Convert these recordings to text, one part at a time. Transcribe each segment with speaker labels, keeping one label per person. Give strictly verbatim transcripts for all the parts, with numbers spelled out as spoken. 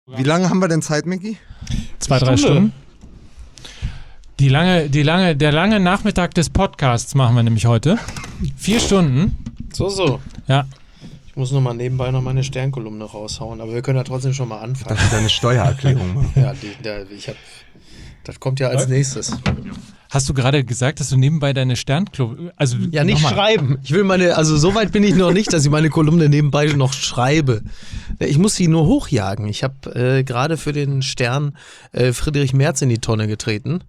Speaker 1: Wie lange haben wir denn Zeit, Micky?
Speaker 2: Zwei, drei Stunden. Die lange, die lange, der lange Nachmittag des Podcasts machen wir nämlich heute. Vier Stunden.
Speaker 3: So, so.
Speaker 2: Ja.
Speaker 3: Ich muss nur mal nebenbei noch meine Sternkolumne raushauen, aber wir können ja trotzdem schon mal anfangen.
Speaker 1: Das ist deine Steuererklärung machen.
Speaker 3: Ja, die, der, ich hab, das kommt ja als nächstes.
Speaker 2: Hast du gerade gesagt, dass du nebenbei deine Sternklo... Also
Speaker 3: Ja, nicht
Speaker 2: nochmal.
Speaker 3: schreiben. Ich will meine, also so weit bin ich noch nicht, dass ich meine Kolumne nebenbei noch schreibe. Ich muss sie nur hochjagen. Ich habe äh, gerade für den Stern äh, Friedrich Merz in die Tonne getreten.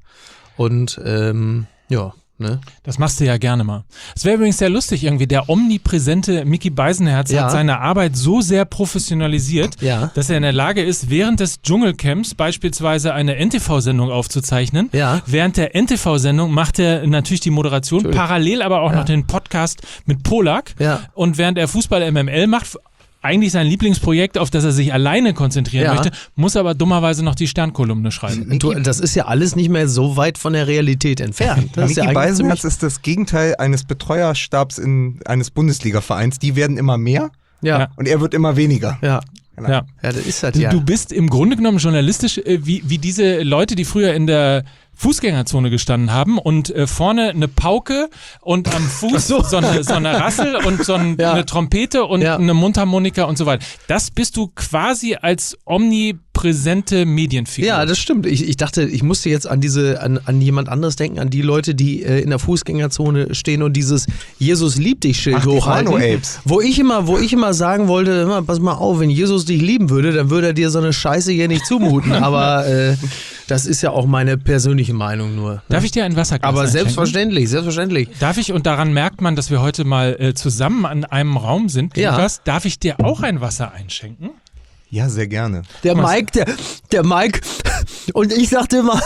Speaker 3: Und ähm, ja, ne?
Speaker 2: Das machst du ja gerne mal. Es wäre übrigens sehr lustig irgendwie, der omnipräsente Micky Beisenherz
Speaker 3: Ja.
Speaker 2: hat seine Arbeit so sehr professionalisiert,
Speaker 3: Ja.
Speaker 2: dass er in der Lage ist, während des Dschungelcamps beispielsweise eine N T V-Sendung aufzuzeichnen.
Speaker 3: Ja.
Speaker 2: Während der N T V-Sendung macht er natürlich die Moderation,
Speaker 3: Natürlich.
Speaker 2: parallel aber auch
Speaker 3: Ja.
Speaker 2: noch den Podcast mit Polak.
Speaker 3: Ja.
Speaker 2: Und während er Fußball-M M L macht, eigentlich sein Lieblingsprojekt, auf das er sich alleine konzentrieren
Speaker 3: Ja.
Speaker 2: möchte, muss aber dummerweise noch die Sternkolumne schreiben.
Speaker 3: Du, das ist ja alles nicht mehr so weit von der Realität entfernt. Das ist ja
Speaker 1: Micky
Speaker 3: eigentlich
Speaker 1: Beisenherz
Speaker 3: ziemlich-
Speaker 1: ist das Gegenteil eines Betreuerstabs in, eines Bundesliga-Vereins. Die werden immer mehr
Speaker 3: Ja,
Speaker 1: und er wird immer weniger.
Speaker 3: ja.
Speaker 2: Ja.
Speaker 3: Ja, das ist das
Speaker 2: Du,
Speaker 3: ja.
Speaker 2: du bist im Grunde genommen journalistisch äh, wie, wie diese Leute, die früher in der Fußgängerzone gestanden haben und äh, vorne eine Pauke und am Fuß
Speaker 3: so.
Speaker 2: so. eine, so eine Rassel und so ein,
Speaker 3: Ja.
Speaker 2: eine Trompete und
Speaker 3: Ja.
Speaker 2: eine Mundharmonika und so weiter. Das bist du quasi als omnipräsente Medienfigur.
Speaker 3: Ja, das stimmt. Ich, ich dachte, ich musste jetzt an diese, an, an jemand anderes denken, an die Leute, die äh, in der Fußgängerzone stehen und dieses Jesus liebt dich Schild
Speaker 1: Ach, die
Speaker 3: hochhalten.
Speaker 1: Porno-Apes.
Speaker 3: Wo ich immer, wo ich immer sagen wollte, hör mal, pass mal auf, wenn Jesus dich lieben würde, dann würde er dir so eine Scheiße hier nicht zumuten. Aber äh, das ist ja auch meine persönliche Meinung nur.
Speaker 2: Darf ich dir ein Wasserglas
Speaker 3: Aber
Speaker 2: einschenken?
Speaker 3: selbstverständlich, selbstverständlich.
Speaker 2: Darf ich, und daran merkt man, dass wir heute mal äh, zusammen an einem Raum sind,
Speaker 3: Ja.
Speaker 2: Lukas, darf ich dir auch ein Wasser einschenken?
Speaker 1: Ja, sehr gerne.
Speaker 3: Der
Speaker 2: Was?
Speaker 3: Mike, der, der Mike, und ich sagte immer,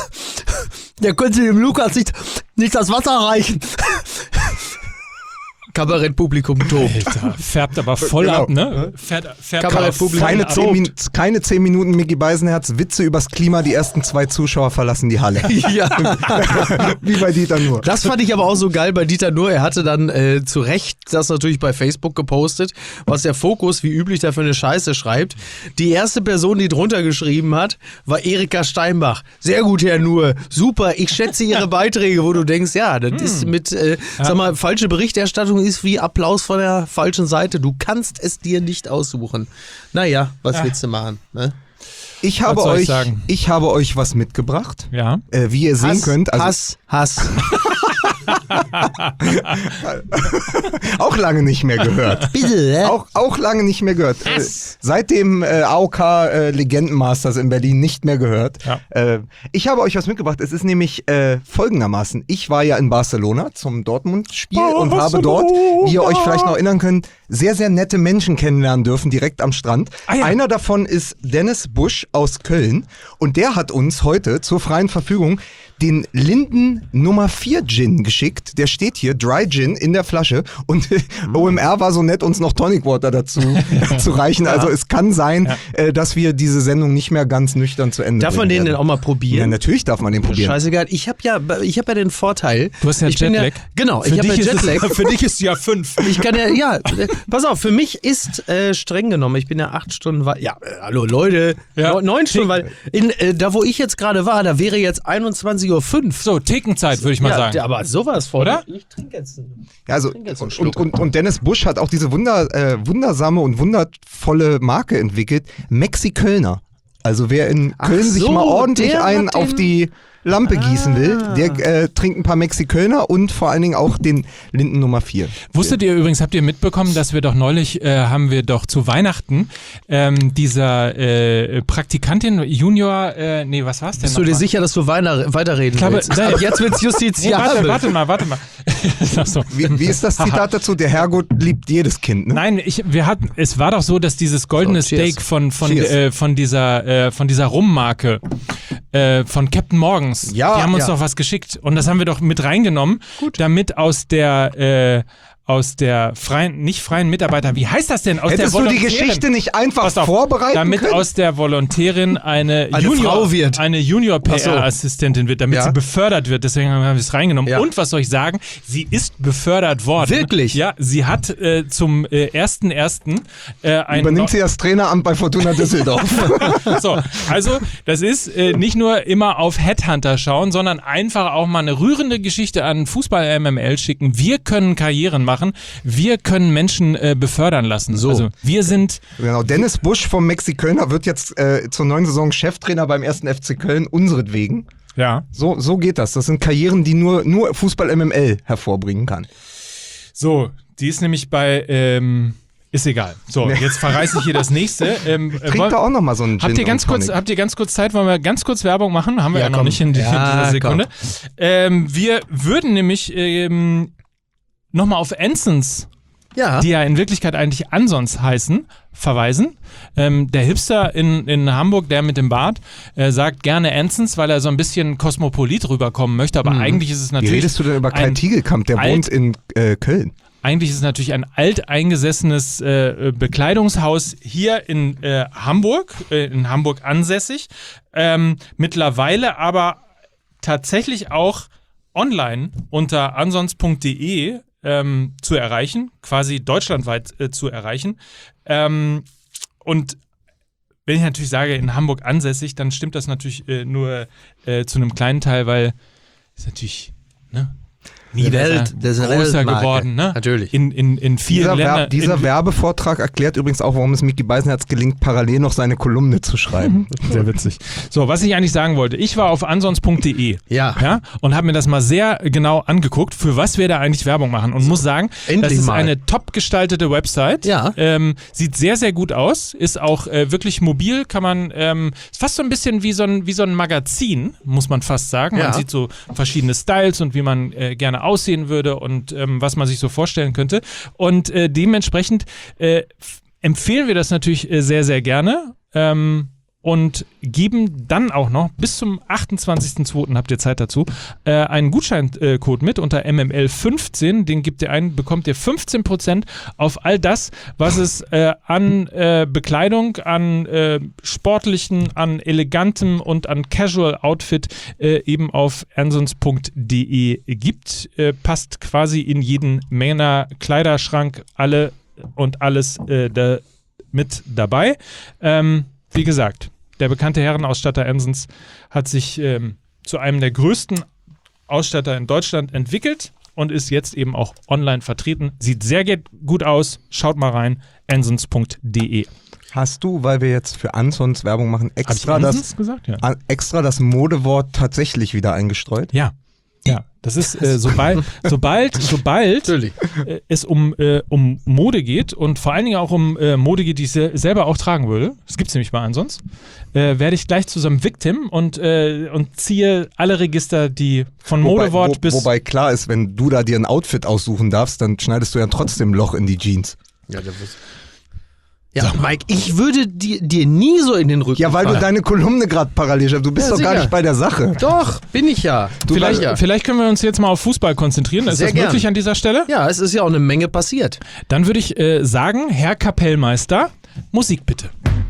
Speaker 3: der könnte dem Lukas nicht, nicht das Wasser reichen. Kabarettpublikum tobt.
Speaker 2: Alter, färbt aber voll
Speaker 1: Genau.
Speaker 2: ab, ne? Färbt, färbt
Speaker 3: Kabarettpublikum.
Speaker 2: voll
Speaker 1: Keine
Speaker 2: ab.
Speaker 1: zehn, Min keine zehn Minuten Micky Beisenherz, Witze übers Klima, die ersten zwei Zuschauer verlassen die Halle.
Speaker 3: Ja.
Speaker 1: Wie bei Dieter Nuhr.
Speaker 3: Das fand ich aber auch so geil bei Dieter Nuhr. Er hatte dann äh, zu Recht das natürlich bei Facebook gepostet, was der Fokus wie üblich da für eine Scheiße schreibt. Die erste Person, die drunter geschrieben hat, war Erika Steinbach. Sehr gut, Herr Nuhr. Super, ich schätze Ihre Beiträge, wo du denkst, ja, das ist mit, äh, sag mal, falsche Berichterstattung ist wie Applaus von der falschen Seite. Du kannst es dir nicht aussuchen. Naja, was
Speaker 2: Ja.
Speaker 3: willst du machen? Ne?
Speaker 1: Ich habe
Speaker 2: Was soll ich
Speaker 1: euch,
Speaker 2: sagen?
Speaker 1: ich habe euch was mitgebracht.
Speaker 2: Ja.
Speaker 1: Äh, wie ihr sehen
Speaker 3: Hass,
Speaker 1: könnt, also
Speaker 3: Hass, Hass.
Speaker 1: auch lange nicht mehr gehört.
Speaker 3: Bitte, ne?
Speaker 1: Auch, auch lange nicht mehr gehört. Äh, seit dem äh, A O K äh, Legendenmasters in Berlin nicht mehr gehört.
Speaker 2: Ja.
Speaker 1: Äh, ich habe euch was mitgebracht. Es ist nämlich äh, folgendermaßen. Ich war ja in Barcelona zum Dortmund-Spiel und habe dort, wie ihr euch vielleicht noch erinnern könnt, sehr, sehr nette Menschen kennenlernen dürfen, direkt am Strand.
Speaker 2: Ah, ja.
Speaker 1: Einer davon ist Dennis Busch aus Köln und der hat uns heute zur freien Verfügung den Linden Nummer vier Gin geschickt. Der steht hier, Dry Gin, in der Flasche. Und O M R war so nett, uns noch Tonic Water dazu zu reichen. Also es kann sein, äh, dass wir diese Sendung nicht mehr ganz nüchtern zu Ende
Speaker 3: Darf man
Speaker 1: bringen
Speaker 3: den denn
Speaker 1: werden.
Speaker 3: auch mal
Speaker 1: Ja,
Speaker 3: probieren?
Speaker 1: natürlich darf man den probieren.
Speaker 3: Scheißegal. Ich habe ja, ich habe ja den Vorteil.
Speaker 2: Du hast ja
Speaker 3: ich bin
Speaker 2: Jetlag.
Speaker 3: genau,
Speaker 2: Für
Speaker 3: ich habe ja
Speaker 2: dich ist es-
Speaker 3: Jetlag.
Speaker 2: Für dich ist ja fünf.
Speaker 3: Ich kann ja, ja, äh, pass auf, für mich ist äh, streng genommen, ich bin ja acht Stunden weit. Ja, äh, hallo Leute,
Speaker 2: Ja.
Speaker 3: neun, neun Stunden, weil in, äh, da wo ich jetzt gerade war, da wäre jetzt einundzwanzig Uhr fünf.
Speaker 2: So, Thekenzeit, würde ich mal
Speaker 3: ja,
Speaker 2: sagen.
Speaker 3: der- aber sowas von.
Speaker 2: Oder?
Speaker 3: Ich trinke jetzt.
Speaker 1: Ja, also,
Speaker 3: trinke jetzt einen
Speaker 1: und,
Speaker 3: Schluck.
Speaker 1: und, und Dennis Busch hat auch diese wunder, äh, wundersame und wundervolle Marke entwickelt, Mexi Kölner. Also wer in
Speaker 3: Ach
Speaker 1: Köln sich
Speaker 3: so,
Speaker 1: mal ordentlich
Speaker 3: der
Speaker 1: einen
Speaker 3: hat
Speaker 1: auf
Speaker 3: den-
Speaker 1: die Lampe gießen will,
Speaker 3: Ah.
Speaker 1: der äh, trinkt ein paar Mexi Kölner und vor allen Dingen auch den Linden Nummer vier.
Speaker 2: Wusstet ihr übrigens, habt ihr mitbekommen, dass wir doch neulich, äh, haben wir doch zu Weihnachten ähm, dieser äh, Praktikantin, Junior, äh, nee, was war's denn
Speaker 3: Bist du dir
Speaker 2: nochmal?
Speaker 3: sicher, dass du weiter, weiterreden
Speaker 2: Ich glaube,
Speaker 3: willst?
Speaker 2: nein.
Speaker 3: Ab jetzt wird's
Speaker 2: Nee,
Speaker 3: justiziabel.
Speaker 2: warte, warte mal, warte mal. Ach so.
Speaker 1: Wie, wie ist das Zitat dazu? Der Herrgott liebt jedes Kind, ne?
Speaker 2: Nein, ich, wir hatten, es war doch so, dass dieses goldene
Speaker 3: So, cheers.
Speaker 2: Steak von, von,
Speaker 1: Cheers.
Speaker 2: äh, von dieser, äh, von dieser Rummarke, äh, von Captain Morgans,
Speaker 1: Ja,
Speaker 2: die haben uns
Speaker 1: ja.
Speaker 2: doch was geschickt und das haben wir doch mit reingenommen, damit aus der, äh, aus der freien, nicht freien Mitarbeiter, wie heißt das denn? Aus
Speaker 1: Hättest
Speaker 2: der
Speaker 1: du die
Speaker 2: Volontärin.
Speaker 1: Geschichte nicht einfach
Speaker 2: Pass auf,
Speaker 1: vorbereiten
Speaker 2: damit
Speaker 1: können?
Speaker 2: aus der Volontärin eine,
Speaker 3: Eine
Speaker 2: Junior,
Speaker 3: Frau wird.
Speaker 2: eine Junior-P
Speaker 3: Ach so.
Speaker 2: R-Assistentin wird, damit
Speaker 3: Ja.
Speaker 2: sie befördert wird. Deswegen haben wir es reingenommen.
Speaker 3: Ja.
Speaker 2: Und was soll ich sagen? Sie ist befördert worden.
Speaker 3: Wirklich?
Speaker 2: Ja, sie hat äh, zum äh, ersten ersten äh, ein
Speaker 1: Übernimmt sie das Traineramt bei Fortuna Düsseldorf.
Speaker 2: So, also das ist äh, nicht nur immer auf Headhunter schauen, sondern einfach auch mal eine rührende Geschichte an Fußball-M M L schicken. Wir können Karrieren machen, wir können Menschen äh, befördern lassen.
Speaker 3: So.
Speaker 2: Also wir sind...
Speaker 1: Genau, Dennis Busch vom Maxi Kölner wird jetzt äh, zur neuen Saison Cheftrainer beim ersten F C Köln, unseretwegen.
Speaker 2: Ja.
Speaker 1: So, so geht das. Das sind Karrieren, die nur, nur Fußball-M M L hervorbringen kann.
Speaker 2: So, die ist nämlich bei... Ähm, ist egal. So, jetzt verreiße ich hier das nächste. Ähm, äh,
Speaker 1: Trinkt
Speaker 2: wollen-
Speaker 1: da auch nochmal so einen Gin
Speaker 2: Habt ihr ganz
Speaker 1: und
Speaker 2: kurz,
Speaker 1: Tonic.
Speaker 2: habt ihr ganz kurz Zeit, wollen wir ganz kurz Werbung machen? Haben wir ja,
Speaker 3: Ja,
Speaker 2: noch
Speaker 3: komm.
Speaker 2: nicht in, in
Speaker 3: Ja,
Speaker 2: dieser Sekunde. Ähm, wir würden nämlich ähm, nochmal auf Ensons,
Speaker 3: Ja.
Speaker 2: die ja in Wirklichkeit eigentlich Ansons heißen, verweisen. Ähm, der Hipster in, in Hamburg, der mit dem Bart, äh, sagt gerne Ensons, weil er so ein bisschen kosmopolit rüberkommen möchte, aber eigentlich ist es
Speaker 1: Wie
Speaker 2: natürlich...
Speaker 1: redest du denn über Kai
Speaker 2: ein
Speaker 1: Tiegelkamp? Der
Speaker 2: alt-
Speaker 1: wohnt in äh, Köln.
Speaker 2: Eigentlich ist es natürlich ein alteingesessenes äh, Bekleidungshaus hier in äh, Hamburg, äh, in Hamburg ansässig. Ähm, mittlerweile aber tatsächlich auch online unter ansons punkt de ähm, zu erreichen, quasi deutschlandweit äh, zu erreichen. Ähm, und wenn ich natürlich sage, in Hamburg ansässig, dann stimmt das natürlich äh, nur äh, zu einem kleinen Teil, weil es natürlich, ne?
Speaker 3: Welt- das ist eine
Speaker 2: größer
Speaker 3: Weltmarke.
Speaker 2: geworden, ne?
Speaker 3: Natürlich.
Speaker 2: In, in, in vielen
Speaker 1: Dieser,
Speaker 2: Ländern.
Speaker 1: Ver dieser
Speaker 2: in,
Speaker 1: Werbevortrag erklärt übrigens auch, warum es Micky Beisenherz gelingt, parallel noch seine Kolumne zu schreiben.
Speaker 2: Sehr witzig. So, was ich eigentlich sagen wollte, ich war auf ansons punkt de
Speaker 3: Ja.
Speaker 2: ja, und habe mir das mal sehr genau angeguckt, für was wir da eigentlich Werbung machen und muss sagen,
Speaker 3: Endlich
Speaker 2: das ist
Speaker 3: mal.
Speaker 2: eine top gestaltete Website.
Speaker 3: Ja.
Speaker 2: Ähm, sieht sehr, sehr gut aus, ist auch äh, wirklich mobil, kann man, ähm, ist fast so ein bisschen wie so ein, wie so ein Magazin, muss man fast sagen.
Speaker 3: Ja.
Speaker 2: Man sieht so verschiedene Styles und wie man äh, gerne aussehen würde und ähm, was man sich so vorstellen könnte. Und äh, dementsprechend äh, f- empfehlen wir das natürlich äh, sehr, sehr gerne. Ähm, und geben dann auch noch bis zum achtundzwanzigsten zweiten habt ihr Zeit dazu, äh, einen Gutscheincode mit unter M M L fünfzehn, den gebt ihr ein, bekommt ihr fünfzehn Prozent auf all das, was es äh, an äh, Bekleidung, an äh, sportlichen, an elegantem und an Casual Outfit äh, eben auf ansons punkt de gibt. Äh, passt quasi in jeden Männer-Kleiderschrank, alle und alles äh, da mit dabei. Ähm, wie gesagt, der bekannte Herrenausstatter Ansons hat sich ähm, zu einem der größten Ausstatter in Deutschland entwickelt und ist jetzt eben auch online vertreten. Sieht sehr ge- gut aus. Schaut mal rein. ansons punkt de.
Speaker 1: Hast du, weil wir jetzt für Ansons Werbung machen,
Speaker 2: Hab ich
Speaker 1: extra,
Speaker 2: Ansons
Speaker 1: das,
Speaker 2: gesagt? Ja.
Speaker 1: an- extra das Modewort tatsächlich wieder eingestreut?
Speaker 2: Ja. Ja, das ist, äh, sobald, sobald, sobald
Speaker 3: Natürlich.
Speaker 2: äh, es um, äh, um Mode geht und vor allen Dingen auch um äh, Mode geht, die ich se- selber auch tragen würde, das gibt es nämlich bei Ansons, äh, werde ich gleich zu so einem Victim und, äh, und ziehe alle Register, die von Modewort
Speaker 1: wobei, wo,
Speaker 2: bis...
Speaker 1: Wobei klar ist, wenn du da dir ein Outfit aussuchen darfst, dann schneidest du ja trotzdem ein Loch in die Jeans.
Speaker 3: Ja, das ist ja, Mike, ich würde dir, dir nie so in den Rücken
Speaker 1: Ja, weil
Speaker 3: fallen.
Speaker 1: du deine Kolumne gerade parallel schreibst. Du bist
Speaker 3: Ja,
Speaker 1: doch gar
Speaker 3: sicher.
Speaker 1: nicht bei der Sache.
Speaker 3: Doch, bin ich ja. Du
Speaker 2: vielleicht,
Speaker 3: ja.
Speaker 2: vielleicht können wir uns jetzt mal auf Fußball konzentrieren. Ist
Speaker 3: Sehr
Speaker 2: das
Speaker 3: gern.
Speaker 2: möglich an dieser Stelle?
Speaker 3: Ja, es ist ja auch eine Menge passiert.
Speaker 2: Dann würde ich äh, sagen, Herr Kapellmeister, Musik bitte.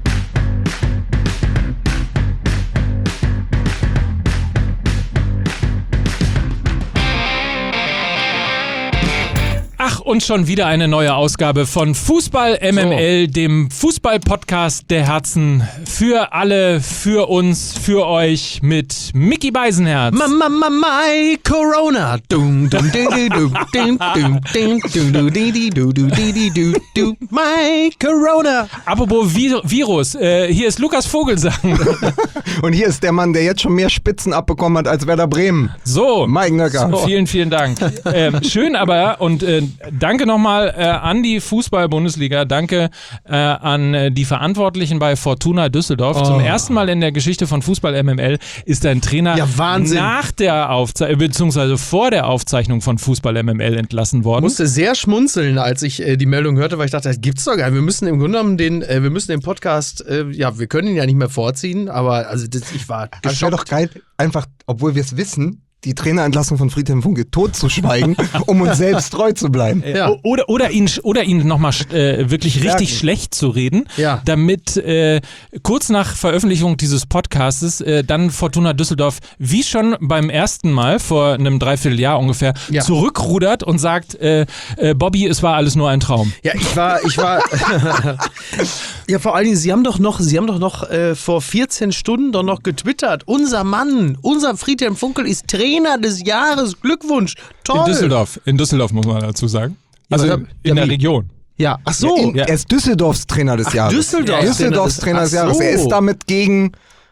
Speaker 2: Ach, und schon wieder eine neue Ausgabe von Fußball M M L, dem Fußball-Podcast der Herzen. Für alle, für uns, für euch mit Micky Beisenherz.
Speaker 3: Mama, Mama, my Corona. Dum, dum, du, du, du, dum, dum, dum, dum, du, di, di, du, du, di, di, du, du, my Corona.
Speaker 2: Apropos Vi- Virus, äh, hier ist Lukas Vogelsang.
Speaker 1: Und hier ist der Mann, der jetzt schon mehr Spitzen abbekommen hat als Werder Bremen.
Speaker 2: So,
Speaker 1: Mike Nöcker.
Speaker 2: so vielen, vielen Dank. ähm, schön aber und äh, danke nochmal äh, an die Fußball-Bundesliga, danke äh, an äh, die Verantwortlichen bei Fortuna Düsseldorf.
Speaker 3: Oh.
Speaker 2: Zum ersten Mal in der Geschichte von Fußball M M L ist ein Trainer
Speaker 3: Ja, Wahnsinn.
Speaker 2: nach der Aufzeichnung, beziehungsweise vor der Aufzeichnung von Fußball M M L entlassen worden.
Speaker 3: Musste sehr schmunzeln, als ich äh, die Meldung hörte, weil ich dachte, das gibt's doch gar nicht. Wir müssen im Grunde genommen den, äh, wir müssen den Podcast, äh, ja, wir können ihn ja nicht mehr vorziehen, aber also das, ich war
Speaker 1: Das wäre doch
Speaker 3: geschockt.
Speaker 1: geil, einfach, obwohl wir es wissen, die Trainerentlassung von Friedhelm Funkel totzuschweigen, um uns selbst treu zu bleiben.
Speaker 3: Ja.
Speaker 2: O- Oder, oder ihn, oder ihn nochmal äh, wirklich
Speaker 1: Stärken.
Speaker 2: richtig schlecht zu reden,
Speaker 3: Ja.
Speaker 2: damit äh, kurz nach Veröffentlichung dieses Podcastes äh, dann Fortuna Düsseldorf, wie schon beim ersten Mal vor einem Dreivierteljahr ungefähr,
Speaker 3: Ja.
Speaker 2: zurückrudert und sagt, äh, äh, Bobby, es war alles nur ein Traum.
Speaker 3: Ja, ich war, ich war, ja, vor allen Dingen, Sie haben doch noch, Sie haben doch noch äh, vor vierzehn Stunden doch noch getwittert, unser Mann, unser Friedhelm Funkel ist Trainer des Jahres, Glückwunsch, toll.
Speaker 2: In Düsseldorf, in Düsseldorf muss man dazu sagen. Also
Speaker 3: Ja,
Speaker 2: in
Speaker 3: ja,
Speaker 2: der
Speaker 3: wie?
Speaker 2: Region.
Speaker 3: Ja, ach so.
Speaker 1: In,
Speaker 2: ja.
Speaker 1: Er ist Düsseldorfs Trainer des Jahres.
Speaker 3: Düsseldorfs
Speaker 1: Düsseldorfs Trainer des
Speaker 3: Ach
Speaker 1: Jahres. Er
Speaker 3: so.
Speaker 1: ist damit gegen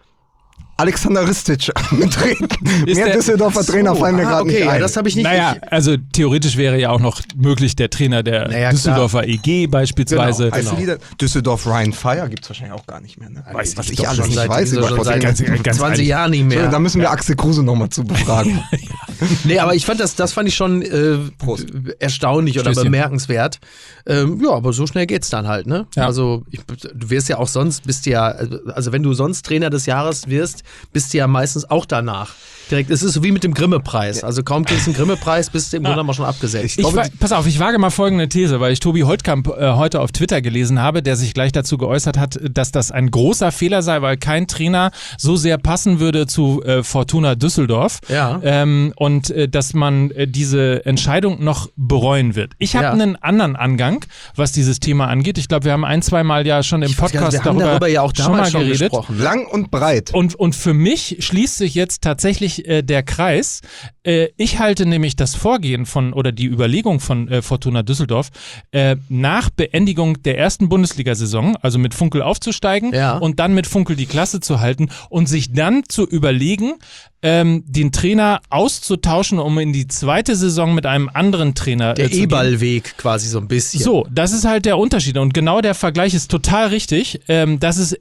Speaker 1: Alexander Ristic angetreten.
Speaker 2: Ist
Speaker 1: Mehr
Speaker 2: der-
Speaker 1: Düsseldorfer Trainer fallen mir
Speaker 3: ah,
Speaker 1: gerade
Speaker 3: okay,
Speaker 1: nicht
Speaker 3: ja,
Speaker 1: ein.
Speaker 3: das habe ich nicht.
Speaker 2: Naja,
Speaker 3: ich,
Speaker 2: also theoretisch wäre ja auch noch möglich der Trainer der
Speaker 3: Naja,
Speaker 2: Düsseldorfer E G beispielsweise.
Speaker 3: Genau,
Speaker 1: Heißt
Speaker 3: genau.
Speaker 1: die da- Düsseldorf Ryan Fire gibt es wahrscheinlich auch gar nicht mehr. Ne?
Speaker 3: Weiß
Speaker 1: was
Speaker 3: ich
Speaker 1: ich
Speaker 3: doch
Speaker 1: alles
Speaker 3: schon
Speaker 1: nicht
Speaker 3: seit-
Speaker 1: weiß
Speaker 3: schon
Speaker 1: über
Speaker 3: seit
Speaker 1: Fortuna.
Speaker 2: ganz- ganz
Speaker 3: zwanzig
Speaker 2: ehrlich.
Speaker 3: Jahren nicht mehr.
Speaker 1: Da müssen wir Axel Kruse nochmal zu befragen.
Speaker 3: Nee, aber ich fand das, das fand ich schon äh,
Speaker 1: Prost.
Speaker 3: erstaunlich oder
Speaker 2: Stößchen.
Speaker 3: bemerkenswert. Ähm, ja, aber so schnell geht's dann halt, ne?
Speaker 2: Ja.
Speaker 3: Also ich, du wirst ja auch sonst, bist ja, also wenn du sonst Trainer des Jahres wirst, bist du ja meistens auch danach. Direkt, es ist so wie mit dem Grimme-Preis. Also kaum kriegst du einen Grimme-Preis, bist du im Grunde genommen schon abgesägt.
Speaker 2: Ich wa- pass auf, ich wage mal folgende These, weil ich Tobi Holtkamp äh, heute auf Twitter gelesen habe, der sich gleich dazu geäußert hat, dass das ein großer Fehler sei, weil kein Trainer so sehr passen würde zu äh, Fortuna Düsseldorf.
Speaker 3: Ja.
Speaker 2: Ähm, und äh, dass man äh, diese Entscheidung noch bereuen wird. Ich habe
Speaker 3: Ja.
Speaker 2: einen anderen Angang, was dieses Thema angeht. Ich glaube, wir haben ein, zwei Mal ja schon im
Speaker 3: Ich weiß gar
Speaker 2: Podcast
Speaker 3: nicht, wir haben
Speaker 2: darüber,
Speaker 3: darüber ja auch
Speaker 2: schon mal
Speaker 3: damals schon
Speaker 2: geredet.
Speaker 3: gesprochen.
Speaker 1: Lang und breit.
Speaker 2: Und, und für mich schließt sich jetzt tatsächlich äh, der Kreis. Äh, ich halte nämlich das Vorgehen von oder die Überlegung von äh, Fortuna Düsseldorf äh, nach Beendigung der ersten Bundesliga-Saison, also mit Funkel aufzusteigen
Speaker 3: Ja.
Speaker 2: und dann mit Funkel die Klasse zu halten und sich dann zu überlegen, ähm, den Trainer auszutauschen, um in die zweite Saison mit einem anderen Trainer
Speaker 3: Der
Speaker 2: äh, zu gehen.
Speaker 3: E-Ball-Weg quasi so ein bisschen.
Speaker 2: So, das ist halt der Unterschied. Und genau der Vergleich ist total richtig. Ähm, das ist,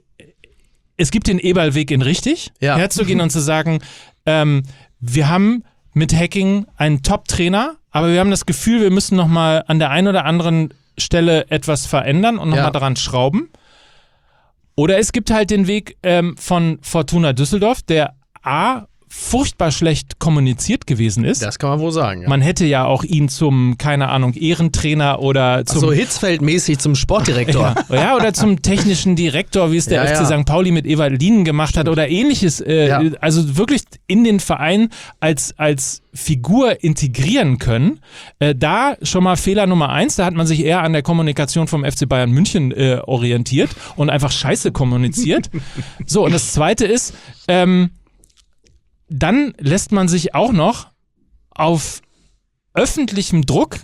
Speaker 2: es gibt den Eberl-Weg in richtig,
Speaker 3: Ja.
Speaker 2: herzugehen und zu sagen, ähm, wir haben mit Hacking einen Top-Trainer, aber wir haben das Gefühl, wir müssen nochmal an der einen oder anderen Stelle etwas verändern und nochmal
Speaker 3: Ja.
Speaker 2: daran schrauben. Oder es gibt halt den Weg ähm, von Fortuna Düsseldorf, der A, furchtbar schlecht kommuniziert gewesen ist.
Speaker 3: Das kann man wohl sagen. Ja.
Speaker 2: Man hätte ja auch ihn zum, keine Ahnung, Ehrentrainer oder zum
Speaker 3: so Hitzfeld-mäßig zum Sportdirektor.
Speaker 2: ja, ja, oder zum technischen Direktor, wie es der
Speaker 3: Ja,
Speaker 2: F C
Speaker 3: ja.
Speaker 2: Sankt Pauli mit Ewald Lienen gemacht hat oder ähnliches. Äh,
Speaker 3: Ja.
Speaker 2: Also wirklich in den Verein als, als Figur integrieren können. Äh, da schon mal Fehler Nummer eins, da hat man sich eher an der Kommunikation vom F C Bayern München äh, orientiert und einfach scheiße kommuniziert. So, und das Zweite ist, ähm, dann lässt man sich auch noch auf öffentlichem Druck,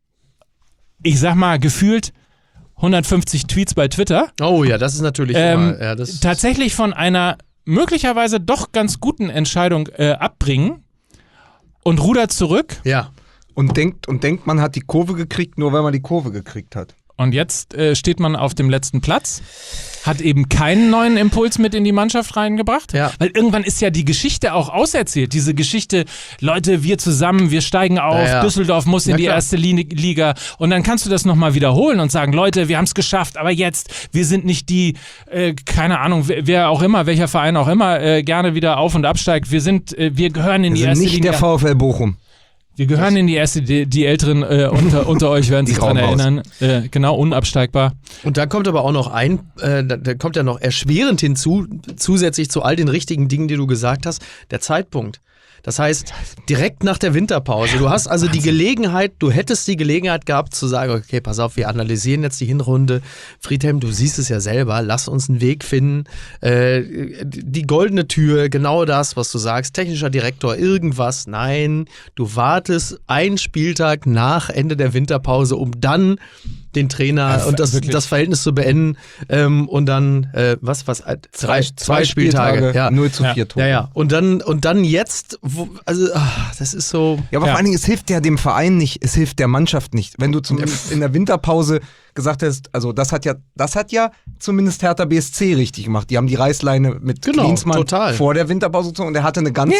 Speaker 2: ich sag mal gefühlt hundertfünfzig Tweets bei Twitter,
Speaker 3: Oh ja, das ist natürlich
Speaker 2: ähm,
Speaker 3: immer, ja, das
Speaker 2: tatsächlich von einer möglicherweise doch ganz guten Entscheidung äh, abbringen und rudert zurück.
Speaker 3: ja.
Speaker 1: Und denkt, und denkt, man hat die Kurve gekriegt, nur weil man die Kurve gekriegt hat.
Speaker 2: Und jetzt äh, steht man auf dem letzten Platz, hat eben keinen neuen Impuls mit in die Mannschaft reingebracht.
Speaker 3: Ja.
Speaker 2: Weil irgendwann ist ja die Geschichte auch auserzählt. Diese Geschichte, Leute, wir zusammen, wir steigen auf,
Speaker 3: Ja, ja.
Speaker 2: Düsseldorf muss in
Speaker 3: Ja,
Speaker 2: die
Speaker 3: klar.
Speaker 2: erste Li- Liga. Und dann kannst du das nochmal wiederholen und sagen, Leute, wir haben es geschafft, aber jetzt, wir sind nicht die, äh, keine Ahnung, wer, wer auch immer, welcher Verein auch immer äh, gerne wieder auf- und absteigt. Wir sind, äh, wir gehören in
Speaker 1: Wir
Speaker 2: die
Speaker 1: sind
Speaker 2: erste
Speaker 1: nicht
Speaker 2: Liga.
Speaker 1: der VfL Bochum.
Speaker 2: Wir gehören in die erste, die, die Älteren äh, unter, unter euch werden sich
Speaker 1: Die
Speaker 2: daran
Speaker 1: grauen
Speaker 2: erinnern. Äh, genau, unabsteigbar.
Speaker 3: Und dann kommt aber auch noch ein, äh, da, da kommt ja noch erschwerend hinzu, zusätzlich zu all den richtigen Dingen, die du gesagt hast, der Zeitpunkt. Das heißt, direkt nach der Winterpause. Du hast also die Gelegenheit, du hättest die Gelegenheit gehabt zu sagen, okay, pass auf, wir analysieren jetzt die Hinrunde. Friedhelm, du siehst es ja selber, lass uns einen Weg finden. Äh, die goldene Tür, genau das, was du sagst, technischer Direktor, irgendwas. Nein, du wartest einen Spieltag nach Ende der Winterpause, um dann den Trainer
Speaker 2: Ja,
Speaker 3: und das,
Speaker 2: wirklich.
Speaker 3: das Verhältnis zu beenden ähm, und dann, äh, was, was, äh, drei, zwei, Spieltage. Ja.
Speaker 1: null zu
Speaker 2: Ja.
Speaker 1: vier Tore.
Speaker 3: Ja, ja. Und dann, und dann jetzt, wo, also, ach, das ist so.
Speaker 1: Ja, aber
Speaker 2: Ja.
Speaker 1: vor allen Dingen, es hilft ja dem Verein nicht, es hilft der Mannschaft nicht. Wenn du zum, in der Winterpause gesagt hast, also das hat ja, das hat ja zumindest Hertha B S C richtig gemacht. Die haben die Reißleine mit
Speaker 3: Genau,
Speaker 1: Klinsmann
Speaker 3: total.
Speaker 1: vor der Winterpause gezogen und er hatte eine ganze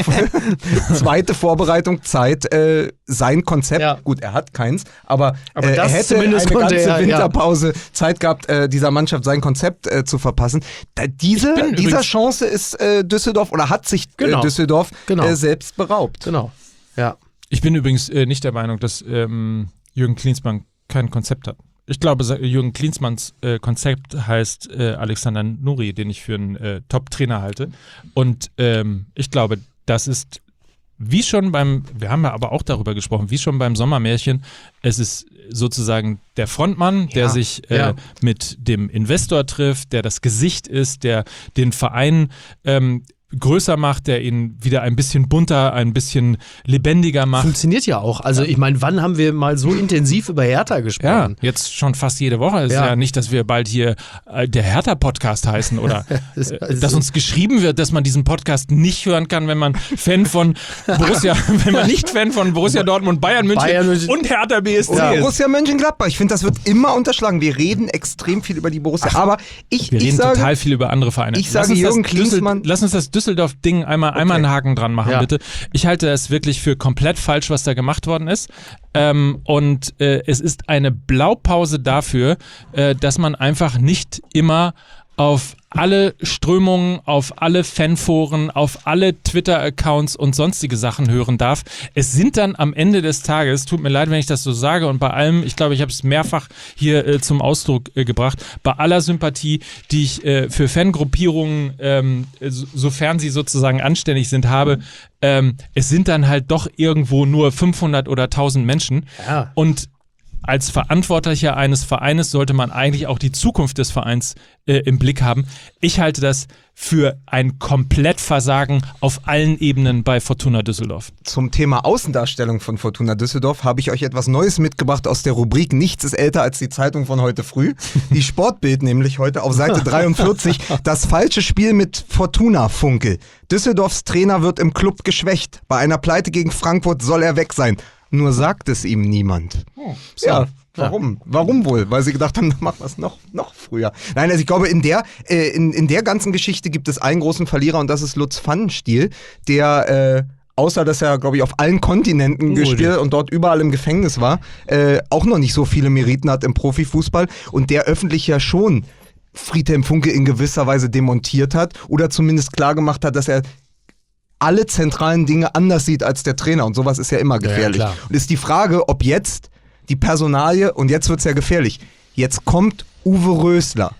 Speaker 1: zweite Vorbereitung Zeit, äh, sein Konzept,
Speaker 3: Ja.
Speaker 1: gut, er hat keins, aber,
Speaker 3: Aber
Speaker 1: äh, er
Speaker 3: das
Speaker 1: hätte
Speaker 3: zumindest
Speaker 1: eine
Speaker 3: konnte
Speaker 1: ganze
Speaker 3: er, ja.
Speaker 1: Winterpause Zeit gehabt, äh, dieser Mannschaft sein Konzept äh, zu verpassen. Da, diese,
Speaker 2: bin
Speaker 1: dieser
Speaker 2: übrigens-
Speaker 1: Chance ist äh, Düsseldorf oder hat sich
Speaker 3: Genau.
Speaker 1: äh, Düsseldorf
Speaker 3: Genau.
Speaker 1: äh, selbst beraubt.
Speaker 3: Genau. Ja.
Speaker 2: Ich bin übrigens äh, nicht der Meinung, dass ähm, Jürgen Klinsmann kein Konzept hat. Ich glaube, sa- Jürgen Klinsmanns äh, Konzept heißt äh, Alexander Nuri, den ich für einen äh, Top-Trainer halte. Und ähm, ich glaube, das ist wie schon beim, wir haben ja aber auch darüber gesprochen, wie schon beim Sommermärchen, es ist sozusagen der Frontmann, der
Speaker 1: Ja,
Speaker 2: sich äh,
Speaker 3: ja.
Speaker 2: mit dem Investor trifft, der das Gesicht ist, der den Verein ähm, größer macht, der ihn wieder ein bisschen bunter, ein bisschen lebendiger macht.
Speaker 3: Funktioniert ja auch. Also ich meine, wann haben wir mal so intensiv über Hertha
Speaker 2: Ja,
Speaker 3: gesprochen?
Speaker 2: jetzt schon fast jede Woche. Es ist
Speaker 3: Ja.
Speaker 2: ja nicht, dass wir bald hier äh, der Hertha-Podcast heißen oder
Speaker 3: Das-
Speaker 2: äh,
Speaker 3: also-
Speaker 2: dass uns geschrieben wird, dass man diesen Podcast nicht hören kann, wenn man Fan von Borussia, wenn man nicht Fan von Borussia Dortmund, Bayern München,
Speaker 3: Bayern München-
Speaker 2: und Hertha B S C
Speaker 1: Und
Speaker 2: ist.
Speaker 1: Borussia Mönchengladbach. Ich finde, das wird immer unterschlagen. Wir reden extrem viel über die Borussia. aber ich,
Speaker 2: Wir
Speaker 1: ich
Speaker 2: reden
Speaker 1: sage,
Speaker 2: total viel über andere Vereine.
Speaker 1: ich
Speaker 2: Lass
Speaker 1: sage
Speaker 2: uns das
Speaker 1: Jürgen
Speaker 2: Düssel-
Speaker 1: Klinsmann-
Speaker 2: Lass uns das Düsseldorf-Ding einmal, einmal einen Haken dran machen,
Speaker 3: Ja.
Speaker 2: bitte. Ich halte das wirklich für komplett falsch, was da gemacht worden ist. Ähm, und äh, es ist eine Blaupause dafür, äh, dass man einfach nicht immer auf alle Strömungen, auf alle Fanforen, auf alle Twitter-Accounts und sonstige Sachen hören darf. Es sind dann am Ende des Tages, tut mir leid, wenn ich das so sage, und bei allem, ich glaube, ich habe es mehrfach hier äh, zum Ausdruck äh, gebracht, bei aller Sympathie, die ich äh, für Fangruppierungen, ähm, so, sofern sie sozusagen anständig sind, habe, ähm, es sind dann halt doch irgendwo nur fünfhundert oder tausend Menschen.
Speaker 3: Ja.
Speaker 2: Und als Verantwortlicher eines Vereines sollte man eigentlich auch die Zukunft des Vereins äh, im Blick haben. Ich halte das für ein Komplettversagen auf allen Ebenen bei Fortuna Düsseldorf.
Speaker 1: zum Thema Außendarstellung von Fortuna Düsseldorf habe ich euch etwas Neues mitgebracht aus der Rubrik Nichts ist älter als die Zeitung von heute früh. Die Sportbild nämlich heute auf Seite dreiundvierzig. Das falsche Spiel mit Fortuna-Funkel. Düsseldorfs Trainer wird im Club geschwächt. Bei einer Pleite gegen Frankfurt soll er weg sein. Nur sagt es ihm niemand. Ja, warum? Warum wohl? Weil sie gedacht haben, dann machen wir es noch, noch früher. Nein, also ich glaube, in der, äh, in, in der ganzen Geschichte gibt es einen großen Verlierer und das ist Lutz Pfannenstiel, der, äh, außer dass er, glaube ich, auf allen Kontinenten gespielt und dort überall im Gefängnis war, äh, auch noch nicht so viele Meriten hat im Profifußball und der öffentlich ja schon Friedhelm Funkel in gewisser Weise demontiert hat oder zumindest klar gemacht hat, dass er alle zentralen Dinge anders sieht als der Trainer und sowas ist ja immer gefährlich.
Speaker 3: klar.
Speaker 1: Und ist die Frage, ob jetzt die Personalie, und jetzt wird es ja gefährlich, jetzt kommt Uwe Rösler.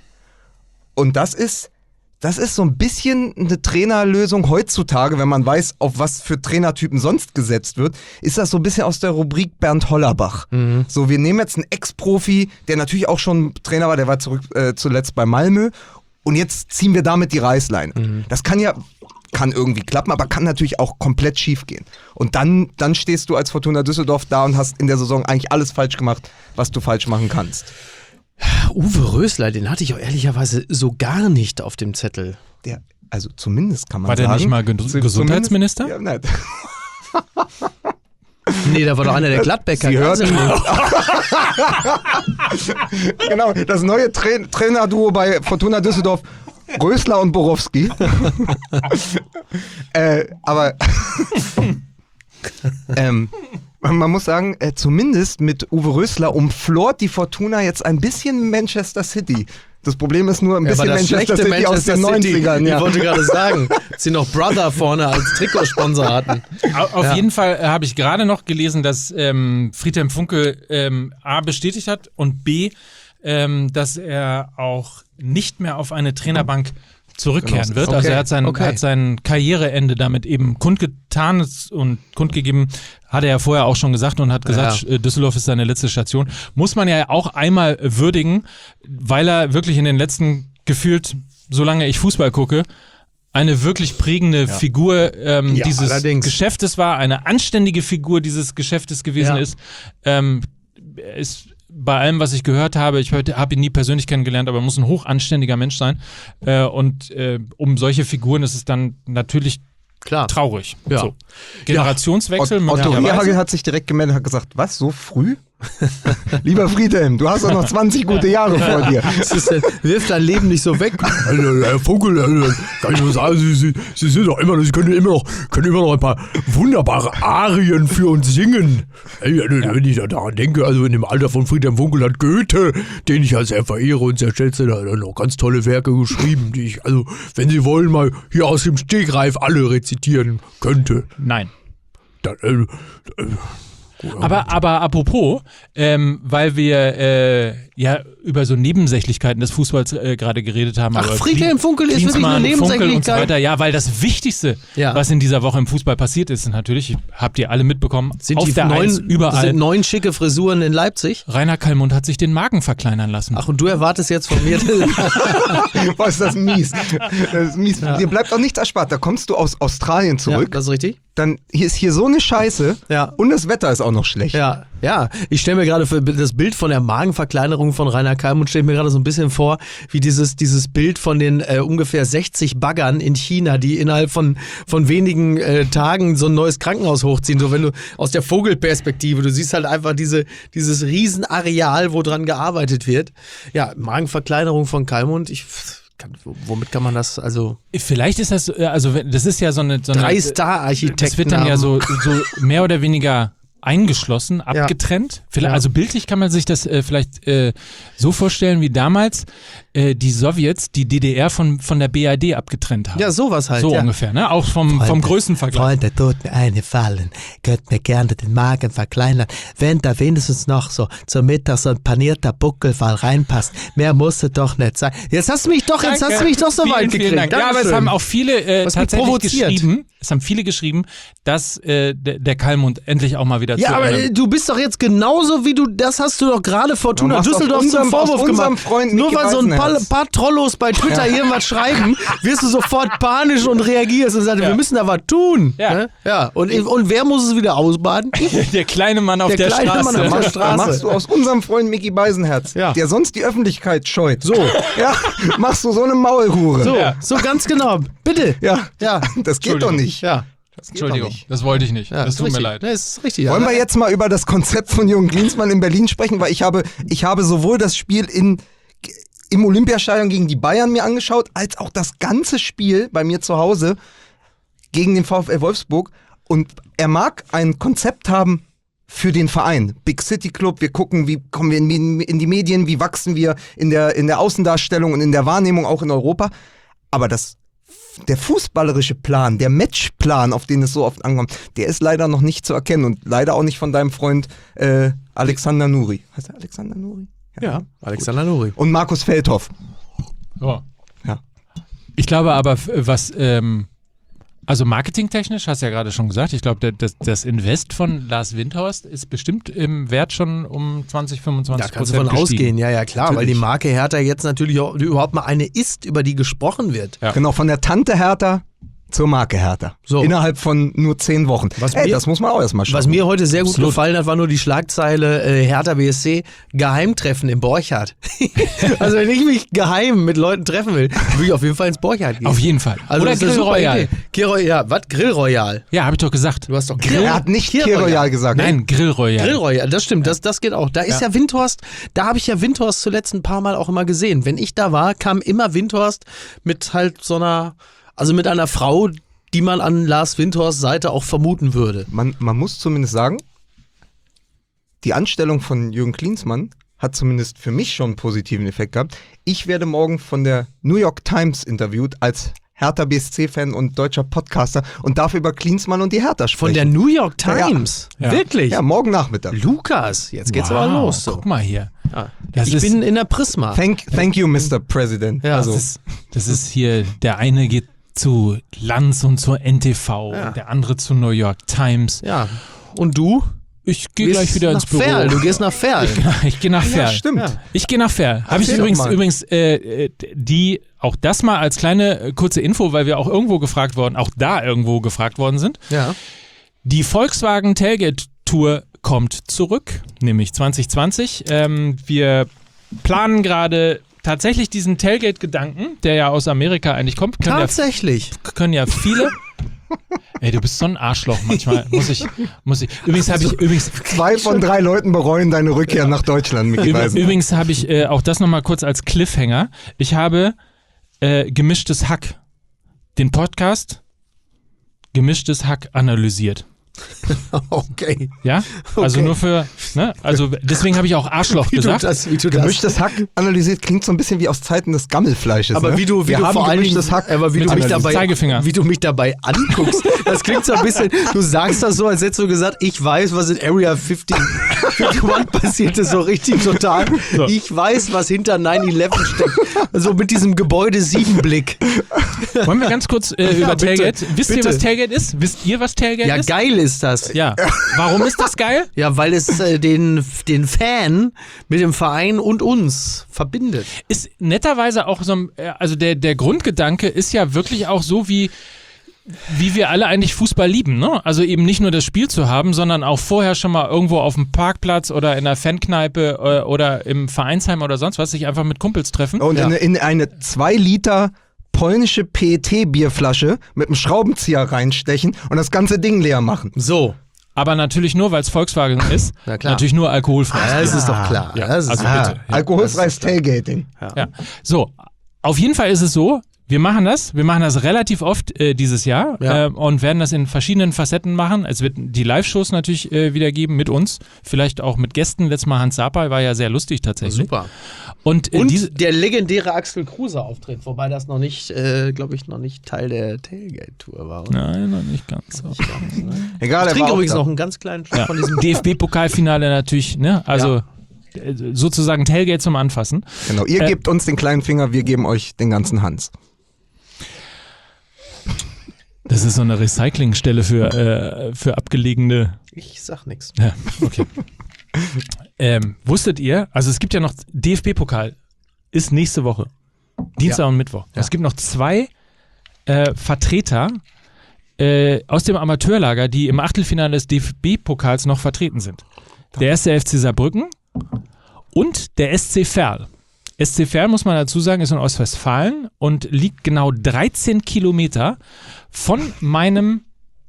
Speaker 1: Und das ist, das ist so ein bisschen eine Trainerlösung heutzutage, wenn man weiß, auf was für Trainertypen sonst gesetzt wird, ist das so ein bisschen aus der Rubrik Bernd Hollerbach. So, wir nehmen jetzt einen Ex-Profi, der natürlich auch schon Trainer war, der war zurück, äh, zuletzt bei Malmö und jetzt ziehen wir damit die Reißleine. Das kann ja kann irgendwie klappen, aber kann natürlich auch komplett schief gehen. Und dann, dann stehst du als Fortuna Düsseldorf da und hast in der Saison eigentlich alles falsch gemacht, was du falsch machen kannst.
Speaker 3: Uwe Rösler, den hatte ich auch ehrlicherweise so gar nicht auf dem Zettel.
Speaker 1: Der, also zumindest kann man
Speaker 2: War der
Speaker 1: sagen.
Speaker 2: nicht mal Ge-
Speaker 1: zu-
Speaker 2: Gesundheitsminister?
Speaker 1: zumindest- Ja, nein.
Speaker 3: Nee, da war doch einer der Gladbecker.
Speaker 1: Sie
Speaker 3: Ganz
Speaker 1: hörten-
Speaker 3: im-
Speaker 1: Genau, das neue Tra Trainerduo bei Fortuna Düsseldorf, Rösler und Borowski. äh, aber ähm, man muss sagen, äh, zumindest mit Uwe Rösler umflort die Fortuna jetzt ein bisschen Manchester City. Das Problem ist nur ein
Speaker 3: Ja, aber
Speaker 1: bisschen
Speaker 3: das
Speaker 1: Manchester
Speaker 3: schlechte
Speaker 1: City aus den
Speaker 3: Manchester City,
Speaker 1: neunzigern. Ja.
Speaker 3: Ich wollte gerade sagen, dass sie noch Brother vorne als Trikotsponsor hatten.
Speaker 2: Au- Auf
Speaker 3: Ja.
Speaker 2: jeden Fall äh, habe ich gerade noch gelesen, dass ähm, Friedhelm Funkel ähm, A bestätigt hat und B, ähm, dass er auch nicht mehr auf eine Trainerbank zurückkehren
Speaker 1: Genau.
Speaker 2: wird.
Speaker 1: Okay.
Speaker 2: Also er hat sein,
Speaker 3: Okay.
Speaker 2: hat sein Karriereende damit eben kundgetan und kundgegeben, hat er ja vorher auch schon gesagt und hat gesagt,
Speaker 3: Ja.
Speaker 2: äh, Düsseldorf ist seine letzte Station. Muss man ja auch einmal würdigen, weil er wirklich in den letzten gefühlt, solange ich Fußball gucke, eine wirklich prägende Figur ähm,
Speaker 3: Ja,
Speaker 2: dieses
Speaker 3: allerdings.
Speaker 2: Geschäftes war, eine anständige Figur dieses Geschäftes gewesen
Speaker 3: Ja.
Speaker 2: ist. Ähm, er ist bei allem, was ich gehört habe, ich habe ihn nie persönlich kennengelernt, aber er muss ein hochanständiger Mensch sein. Äh, und äh, um solche Figuren ist es dann natürlich
Speaker 3: Klar.
Speaker 2: traurig.
Speaker 3: Ja.
Speaker 2: So. Generationswechsel
Speaker 1: Otto
Speaker 2: möglicherweise.
Speaker 1: Rehagel hat sich direkt gemeldet und hat gesagt, was, so früh? Lieber Friedhelm, du hast doch noch zwanzig gute Jahre vor dir.
Speaker 3: Das ist, äh, wirf dein Leben nicht so weg.
Speaker 4: Also, Herr Funkel, also, kann ich nur sagen, Sie, Sie, Sie sind doch immer, Sie können immer noch, können immer noch ein paar wunderbare Arien für uns singen. Ey, wenn ich daran denke, also in dem Alter von Friedhelm Funkel hat Goethe, den ich ja sehr verehre und sehr schätze, da hat er noch ganz tolle Werke geschrieben, die ich, also, wenn Sie wollen, mal hier aus dem Stegreif alle rezitieren könnte.
Speaker 2: Nein.
Speaker 4: Dann, äh, äh,
Speaker 2: Aber, aber apropos, ähm, weil wir äh, ja über so Nebensächlichkeiten des Fußballs äh, gerade geredet haben.
Speaker 3: Ach,
Speaker 2: aber
Speaker 3: Friedhelm Funkel ist wirklich eine
Speaker 2: Klinsmann, Funkel und so
Speaker 3: Nebensächlichkeit.
Speaker 2: weiter. Ja, weil das Wichtigste,
Speaker 3: Ja.
Speaker 2: was in dieser Woche im Fußball passiert ist, natürlich, habt ihr alle mitbekommen,
Speaker 3: Sind
Speaker 2: auf
Speaker 3: die
Speaker 2: der Eins,
Speaker 3: neun,
Speaker 2: überall.
Speaker 3: sind neun schicke Frisuren in Leipzig?
Speaker 2: Rainer Kallmund hat sich den Magen verkleinern lassen.
Speaker 3: Ach, und du erwartest jetzt von mir...
Speaker 1: Boah, ist das mies. Das ist mies.
Speaker 3: Ja.
Speaker 1: Dir bleibt auch nichts erspart. Da kommst du aus Australien
Speaker 3: ja,
Speaker 1: zurück,
Speaker 3: das ist richtig.
Speaker 1: dann hier ist hier so eine Scheiße
Speaker 3: Ja.
Speaker 1: und das Wetter ist auch noch schlecht.
Speaker 3: Ja, ja. Ich stelle mir gerade für das Bild von der Magenverkleinerung von Rainer Kallmund, stelle mir gerade so ein bisschen vor, wie dieses, dieses Bild von den äh, ungefähr sechzig Baggern in China, die innerhalb von, von wenigen äh, Tagen so ein neues Krankenhaus hochziehen. So wenn du aus der Vogelperspektive, du siehst halt einfach diese, dieses Riesenareal, wo dran gearbeitet wird. Ja, Magenverkleinerung von Kallmund, ich... Kann, womit kann man das, also...
Speaker 2: Vielleicht ist das, äh, also wenn- das ist ja so eine... So eine
Speaker 3: Drei Star-Architekten
Speaker 2: Das wird dann ja
Speaker 3: haben-
Speaker 2: so, so mehr oder weniger eingeschlossen, abgetrennt. Vielleicht,
Speaker 3: Ja.
Speaker 2: Also bildlich kann man sich das äh, vielleicht äh, so vorstellen, wie damals äh, die Sowjets die D D R von, von der B R D abgetrennt haben.
Speaker 3: Ja, sowas halt.
Speaker 2: so
Speaker 3: ja.
Speaker 2: ungefähr, ne? Auch vom, vom Größenvergleich.
Speaker 5: Freunde, tut mir eine Fallen. Könnt mir gerne den Magen verkleinern, wenn da wenigstens noch so zum Mittag so ein panierter Buckelwal reinpasst. Mehr muss es doch nicht sein.
Speaker 3: Jetzt hast du mich doch, jetzt hast du mich doch so
Speaker 2: Vielen,
Speaker 3: weit
Speaker 2: vielen
Speaker 3: gekriegt.
Speaker 2: Dank. Ja, aber es
Speaker 3: Dankeschön.
Speaker 2: haben auch viele äh,
Speaker 3: Was mich
Speaker 2: tatsächlich
Speaker 3: provoziert.
Speaker 2: geschrieben, es haben viele geschrieben, dass äh, der, der Kallmund endlich auch mal wieder
Speaker 3: Ja,
Speaker 2: zu
Speaker 3: aber
Speaker 2: einem-
Speaker 3: äh, du bist doch jetzt genauso wie du, das hast du doch gerade Fortuna
Speaker 1: Du machst
Speaker 3: Düsseldorf
Speaker 1: aus unserem-
Speaker 3: zum Vorwurf
Speaker 1: aus unserem
Speaker 3: gemacht.
Speaker 1: Freund
Speaker 3: Nur
Speaker 1: Micky
Speaker 3: weil so ein paar,
Speaker 1: Beisenherz.
Speaker 3: paar Trollos bei Twitter irgendwas schreiben, wirst du sofort panisch und reagierst und sagst,
Speaker 2: Ja.
Speaker 3: wir müssen da was tun.
Speaker 2: Ja.
Speaker 3: Ne? Ja. Und, und wer muss es wieder ausbaden?
Speaker 2: der kleine Mann auf
Speaker 3: Der
Speaker 2: der,
Speaker 3: kleine
Speaker 2: Straße.
Speaker 3: Mann auf der
Speaker 1: Da
Speaker 3: Straße.
Speaker 1: machst du aus unserem Freund Micky Beisenherz,
Speaker 3: Ja.
Speaker 1: der sonst die Öffentlichkeit scheut.
Speaker 3: So.
Speaker 1: Ja, machst du so eine Maulhure.
Speaker 3: So,
Speaker 2: Ja.
Speaker 3: so ganz genau. Bitte.
Speaker 1: Ja,
Speaker 3: Ja.
Speaker 1: das geht doch nicht.
Speaker 3: Ja.
Speaker 1: Das geht doch
Speaker 2: Entschuldigung,
Speaker 1: nicht.
Speaker 2: das wollte ich nicht.
Speaker 3: Ja,
Speaker 2: das
Speaker 3: ist
Speaker 2: tut mir
Speaker 3: richtig.
Speaker 2: leid.
Speaker 3: Ne, ist richtig.
Speaker 1: Wollen
Speaker 3: ja.
Speaker 1: wir jetzt mal über das Konzept von Jürgen Klinsmann in Berlin sprechen, weil ich habe, ich habe sowohl das Spiel in, im Olympiastadion gegen die Bayern mir angeschaut, als auch das ganze Spiel bei mir zu Hause gegen den VfL Wolfsburg. Und er mag ein Konzept haben für den Verein. Big City Club, wir gucken, wie kommen wir in, in die Medien, wie wachsen wir in der, in der Außendarstellung und in der Wahrnehmung auch in Europa. Aber das der fußballerische Plan, der Matchplan, auf den es so oft ankommt, der ist leider noch nicht zu erkennen und leider auch nicht von deinem Freund äh, Alexander Nuri. Heißt er Alexander Nuri?
Speaker 3: Ja, Alexander Nuri.
Speaker 1: Und Markus Feldhoff.
Speaker 2: Ja.
Speaker 1: Ja.
Speaker 2: Ich glaube aber, f- was, ähm, also marketingtechnisch, hast du ja gerade schon gesagt, ich glaube, der- das, das Invest von Lars Windhorst ist bestimmt im Wert schon um zwanzig, fünfundzwanzig
Speaker 3: Da kannst
Speaker 2: Prozent
Speaker 3: du von
Speaker 2: gestiegen.
Speaker 3: ausgehen, ja, ja, klar, weil
Speaker 1: Natürlich.
Speaker 3: die Marke Hertha jetzt natürlich auch überhaupt mal eine ist, über die gesprochen wird.
Speaker 2: Ja.
Speaker 1: Genau, von der Tante Hertha zur Marke Hertha.
Speaker 3: So.
Speaker 1: Innerhalb von nur zehn Wochen.
Speaker 3: Was
Speaker 1: Ey,
Speaker 3: mir-
Speaker 1: das muss man auch erstmal schaffen.
Speaker 3: Was mir heute sehr gut
Speaker 2: Absolut.
Speaker 3: gefallen hat, war nur die Schlagzeile äh, Hertha B S C Geheimtreffen im Borchardt. Also wenn ich mich geheim mit Leuten treffen will, würde ich auf jeden Fall ins Borchardt gehen.
Speaker 2: Auf jeden Fall.
Speaker 3: Also
Speaker 2: Oder
Speaker 3: das ist eine
Speaker 2: Grill
Speaker 3: super
Speaker 2: Royal.
Speaker 3: Idee. Grill Royal, ja, was? Grill Royal.
Speaker 2: Ja, habe ich doch gesagt.
Speaker 3: Du hast doch
Speaker 1: er hat nicht
Speaker 3: Grill
Speaker 1: Kier Royal gesagt.
Speaker 2: Nein, Grill Royal.
Speaker 3: Grill Royal, das stimmt, das, das geht auch. Da ist ja.
Speaker 2: Ja.
Speaker 3: Windhorst, da habe ich ja Windhorst zuletzt ein paar Mal auch immer gesehen. Wenn ich da war, kam immer Windhorst mit halt so einer, also mit einer Frau, die man an Lars Windhorsts Seite auch vermuten würde.
Speaker 1: Man, man muss zumindest sagen, die Anstellung von Jürgen Klinsmann hat zumindest für mich schon einen positiven Effekt gehabt. Ich werde morgen von der New York Times interviewt als Hertha B S C-Fan und deutscher Podcaster und darf über Klinsmann und die Hertha sprechen.
Speaker 3: Von der New York
Speaker 1: Ja.
Speaker 3: Times?
Speaker 2: Ja.
Speaker 3: Wirklich?
Speaker 1: Ja, morgen Nachmittag.
Speaker 3: Lukas, jetzt geht's
Speaker 2: wow,
Speaker 3: aber los. So.
Speaker 2: Guck mal hier.
Speaker 3: Ja.
Speaker 2: Das
Speaker 3: Ich
Speaker 2: ist-
Speaker 3: bin in der Prisma.
Speaker 1: Thank, thank you, Mister President.
Speaker 3: Ja,
Speaker 1: also,
Speaker 2: Das ist, das ist hier, der eine geht zu Lanz und zur N T V
Speaker 3: Ja.
Speaker 2: und der andere zu New York Times.
Speaker 3: Ja. Und du?
Speaker 2: Ich gehe
Speaker 3: Gehst
Speaker 2: gleich wieder
Speaker 3: nach
Speaker 2: ins Büro.
Speaker 3: Ferl. Du gehst nach Ferl.
Speaker 2: Ich gehe nach
Speaker 1: ja,
Speaker 2: Ferl.
Speaker 1: stimmt.
Speaker 3: Ja.
Speaker 2: Ich gehe nach Ferl. Habe ich
Speaker 1: Erzähl doch
Speaker 2: übrigens,
Speaker 1: mal.
Speaker 2: übrigens äh, äh, die, auch das mal als kleine äh, kurze Info, weil wir auch irgendwo gefragt worden, auch da irgendwo gefragt worden sind.
Speaker 3: Ja.
Speaker 2: Die Volkswagen Tailgate Tour kommt zurück, nämlich zwanzig zwanzig. Ähm, wir planen gerade tatsächlich diesen Tailgate-Gedanken, der ja aus Amerika eigentlich kommt. Können ja,
Speaker 3: Tatsächlich.
Speaker 2: können ja viele. Ey, du bist so ein Arschloch. Manchmal muss ich, muss ich. Übrigens habe ich, übrigens.
Speaker 1: Zwei von drei Leuten bereuen deine Rückkehr nach Deutschland, Micky Beisenherz.
Speaker 2: Übrigens habe ich äh, auch das nochmal kurz als Cliffhanger. Ich habe äh, Gemischtes Hack, den Podcast Gemischtes Hack analysiert.
Speaker 3: Okay.
Speaker 2: Ja? Also
Speaker 3: Okay.
Speaker 2: nur für, ne? Also deswegen habe ich auch Arschloch
Speaker 3: Wie du
Speaker 2: gesagt.
Speaker 3: das, wie du das.
Speaker 1: Gemischtes Hack analysiert klingt so ein bisschen wie aus Zeiten des Gammelfleisches.
Speaker 3: Aber
Speaker 1: ne?
Speaker 3: wie du, wie
Speaker 1: Wir
Speaker 3: du
Speaker 1: haben
Speaker 3: vor allen Dingen,
Speaker 1: gemischtes Hack
Speaker 3: aber wie du mich
Speaker 1: analysiert.
Speaker 3: dabei,
Speaker 2: Zeigefinger.
Speaker 3: wie du mich dabei anguckst, das klingt so ein bisschen, du sagst das so, als hättest du gesagt, ich weiß, was in Area fünfzig, einundfünfzig passiert ist, so richtig total.
Speaker 2: So.
Speaker 3: Ich weiß, was hinter neun elf steckt. So mit diesem Gebäude sieben Blick.
Speaker 2: Wollen wir ganz kurz äh, über
Speaker 3: bitte,
Speaker 2: Tailgate. Wisst
Speaker 3: bitte.
Speaker 2: ihr, was Tailgate ist? Wisst ihr, was Tailgate
Speaker 3: Ja,
Speaker 2: ist?
Speaker 3: geil ist das.
Speaker 2: Ja. Warum ist das geil?
Speaker 3: Ja, weil es äh, den, den Fan mit dem Verein und uns verbindet.
Speaker 2: Ist netterweise auch so ein, äh, also der, der Grundgedanke ist ja wirklich auch so wie, wie wir alle eigentlich Fußball lieben, ne? Also eben nicht nur das Spiel zu haben, sondern auch vorher schon mal irgendwo auf dem Parkplatz oder in der Fankneipe äh, oder im Vereinsheim oder sonst was, sich einfach mit Kumpels treffen.
Speaker 1: Und
Speaker 3: Ja.
Speaker 1: in, in eine zwei Liter polnische P E T-Bierflasche mit einem Schraubenzieher reinstechen und das ganze Ding leer machen.
Speaker 3: So.
Speaker 2: Aber natürlich nur, weil es Volkswagen ist.
Speaker 3: Na klar.
Speaker 2: Natürlich nur alkoholfrei.
Speaker 3: Ja, das ist doch klar.
Speaker 2: Ja,
Speaker 3: das ist
Speaker 2: also
Speaker 3: klar.
Speaker 2: bitte. Ja.
Speaker 1: Alkoholfreies Tailgating.
Speaker 2: Ja. So, auf jeden Fall ist es so, wir machen das, wir machen das relativ oft äh, dieses Jahr
Speaker 3: Ja.
Speaker 2: äh, und werden das in verschiedenen Facetten machen. Es wird die Live-Shows natürlich äh, wieder geben mit uns, vielleicht auch mit Gästen. Letztes Mal Hans Sapai war ja sehr lustig tatsächlich.
Speaker 3: Super.
Speaker 2: Und, äh,
Speaker 3: Und
Speaker 2: diese,
Speaker 3: der legendäre Axel Kruse-Auftritt, wobei das noch nicht, äh, glaube ich, noch nicht Teil der Tailgate-Tour war. Oder?
Speaker 2: nein, noch nicht ganz so.
Speaker 1: Egal,
Speaker 3: Ich
Speaker 1: er
Speaker 3: trinke
Speaker 1: war auch
Speaker 3: übrigens
Speaker 1: da.
Speaker 3: noch einen ganz kleinen Schluck
Speaker 2: Ja.
Speaker 3: von diesem.
Speaker 2: D F B-Pokalfinale natürlich, ne? Also äh, sozusagen Tailgate zum Anfassen.
Speaker 1: Genau, ihr
Speaker 2: Äh,
Speaker 1: gebt uns den kleinen Finger, wir geben euch den ganzen Hans.
Speaker 2: Das ist so eine Recyclingstelle für, äh, für abgelegene.
Speaker 3: Ich sag nichts.
Speaker 2: Ja, okay. ähm, wusstet ihr, also es gibt ja noch D F B-Pokal, ist nächste Woche. Dienstag
Speaker 3: Ja.
Speaker 2: und Mittwoch.
Speaker 3: Ja.
Speaker 2: Es gibt noch zwei äh, Vertreter äh, aus dem Amateurlager, die im Achtelfinale des D F B-Pokals noch vertreten sind. Der erste F C Saarbrücken und der S C Verl. S C Verl, muss man dazu sagen, ist in Ostwestfalen und liegt genau dreizehn Kilometer von meinem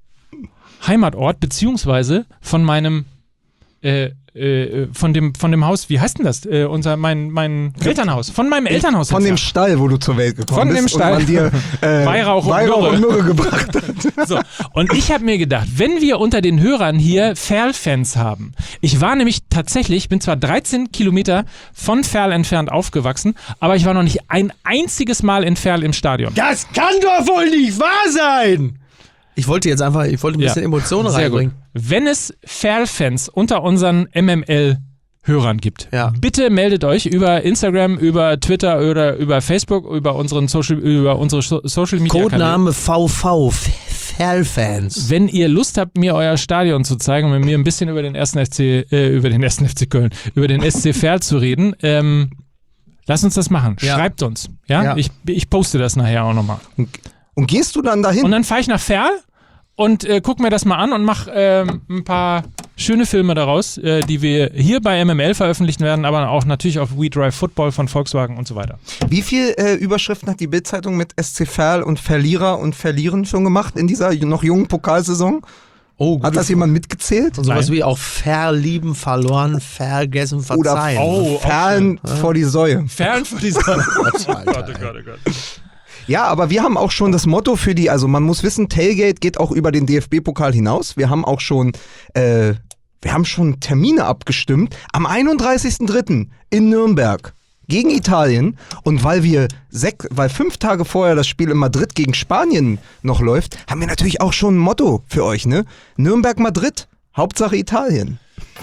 Speaker 2: Heimatort, beziehungsweise von meinem äh, äh, von dem von dem Haus, wie heißt denn das? Äh, unser mein mein Elternhaus, von meinem Elternhaus.
Speaker 1: Von dem
Speaker 2: entfernt.
Speaker 1: Stall, wo du zur Welt gekommen
Speaker 2: Von
Speaker 1: bist.
Speaker 2: dem Stall.
Speaker 1: Und man dir äh,
Speaker 2: Weihrauch und
Speaker 1: Weihrauch
Speaker 2: Myrrhe.
Speaker 1: und Myrrhe gebracht hat.
Speaker 2: So, und ich habe mir gedacht, wenn wir unter den Hörern hier Ferl-Fans haben, ich war nämlich tatsächlich, ich bin zwar dreizehn Kilometer von Ferl entfernt aufgewachsen, aber ich war noch nicht ein einziges Mal in Ferl im Stadion.
Speaker 3: Das kann doch wohl nicht wahr sein! Ich wollte jetzt einfach, ich wollte ein bisschen
Speaker 2: Ja,
Speaker 3: Emotionen
Speaker 2: sehr
Speaker 3: reinbringen.
Speaker 2: gut. Wenn es Ferl-Fans unter unseren M M L-Hörern gibt,
Speaker 3: Ja.
Speaker 2: bitte meldet euch über Instagram, über Twitter oder über Facebook, über, unseren Social, über unsere so Social Media Kanäle.
Speaker 3: Codename V V, Ferl-Fans.
Speaker 2: Wenn ihr Lust habt, mir euer Stadion zu zeigen und mit mir ein bisschen über den ersten F C, äh, über den ersten F C Köln, über den S C Verl zu reden, ähm, lasst uns das machen.
Speaker 3: Ja.
Speaker 2: Schreibt uns. Ja?
Speaker 3: Ja.
Speaker 2: Ich, ich poste das nachher auch nochmal.
Speaker 1: Und gehst du dann dahin?
Speaker 2: Und dann fahre ich nach Verl und äh, guck mir das mal an und mach ähm, ein paar schöne Filme daraus, äh, die wir hier bei M M L veröffentlichen werden, aber auch natürlich auf We Drive Football von Volkswagen und so weiter.
Speaker 1: Wie viel äh, Überschriften hat die Bild-Zeitung mit S C Verl und Verlierer und Verlieren schon gemacht in dieser noch jungen Pokalsaison?
Speaker 3: Oh,
Speaker 1: Hat das jemand mitgezählt?
Speaker 3: Und sowas
Speaker 2: Nein.
Speaker 3: wie auch verlieben, verloren, vergessen,
Speaker 1: Oder
Speaker 3: verzeihen.
Speaker 2: Oh,
Speaker 1: Perlen vor die Säue.
Speaker 2: Fern von dieser...
Speaker 3: Alter, ey.
Speaker 1: Ja, aber wir haben auch schon das Motto für die, also man muss wissen, Tailgate geht auch über den D F B-Pokal hinaus. Wir haben auch schon, äh, wir haben schon Termine abgestimmt. Am einunddreißigsten dritten in Nürnberg gegen Italien. Und weil wir sech, weil fünf Tage vorher das Spiel in Madrid gegen Spanien noch läuft, haben wir natürlich auch schon ein Motto für euch, ne? Nürnberg-Madrid, Hauptsache Italien.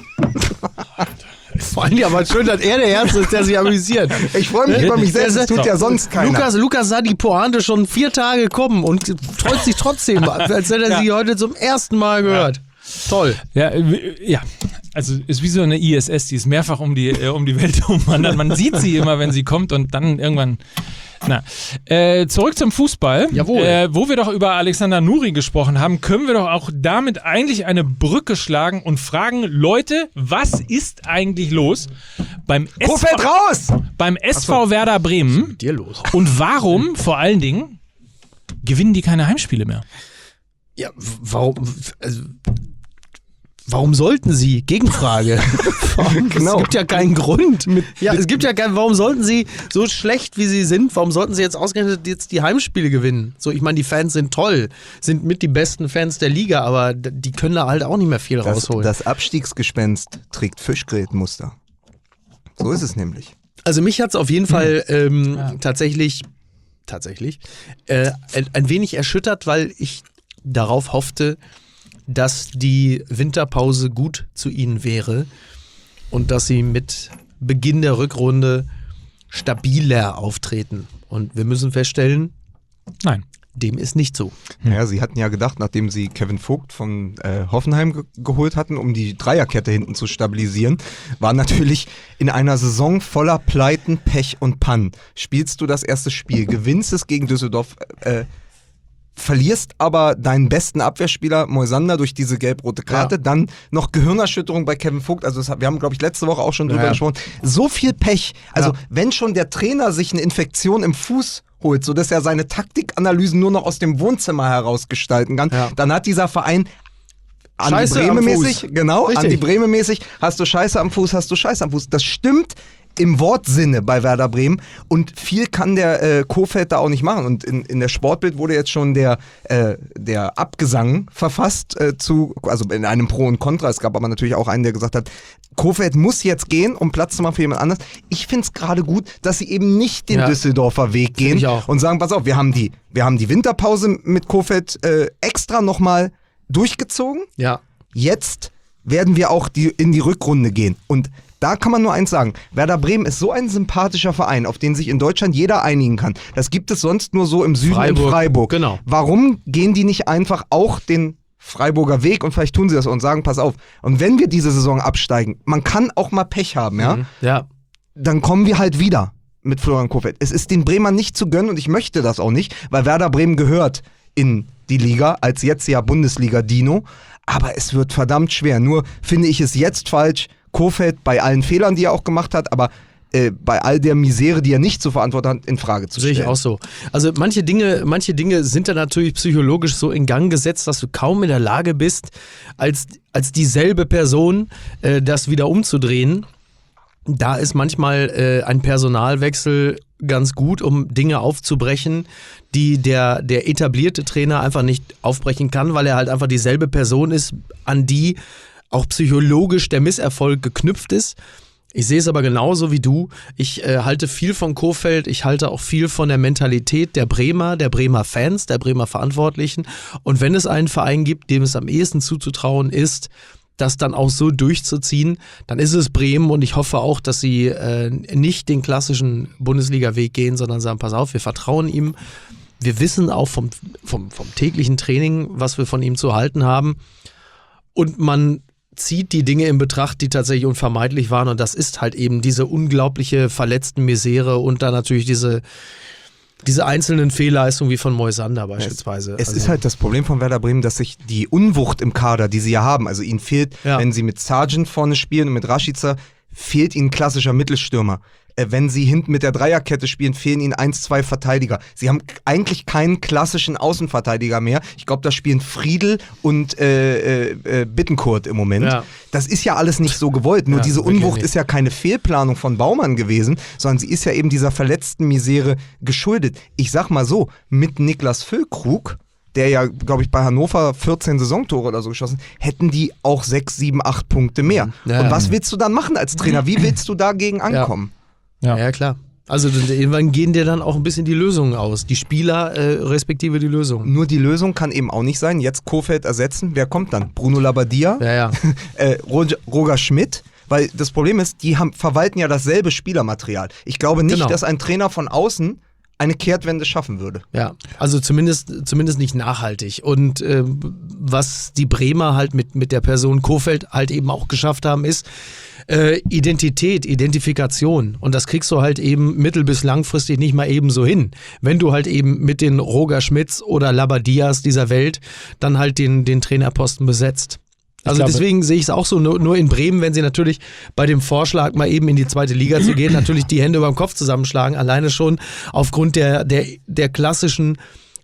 Speaker 3: Vor allem aber schön, dass er der Erste ist, der sich amüsiert.
Speaker 1: Ich freue mich über mich selbst, das tut ja sonst keiner.
Speaker 3: Lukas, Lukas sah die Pointe schon vier Tage kommen und freut sich trotzdem, als hätte er
Speaker 2: Ja.
Speaker 3: sie heute zum ersten Mal gehört. Toll.
Speaker 2: Ja, äh, ja, also ist wie so eine I S S, die ist mehrfach um die, äh, um die Welt umwandert. Man sieht sie immer, wenn sie kommt und dann irgendwann... Na, äh, zurück zum Fußball.
Speaker 3: Jawohl.
Speaker 2: Äh, wo wir doch über Alexander Nuri gesprochen haben, können wir doch auch damit eigentlich eine Brücke schlagen und fragen, Leute, was ist eigentlich los beim S V,
Speaker 1: Kofeld raus!
Speaker 2: beim S V Werder Bremen
Speaker 3: Dir los.
Speaker 2: und warum vor allen Dingen gewinnen die keine Heimspiele mehr?
Speaker 3: Ja, w- warum, also, warum sollten sie? Gegenfrage. Warum?
Speaker 1: Genau.
Speaker 3: Es gibt ja keinen Grund. ja, es gibt ja keinen, warum sollten sie so schlecht wie sie sind, warum sollten sie jetzt ausgerechnet jetzt die Heimspiele gewinnen? So, ich meine, die Fans sind toll, sind mit die besten Fans der Liga, aber d- die können da halt auch nicht mehr viel
Speaker 1: Das,
Speaker 3: rausholen.
Speaker 1: das Abstiegsgespenst trägt Fischgrätenmuster. So ist es nämlich.
Speaker 3: Also mich hat es auf jeden Fall ähm, tatsächlich, tatsächlich, äh, ein, ein wenig erschüttert, weil ich darauf hoffte, dass die Winterpause gut zu ihnen wäre und dass sie mit Beginn der Rückrunde stabiler auftreten. Und wir müssen feststellen,
Speaker 2: Nein.
Speaker 3: dem ist nicht so.
Speaker 1: Ja, sie hatten ja gedacht, nachdem sie Kevin Vogt von äh, Hoffenheim ge- geholt hatten, um die Dreierkette hinten zu stabilisieren, war natürlich in einer Saison voller Pleiten, Pech und Pannen. Spielst du das erste Spiel, gewinnst es gegen Düsseldorf, äh, verlierst aber deinen besten Abwehrspieler Moisander durch diese gelb-rote Karte,
Speaker 3: Ja.
Speaker 1: dann noch Gehirnerschütterung bei Kevin Vogt, also das, wir haben, glaube ich, letzte Woche auch schon drüber
Speaker 3: Ja.
Speaker 1: gesprochen, so viel Pech, also
Speaker 3: Ja.
Speaker 1: wenn schon der Trainer sich eine Infektion im Fuß holt, sodass er seine Taktikanalysen nur noch aus dem Wohnzimmer heraus gestalten kann,
Speaker 3: Ja.
Speaker 1: dann hat dieser Verein Andi
Speaker 3: Scheiße am
Speaker 1: Brehme-mäßig,
Speaker 3: Fuß.
Speaker 1: genau,
Speaker 3: Richtig.
Speaker 1: Andi Brehme-mäßig, hast du Scheiße am Fuß, hast du Scheiße am Fuß. Das stimmt im Wortsinne bei Werder Bremen und viel kann der äh, Kohfeldt da auch nicht machen. Und in, in der Sportbild wurde jetzt schon der, äh, der Abgesang verfasst äh, zu, also in einem Pro und Contra. Es gab aber natürlich auch einen, der gesagt hat, Kohfeldt muss jetzt gehen, um Platz zu machen für jemand anderes. Ich finde es gerade gut, dass sie eben nicht den
Speaker 3: Ja.
Speaker 1: Düsseldorfer Weg gehen
Speaker 3: ich auch.
Speaker 1: und sagen, pass auf, wir haben die, wir haben die Winterpause mit Kohfeldt äh, extra nochmal durchgezogen.
Speaker 3: Ja.
Speaker 1: Jetzt werden wir auch die, in die Rückrunde gehen. Und da kann man nur eins sagen, Werder Bremen ist so ein sympathischer Verein, auf den sich in Deutschland jeder einigen kann. Das gibt es sonst nur so im Süden
Speaker 3: Freiburg,
Speaker 1: in Freiburg.
Speaker 3: genau.
Speaker 1: Warum gehen die nicht einfach auch den Freiburger Weg und vielleicht tun sie das und sagen, pass auf, und wenn wir diese Saison absteigen, man kann auch mal Pech haben, ja,
Speaker 3: Ja.
Speaker 1: dann kommen wir halt wieder mit Florian Kohfeldt. Es ist den Bremern nicht zu gönnen und ich möchte das auch nicht, weil Werder Bremen gehört in die Liga, als jetzt ja Bundesliga-Dino, aber es wird verdammt schwer. Nur finde ich es jetzt falsch, Kohfeldt bei allen Fehlern, die er auch gemacht hat, aber äh, bei all der Misere, die er nicht zu verantworten hat, in Frage zu
Speaker 3: Sehe
Speaker 1: stellen.
Speaker 3: ich auch so. Also manche Dinge, manche Dinge sind da natürlich psychologisch so in Gang gesetzt, dass du kaum in der Lage bist, als, als dieselbe Person äh, das wieder umzudrehen. Da ist manchmal äh, ein Personalwechsel ganz gut, um Dinge aufzubrechen, die der, der etablierte Trainer einfach nicht aufbrechen kann, weil er halt einfach dieselbe Person ist, an die auch psychologisch der Misserfolg geknüpft ist. Ich sehe es aber genauso wie du. Ich äh, halte viel von Kohfeldt, ich halte auch viel von der Mentalität der Bremer, der Bremer Fans, der Bremer Verantwortlichen. Und wenn es einen Verein gibt, dem es am ehesten zuzutrauen ist, das dann auch so durchzuziehen, dann ist es Bremen und ich hoffe auch, dass sie äh, nicht den klassischen Bundesliga-Weg gehen, sondern sagen, pass auf, wir vertrauen ihm. Wir wissen auch vom, vom, vom täglichen Training, was wir von ihm zu halten haben. Und man zieht die Dinge in Betracht, die tatsächlich unvermeidlich waren. Und das ist halt eben diese unglaubliche verletzten Misere und dann natürlich diese, diese einzelnen Fehlleistungen wie von Moisander beispielsweise.
Speaker 1: Es
Speaker 3: Also,
Speaker 1: ist halt das Problem von Werder Bremen, dass sich die Unwucht im Kader, die sie ja haben, also ihnen fehlt,
Speaker 3: Ja.
Speaker 1: wenn sie mit Sargent vorne spielen und mit Rashica, fehlt ihnen klassischer Mittelstürmer. Äh, wenn sie hinten mit der Dreierkette spielen, fehlen ihnen eins, zwei Verteidiger. Sie haben eigentlich keinen klassischen Außenverteidiger mehr. Ich glaube, da spielen Friedl und äh, äh, Bittencourt im Moment.
Speaker 3: Ja.
Speaker 1: Das ist ja alles nicht so gewollt. Nur
Speaker 3: Ja,
Speaker 1: diese
Speaker 3: wirklich
Speaker 1: Unwucht
Speaker 3: nicht.
Speaker 1: ist ja keine Fehlplanung von Baumann gewesen, sondern sie ist ja eben dieser verletzten Misere geschuldet. Ich sag mal so, mit Niklas Füllkrug, der ja, glaube ich, bei Hannover vierzehn Saisontore oder so geschossen, hätten die auch sechs, sieben, acht Punkte mehr.
Speaker 3: Ja.
Speaker 1: Und was willst du dann machen als Trainer? Wie willst du dagegen ankommen?
Speaker 3: ja. ja, klar. Also irgendwann gehen dir dann auch ein bisschen die Lösungen aus. Die Spieler äh, respektive die Lösungen.
Speaker 1: Nur die Lösung kann eben auch nicht sein, jetzt Kohfeldt ersetzen. Wer kommt dann? Bruno Labbadia?
Speaker 3: Ja, ja.
Speaker 1: äh, Roger, Roger Schmidt? Weil das Problem ist, die haben, verwalten ja dasselbe Spielermaterial. Ich glaube nicht,
Speaker 3: Genau.
Speaker 1: dass ein Trainer von außen eine Kehrtwende schaffen würde.
Speaker 3: Ja, also zumindest, zumindest nicht nachhaltig. Und äh, was die Bremer halt mit, mit der Person Kohfeldt halt eben auch geschafft haben, ist äh, Identität, Identifikation. Und das kriegst du halt eben mittel- bis langfristig nicht mal eben so hin. Wenn du halt eben mit den Roger Schmidts oder Labbadias dieser Welt dann halt den, den Trainerposten besetzt. Also
Speaker 2: glaube-
Speaker 3: deswegen sehe ich es auch so, nur, nur in Bremen, wenn sie natürlich bei dem Vorschlag, mal eben in die zweite Liga zu gehen, natürlich die Hände über dem Kopf zusammenschlagen, alleine schon aufgrund der, der, der klassischen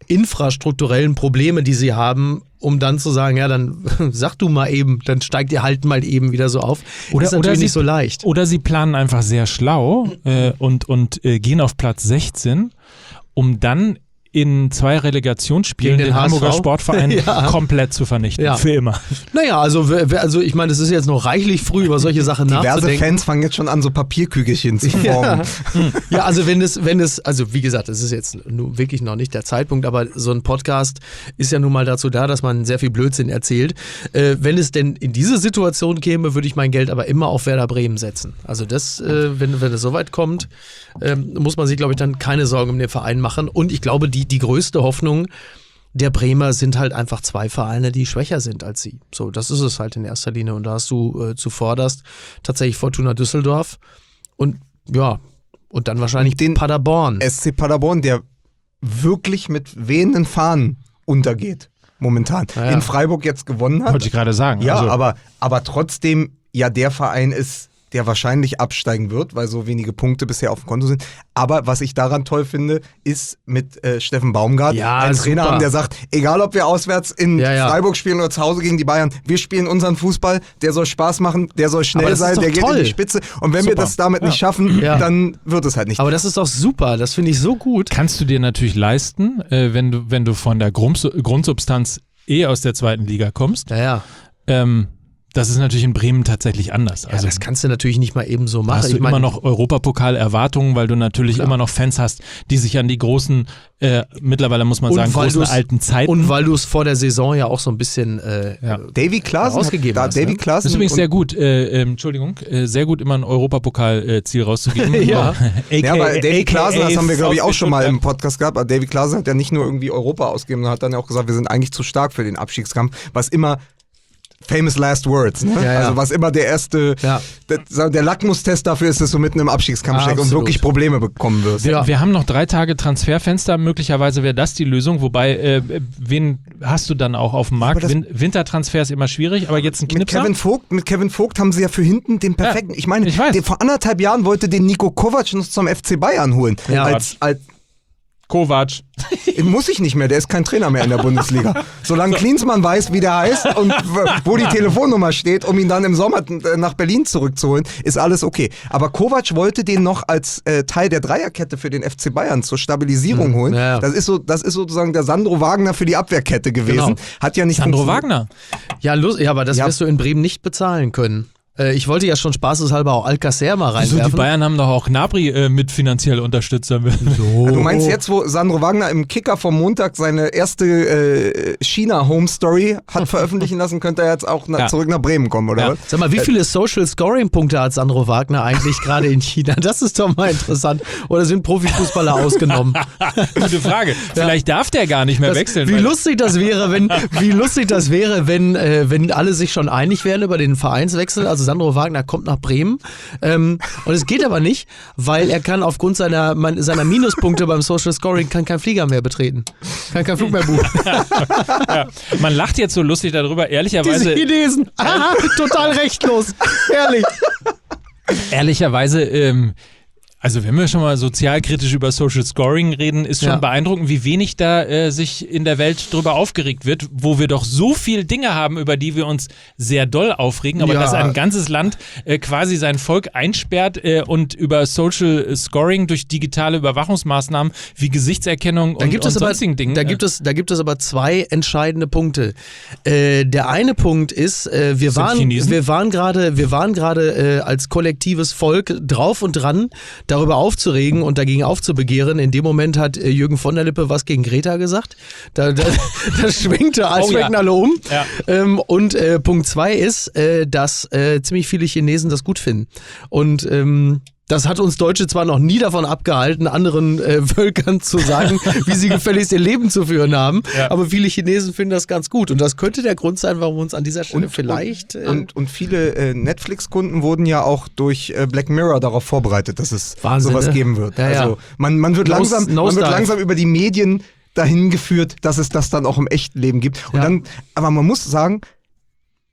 Speaker 3: infrastrukturellen Probleme, die sie haben, um dann zu sagen, ja, dann sag du mal eben, dann steigt ihr halt mal eben wieder so auf.
Speaker 2: Oder,
Speaker 3: ist natürlich
Speaker 2: oder sie,
Speaker 3: nicht so leicht.
Speaker 2: Oder sie planen einfach sehr schlau äh, und, und äh, gehen auf Platz sechzehn, um dann in zwei Relegationsspielen
Speaker 3: Gegen
Speaker 2: den,
Speaker 3: den
Speaker 2: Hamburger
Speaker 3: H S V?
Speaker 2: Sportverein
Speaker 3: Ja.
Speaker 2: komplett zu vernichten.
Speaker 3: Ja.
Speaker 2: Für immer.
Speaker 3: Naja, also, wer- wer- also ich meine, es ist jetzt noch reichlich früh, über solche Sachen
Speaker 1: Diverse
Speaker 3: nachzudenken.
Speaker 1: Fans fangen jetzt schon an, so Papierkügelchen zu formen.
Speaker 3: Ja, also wenn es, wenn es, also wie gesagt, es ist jetzt nur wirklich noch nicht der Zeitpunkt, aber so ein Podcast ist ja nun mal dazu da, dass man sehr viel Blödsinn erzählt. Äh, wenn es denn in diese Situation käme, würde ich mein Geld aber immer auf Werder Bremen setzen. Also das, äh, wenn, wenn es soweit kommt, ähm, muss man sich, glaube ich, dann keine Sorgen um den Verein machen. Und ich glaube, die, die größte Hoffnung der Bremer sind halt einfach zwei Vereine, die schwächer sind als sie. So, das ist es halt in erster Linie. Und da hast du äh, zuvorderst tatsächlich Fortuna Düsseldorf und ja, und dann wahrscheinlich
Speaker 1: Den
Speaker 3: Paderborn.
Speaker 1: S C Paderborn, der wirklich mit wehenden Fahnen untergeht, momentan.
Speaker 3: Ja, ja.
Speaker 1: In Freiburg jetzt gewonnen hat.
Speaker 2: Wollte ich gerade sagen.
Speaker 1: Ja,
Speaker 2: also,
Speaker 1: aber, aber trotzdem ja der Verein ist, der wahrscheinlich absteigen wird, weil so wenige Punkte bisher auf dem Konto sind. Aber was ich daran toll finde, ist mit äh, Steffen Baumgart
Speaker 3: Ja,
Speaker 1: einen
Speaker 3: super.
Speaker 1: Trainer haben, der sagt, egal ob wir auswärts in
Speaker 3: Ja, ja.
Speaker 1: Freiburg spielen oder zu Hause gegen die Bayern, wir spielen unseren Fußball, der soll Spaß machen, der soll
Speaker 3: Aber
Speaker 1: schnell
Speaker 3: das ist
Speaker 1: sein,
Speaker 3: doch
Speaker 1: der geht
Speaker 3: toll.
Speaker 1: in die Spitze. Und wenn wir
Speaker 2: Super.
Speaker 1: das damit
Speaker 2: Ja.
Speaker 1: nicht schaffen,
Speaker 3: Ja.
Speaker 1: dann wird es halt nicht.
Speaker 3: Aber das ist doch super, das finde ich so gut.
Speaker 2: kannst du dir natürlich leisten, äh, wenn du, wenn du von der Grums Grundsubstanz eh aus der zweiten Liga kommst.
Speaker 3: Naja,
Speaker 2: Ähm, das ist natürlich in Bremen tatsächlich anders.
Speaker 3: ja,
Speaker 2: Also
Speaker 3: das kannst du natürlich nicht mal eben so
Speaker 2: da
Speaker 3: machen.
Speaker 2: hast du
Speaker 3: Ich meine,
Speaker 2: immer noch Europapokal-Erwartungen, weil du natürlich
Speaker 3: Klar.
Speaker 2: immer noch Fans hast, die sich an die großen, äh, mittlerweile muss man
Speaker 3: Und
Speaker 2: sagen,
Speaker 3: weil
Speaker 2: großen
Speaker 3: du's-
Speaker 2: alten Zeiten.
Speaker 3: und weil du es vor der Saison ja auch so ein bisschen äh,
Speaker 2: Ja.
Speaker 1: Davy Klaassen
Speaker 3: Ausgegeben
Speaker 1: hat,
Speaker 3: hast,
Speaker 1: da, Davy
Speaker 3: ne?
Speaker 1: Klaassen
Speaker 2: Das ist übrigens
Speaker 1: und-
Speaker 2: sehr gut, äh, ähm, Entschuldigung, äh, sehr gut immer ein Europapokal-Ziel rauszugeben.
Speaker 3: Ja.
Speaker 1: Ja, aber Davy Klaassen, das haben wir, glaube ich, auch schon mal im
Speaker 2: Stuttgart.
Speaker 1: Podcast gehabt, aber Davy Klaassen hat ja nicht nur irgendwie Europa ausgegeben, sondern hat dann ja auch gesagt, wir sind eigentlich zu stark für den Abstiegskampf, was immer famous last words, ne?
Speaker 3: Ja, ja.
Speaker 1: Also was immer der erste,
Speaker 3: Ja.
Speaker 1: der, der Lackmustest dafür ist, dass du mitten im Abstiegskampf steckst und
Speaker 3: Absolut.
Speaker 1: wirklich Probleme bekommen wirst.
Speaker 3: Ja.
Speaker 2: Wir haben noch drei Tage Transferfenster, möglicherweise wäre das die Lösung, wobei, äh, wen hast du dann auch auf dem Markt?
Speaker 1: das-
Speaker 2: Win Wintertransfer ist immer schwierig, aber jetzt ein
Speaker 1: Mit
Speaker 2: Knipser?
Speaker 1: Kevin Vogt, mit Kevin Vogt haben sie ja für hinten den perfekten,
Speaker 2: Ja,
Speaker 1: ich meine,
Speaker 2: ich weiß.
Speaker 1: den, vor anderthalb Jahren wollte den Nico Kovac noch zum F C Bayern holen.
Speaker 3: Ja.
Speaker 1: Als, als,
Speaker 2: Kovac.
Speaker 1: muss ich nicht mehr, der ist kein Trainer mehr in der Bundesliga. Solange Klinsmann weiß, wie der heißt und w- wo die Telefonnummer steht, um ihn dann im Sommer äh, nach Berlin zurückzuholen, ist alles okay. Aber Kovac wollte den noch als äh, Teil der Dreierkette für den F C Bayern zur Stabilisierung holen.
Speaker 3: ja, ja.
Speaker 1: Das ist so, das ist sozusagen der Sandro Wagner für die Abwehrkette gewesen.
Speaker 3: Genau.
Speaker 1: Hat ja nicht
Speaker 2: Sandro
Speaker 1: funktioniert.
Speaker 2: Wagner.
Speaker 3: Ja, los, ja, aber das
Speaker 1: Ja.
Speaker 3: wirst du in Bremen nicht bezahlen können. Äh, ich wollte ja schon spaßeshalber auch Alcacer mal
Speaker 2: Also
Speaker 3: reinwerfen.
Speaker 2: die Bayern haben doch auch Gnabry äh, mit finanziell unterstützt.
Speaker 1: Du meinst jetzt, wo Sandro Wagner im Kicker vom Montag seine erste äh, China-Home-Story hat veröffentlichen lassen, könnte er jetzt auch na,
Speaker 2: Ja.
Speaker 1: zurück nach Bremen kommen, oder
Speaker 2: Ja.
Speaker 1: was?
Speaker 3: Sag mal, wie viele Social-Scoring-Punkte hat Sandro Wagner eigentlich gerade in China? Das ist doch mal interessant. Oder sind Profifußballer ausgenommen?
Speaker 2: Gute Frage. Vielleicht darf der gar nicht mehr
Speaker 3: Das,
Speaker 2: wechseln.
Speaker 3: wie
Speaker 2: weil-
Speaker 3: lustig das wäre, wenn, wie lustig das wäre, wenn, äh, wenn alle sich schon einig wären über den Vereinswechsel. Also Sandro Wagner kommt nach Bremen. Ähm, und es geht aber nicht, weil er kann aufgrund seiner, man, seiner Minuspunkte beim Social Scoring kann kein Flieger mehr betreten. Kann kein Flug mehr buchen.
Speaker 2: ja. Man lacht jetzt so lustig darüber.
Speaker 3: Diese
Speaker 2: Ehrlicherweise,
Speaker 3: Chinesen. Aha, total rechtlos. Ehrlich.
Speaker 2: ehrlicherweise, ähm, also wenn wir schon mal sozialkritisch über Social Scoring reden, ist schon
Speaker 3: Ja.
Speaker 2: beeindruckend, wie wenig da äh, sich in der Welt drüber aufgeregt wird, wo wir doch so viel Dinge haben, über die wir uns sehr doll aufregen, aber
Speaker 3: Ja.
Speaker 2: dass ein ganzes Land äh, quasi sein Volk einsperrt äh, und über Social Scoring durch digitale Überwachungsmaßnahmen wie Gesichtserkennung
Speaker 3: Da
Speaker 2: und,
Speaker 3: gibt,
Speaker 2: und
Speaker 3: es aber,
Speaker 2: sonstigen Dingen.
Speaker 3: da, gibt es, da gibt es aber zwei entscheidende Punkte. Äh, der eine Punkt ist, äh, wir,
Speaker 2: Sind
Speaker 3: waren,
Speaker 2: Chinesen?
Speaker 3: wir waren gerade, wir waren gerade äh, als kollektives Volk drauf und dran, darüber aufzuregen und dagegen aufzubegehren. In dem Moment hat äh, Jürgen von der Lippe was gegen Greta gesagt. Da, da, da schwenkte, als
Speaker 2: Oh ja.
Speaker 3: schwenken alle um.
Speaker 2: Ja.
Speaker 3: Ähm, und äh, Punkt zwei ist, äh, dass äh, ziemlich viele Chinesen das gut finden. Und ähm, das hat uns Deutsche zwar noch nie davon abgehalten, anderen äh, Völkern zu sagen, wie sie gefälligst ihr Leben zu führen haben,
Speaker 2: Ja.
Speaker 3: aber viele Chinesen finden das ganz gut. Und das könnte der Grund sein, warum uns an dieser Stelle vielleicht... äh,
Speaker 1: Und, und viele äh, Netflix-Kunden wurden ja auch durch äh, Black Mirror darauf vorbereitet, dass es
Speaker 3: Wahnsinn,
Speaker 1: sowas
Speaker 3: ne?
Speaker 1: geben wird.
Speaker 3: Ja, ja.
Speaker 1: Also man, man, wird
Speaker 3: Nose-
Speaker 1: langsam, man
Speaker 3: Nosedive.
Speaker 1: wird langsam über die Medien dahin geführt, dass es das dann auch im echten Leben gibt. Und
Speaker 3: Ja.
Speaker 1: dann, aber man muss sagen,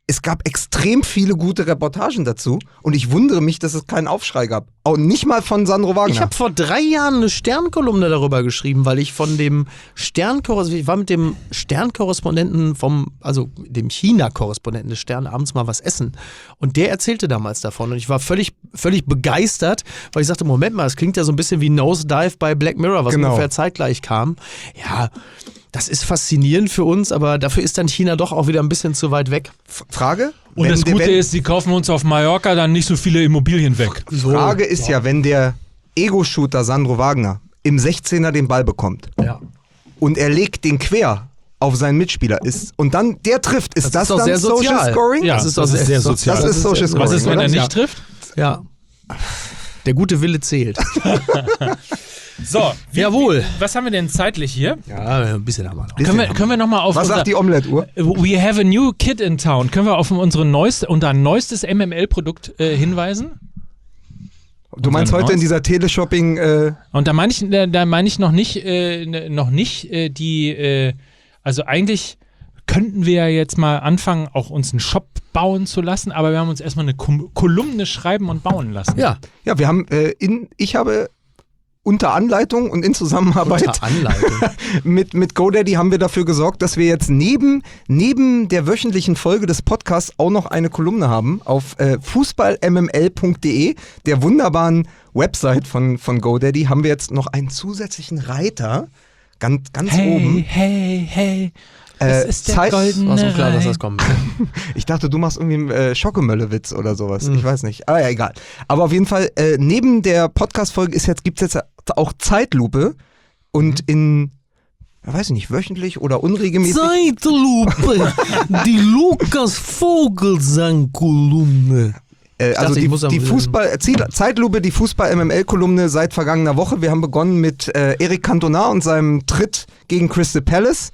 Speaker 1: es gab extrem viele gute Reportagen dazu und ich wundere mich, dass es keinen Aufschrei gab. Auch nicht mal von Sandro Wagner.
Speaker 3: Ich habe vor drei Jahren eine Sternkolumne darüber geschrieben, weil ich von dem Sternkorrespondenten, ich war mit dem Sternkorrespondenten vom, also dem China-Korrespondenten des Stern abends mal was essen und der erzählte damals davon und ich war völlig, völlig begeistert, weil ich sagte, Moment mal, das klingt ja so ein bisschen wie Nosedive bei Black Mirror, was
Speaker 1: Genau.
Speaker 3: ungefähr zeitgleich kam. Ja, das ist faszinierend für uns, aber dafür ist dann China doch auch wieder ein bisschen zu weit weg.
Speaker 1: F- Frage?
Speaker 2: Und
Speaker 1: Wenn
Speaker 2: das
Speaker 1: der-
Speaker 2: Gute
Speaker 1: wenn,
Speaker 2: ist, sie kaufen uns auf Mallorca dann nicht so viele Immobilien weg.
Speaker 1: Frage ist ja, wenn der Ego-Shooter Sandro Wagner im sechzehner den Ball bekommt
Speaker 3: Ja.
Speaker 1: und er legt den quer auf seinen Mitspieler ist und dann der trifft, ist
Speaker 3: Das
Speaker 1: das,
Speaker 3: ist doch
Speaker 1: dann
Speaker 3: sehr
Speaker 1: Social
Speaker 3: sozial.
Speaker 1: Scoring?
Speaker 2: Ja,
Speaker 3: Das ist
Speaker 2: das
Speaker 3: doch
Speaker 2: ist
Speaker 3: sehr
Speaker 2: sehr
Speaker 3: sozial.
Speaker 2: sozial.
Speaker 1: Das ist Social Scoring.
Speaker 2: Was ist, wenn er
Speaker 1: oder?
Speaker 2: nicht trifft?
Speaker 3: Ja. Der gute Wille zählt.
Speaker 2: So, wie,
Speaker 3: Jawohl.
Speaker 2: was haben wir denn zeitlich hier?
Speaker 3: Ja, ein bisschen haben wir noch.
Speaker 2: Können wir, können wir nochmal auf
Speaker 1: Was
Speaker 2: unser,
Speaker 1: sagt die Omelette-Uhr?
Speaker 2: We have a new kid in town. Können wir auf unsere neueste, unser neuestes M M L-Produkt äh, hinweisen?
Speaker 1: Du meinst
Speaker 2: Neues?
Speaker 1: heute in dieser Teleshopping, äh,
Speaker 2: Und da meine ich, da, da meine ich noch nicht, äh, ne- noch nicht äh, die, äh, also eigentlich könnten wir ja jetzt mal anfangen, auch uns einen Shop bauen zu lassen, aber wir haben uns erstmal eine Kom- Kolumne schreiben und bauen lassen.
Speaker 3: Ja,
Speaker 1: ja, wir haben, äh, in, ich habe unter Anleitung und in Zusammenarbeit
Speaker 3: unter Anleitung.
Speaker 1: mit, mit GoDaddy haben wir dafür gesorgt, dass wir jetzt neben, neben der wöchentlichen Folge des Podcasts auch noch eine Kolumne haben auf äh, fußball m m l punkt d e, der wunderbaren Website von, von GoDaddy, haben wir jetzt noch einen zusätzlichen Reiter, ganz, ganz
Speaker 2: Hey,
Speaker 1: oben.
Speaker 2: hey, hey,
Speaker 1: Äh,
Speaker 2: es ist der
Speaker 1: Zeit-
Speaker 2: goldene
Speaker 3: War so klar, dass
Speaker 2: Rai.
Speaker 3: das kommt.
Speaker 1: Ich dachte, du machst irgendwie einen äh, Schockemölle-Witz oder sowas.
Speaker 3: Mhm.
Speaker 1: Ich weiß nicht. Aber ja, egal. Aber auf jeden Fall, äh, neben der Podcast-Folge ist jetzt, gibt es jetzt auch Zeitlupe und in, ja, weiß ich nicht, wöchentlich oder unregelmäßig.
Speaker 3: Zeitlupe, die Lukas Vogelsang-Kolumne.
Speaker 1: Äh, also
Speaker 3: dachte, ich
Speaker 1: die,
Speaker 3: muss am-
Speaker 1: die Fußball, Ziel- Zeitlupe, die Fußball-M M L-Kolumne seit vergangener Woche. Wir haben begonnen mit äh, Eric Cantona und seinem Tritt gegen Crystal Palace.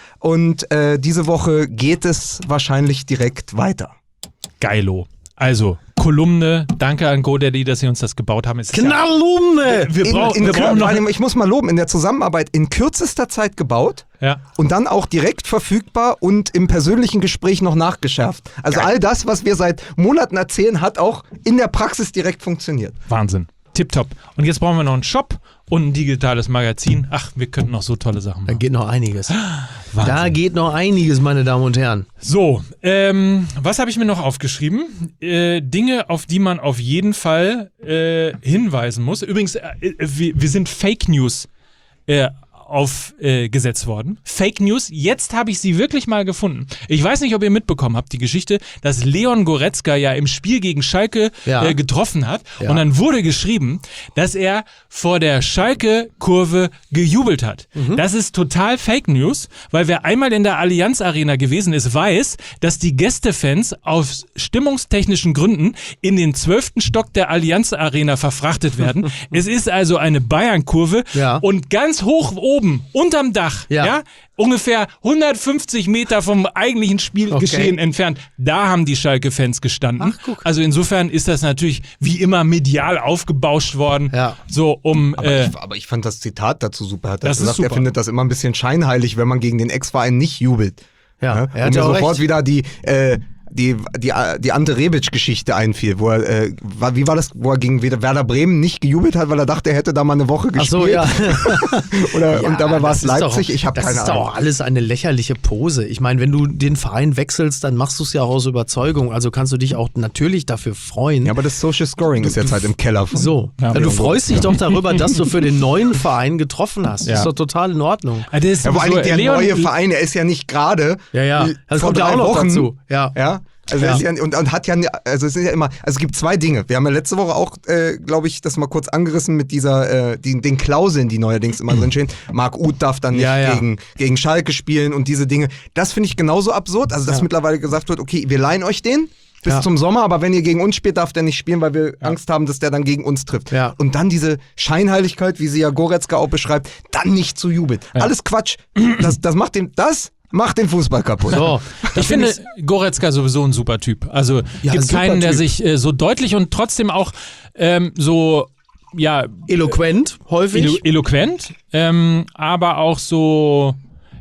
Speaker 1: Und äh, diese Woche geht es wahrscheinlich direkt weiter.
Speaker 2: Geilo. Also, Kolumne, danke an GoDaddy, dass sie uns das gebaut haben. Es ist
Speaker 3: Knallumne!
Speaker 2: Ja, wir,
Speaker 1: In,
Speaker 2: brauch,
Speaker 1: in,
Speaker 2: wir brauchen noch...
Speaker 1: Nein, ich muss mal loben, in der Zusammenarbeit in kürzester Zeit gebaut.
Speaker 2: Ja.
Speaker 1: Und dann auch direkt verfügbar und im persönlichen Gespräch noch nachgeschärft. Also all das, was wir seit Monaten erzählen, hat auch in der Praxis direkt funktioniert.
Speaker 2: Wahnsinn. Tipptopp. Und jetzt brauchen wir noch einen Shop und ein digitales Magazin. Ach, wir könnten noch so tolle Sachen
Speaker 3: Da
Speaker 2: machen.
Speaker 3: geht noch einiges.
Speaker 2: Wahnsinn.
Speaker 3: Da geht noch einiges, meine Damen und Herren.
Speaker 2: So, ähm, was habe ich mir noch aufgeschrieben? Äh, Dinge, auf die man auf jeden Fall äh, hinweisen muss. Übrigens, äh, wir, wir sind Fake News äh, aufgesetzt äh, gesetzt worden. Fake News, jetzt habe ich sie wirklich mal gefunden. Ich weiß nicht, ob ihr mitbekommen habt, die Geschichte, dass Leon Goretzka ja im Spiel gegen Schalke
Speaker 3: Ja.
Speaker 2: äh, getroffen hat.
Speaker 3: Ja.
Speaker 2: Und dann wurde geschrieben, dass er vor der Schalke-Kurve gejubelt hat.
Speaker 3: Mhm.
Speaker 2: Das ist total Fake News, weil wer einmal in der Allianz Arena gewesen ist, weiß, dass die Gästefans aus stimmungstechnischen Gründen in den zwölften Stock der Allianz Arena verfrachtet werden. Es ist also eine Bayern-Kurve
Speaker 3: Ja.
Speaker 2: und ganz hoch oben, unterm Dach, ja.
Speaker 3: Ja.
Speaker 2: ungefähr hundertfünfzig Meter vom eigentlichen Spielgeschehen
Speaker 3: Okay.
Speaker 2: entfernt, da haben die Schalke-Fans gestanden.
Speaker 3: Ach, guck.
Speaker 2: Also insofern ist das natürlich wie immer medial aufgebauscht worden,
Speaker 3: Ja.
Speaker 2: so um...
Speaker 1: Aber,
Speaker 2: äh,
Speaker 1: ich, aber ich fand das Zitat dazu super. Er hat
Speaker 2: Das
Speaker 1: das
Speaker 2: ist
Speaker 1: gesagt, er
Speaker 2: super.
Speaker 1: findet das immer ein bisschen scheinheilig, wenn man gegen den Ex-Verein nicht jubelt.
Speaker 3: Ja,
Speaker 1: Ja?
Speaker 3: er
Speaker 1: Und
Speaker 3: hat
Speaker 1: mir
Speaker 3: ja auch
Speaker 1: sofort
Speaker 3: recht.
Speaker 1: wieder die, äh, die, die, die Ante Rebic-Geschichte einfiel, wo er, äh, war, wie war das, wo er gegen Werder Bremen nicht gejubelt hat, weil er dachte, er hätte da mal eine Woche
Speaker 3: Ach
Speaker 1: gespielt.
Speaker 3: so, ja.
Speaker 1: Oder, und dabei war
Speaker 3: das
Speaker 1: es
Speaker 3: ist
Speaker 1: Leipzig,
Speaker 3: doch,
Speaker 1: ich habe
Speaker 3: das
Speaker 1: keine
Speaker 3: ist
Speaker 1: Ahnung.
Speaker 3: doch alles eine lächerliche Pose. Ich meine, wenn du den Verein wechselst, dann machst du es ja auch aus Überzeugung. Also kannst du dich auch natürlich dafür freuen.
Speaker 1: Ja, aber das Social Scoring ist jetzt halt im Keller. Von,
Speaker 3: So,
Speaker 2: Ja,
Speaker 3: ja, du
Speaker 2: ja,
Speaker 3: freust dich doch darüber, dass du für den neuen Verein getroffen hast. Das
Speaker 2: Ja.
Speaker 3: ist doch total in Ordnung.
Speaker 2: ah, der ist
Speaker 1: Ja, vor allem
Speaker 2: sowieso-
Speaker 1: der
Speaker 2: Leon-
Speaker 1: neue Verein, er ist ja nicht gerade.
Speaker 3: Ja, ja.
Speaker 1: äh,
Speaker 3: Das
Speaker 1: vor
Speaker 3: kommt ja
Speaker 1: drei
Speaker 3: auch noch
Speaker 1: Wochen,
Speaker 3: dazu. Ja.
Speaker 1: Ja. Also
Speaker 3: Ja.
Speaker 1: Er ist ja, und, und hat ja, also es ist ja immer, also es gibt zwei Dinge. Wir haben ja letzte Woche auch, äh, glaube ich, das mal kurz angerissen mit dieser, äh, die, den Klauseln, die neuerdings immer drinstehen. Marc Uth darf dann nicht
Speaker 3: Ja, ja.
Speaker 1: Gegen, gegen Schalke spielen und diese Dinge. Das finde ich genauso absurd. Also dass
Speaker 3: Ja.
Speaker 1: mittlerweile gesagt wird, okay, wir leihen euch den bis
Speaker 3: Ja.
Speaker 1: zum Sommer, aber wenn ihr gegen uns spielt, darf der nicht spielen, weil wir Angst haben, dass der dann gegen uns trifft.
Speaker 3: Ja.
Speaker 1: Und dann diese Scheinheiligkeit, wie sie ja Goretzka auch beschreibt, dann nicht zu jubeln. Alles Quatsch. Das, das macht den, das macht den Fußball kaputt.
Speaker 3: So,
Speaker 2: Ich finde Goretzka sowieso ein super Typ. Also
Speaker 3: Ja,
Speaker 2: gibt
Speaker 3: super
Speaker 2: keinen, der
Speaker 3: Typ.
Speaker 2: sich äh, so deutlich und trotzdem auch ähm, so ja
Speaker 3: eloquent, häufig.
Speaker 2: elo eloquent, ähm, aber auch so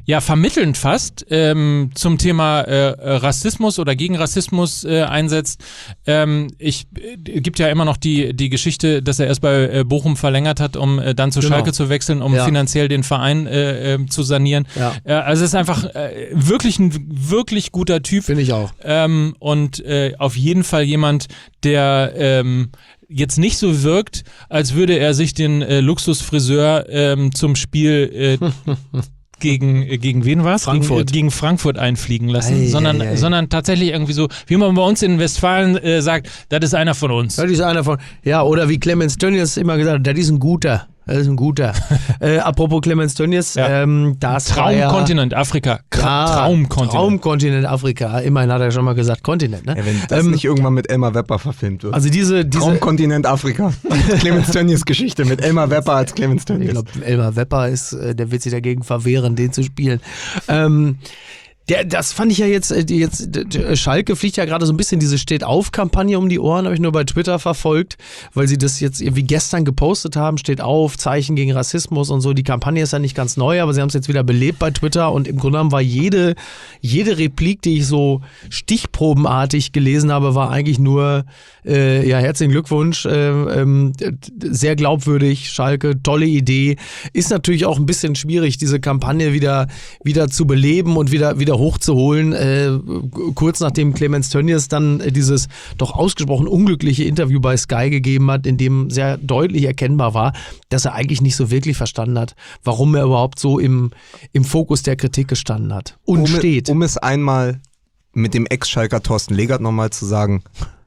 Speaker 2: ja, vermittelnd fast ähm, zum Thema äh, Rassismus oder gegen Rassismus äh, einsetzt. Ähm, ich äh, gibt ja immer noch die, die Geschichte, dass er erst bei äh, Bochum verlängert hat, um äh, dann zu
Speaker 3: Genau.
Speaker 2: Schalke zu wechseln, um
Speaker 3: Ja.
Speaker 2: finanziell den Verein äh, äh, zu sanieren.
Speaker 3: Ja.
Speaker 2: Äh, also es ist einfach äh, wirklich ein wirklich guter Typ.
Speaker 3: Finde ich auch.
Speaker 2: Ähm, und äh, auf jeden Fall jemand, der ähm, jetzt nicht so wirkt, als würde er sich den äh, Luxusfriseur ähm, zum Spiel äh, gegen, äh, gegen wen war's?
Speaker 3: Frankfurt.
Speaker 2: Gegen, äh, gegen Frankfurt einfliegen lassen,
Speaker 3: Ei,
Speaker 2: sondern,
Speaker 3: ei, ei.
Speaker 2: sondern tatsächlich irgendwie so, wie man bei uns in Westfalen äh, sagt, das ist einer von uns.
Speaker 3: Das ist einer von, ja, oder wie Clemens Tönnies immer gesagt hat, das ist ein guter. Das ist ein guter. äh, apropos Clemens Tönnies,
Speaker 2: Ja.
Speaker 3: ähm, das war ja,
Speaker 2: Traumkontinent Afrika. Kra-
Speaker 3: ja,
Speaker 2: Traumkontinent.
Speaker 3: Traumkontinent Afrika. Immerhin hat er schon mal gesagt Kontinent, ne?
Speaker 1: Ja, wenn das
Speaker 3: Ähm,
Speaker 1: nicht irgendwann mit Elmar Wepper verfilmt wird.
Speaker 3: Also diese, diese
Speaker 1: Traumkontinent Afrika. Clemens Tönnies Geschichte mit Elmar Wepper als Clemens
Speaker 3: ich
Speaker 1: Tönnies.
Speaker 3: glaube, Elmar Wepper ist, äh, der wird sich dagegen verwehren, den zu spielen. Ähm, der, das fand ich ja jetzt, äh, die jetzt d- d- Schalke fliegt ja gerade so ein bisschen diese Steht-auf-Kampagne um die Ohren, habe ich nur bei Twitter verfolgt, weil sie das jetzt irgendwie gestern gepostet haben, Steht auf, Zeichen gegen Rassismus und so. Die Kampagne ist ja nicht ganz neu, aber sie haben es jetzt wieder belebt bei Twitter und im Grunde genommen war jede, jede Replik, die ich so stichprobenartig gelesen habe, war eigentlich nur, äh, ja, herzlichen Glückwunsch, äh, ähm, sehr glaubwürdig, Schalke, tolle Idee. Ist natürlich auch ein bisschen schwierig, diese Kampagne wieder, wieder zu beleben und wieder, wieder hochzuholen. Äh, kurz nachdem Clemens Tönnies dann äh, dieses doch ausgesprochen unglückliche Interview bei Sky gegeben hat, in dem sehr deutlich erkennbar war, dass er eigentlich nicht so wirklich verstanden hat, warum er überhaupt so im, im Fokus der Kritik gestanden hat. Und
Speaker 1: um,
Speaker 3: steht.
Speaker 1: Um es einmal mit dem Ex-Schalker Thorsten Legert nochmal zu sagen,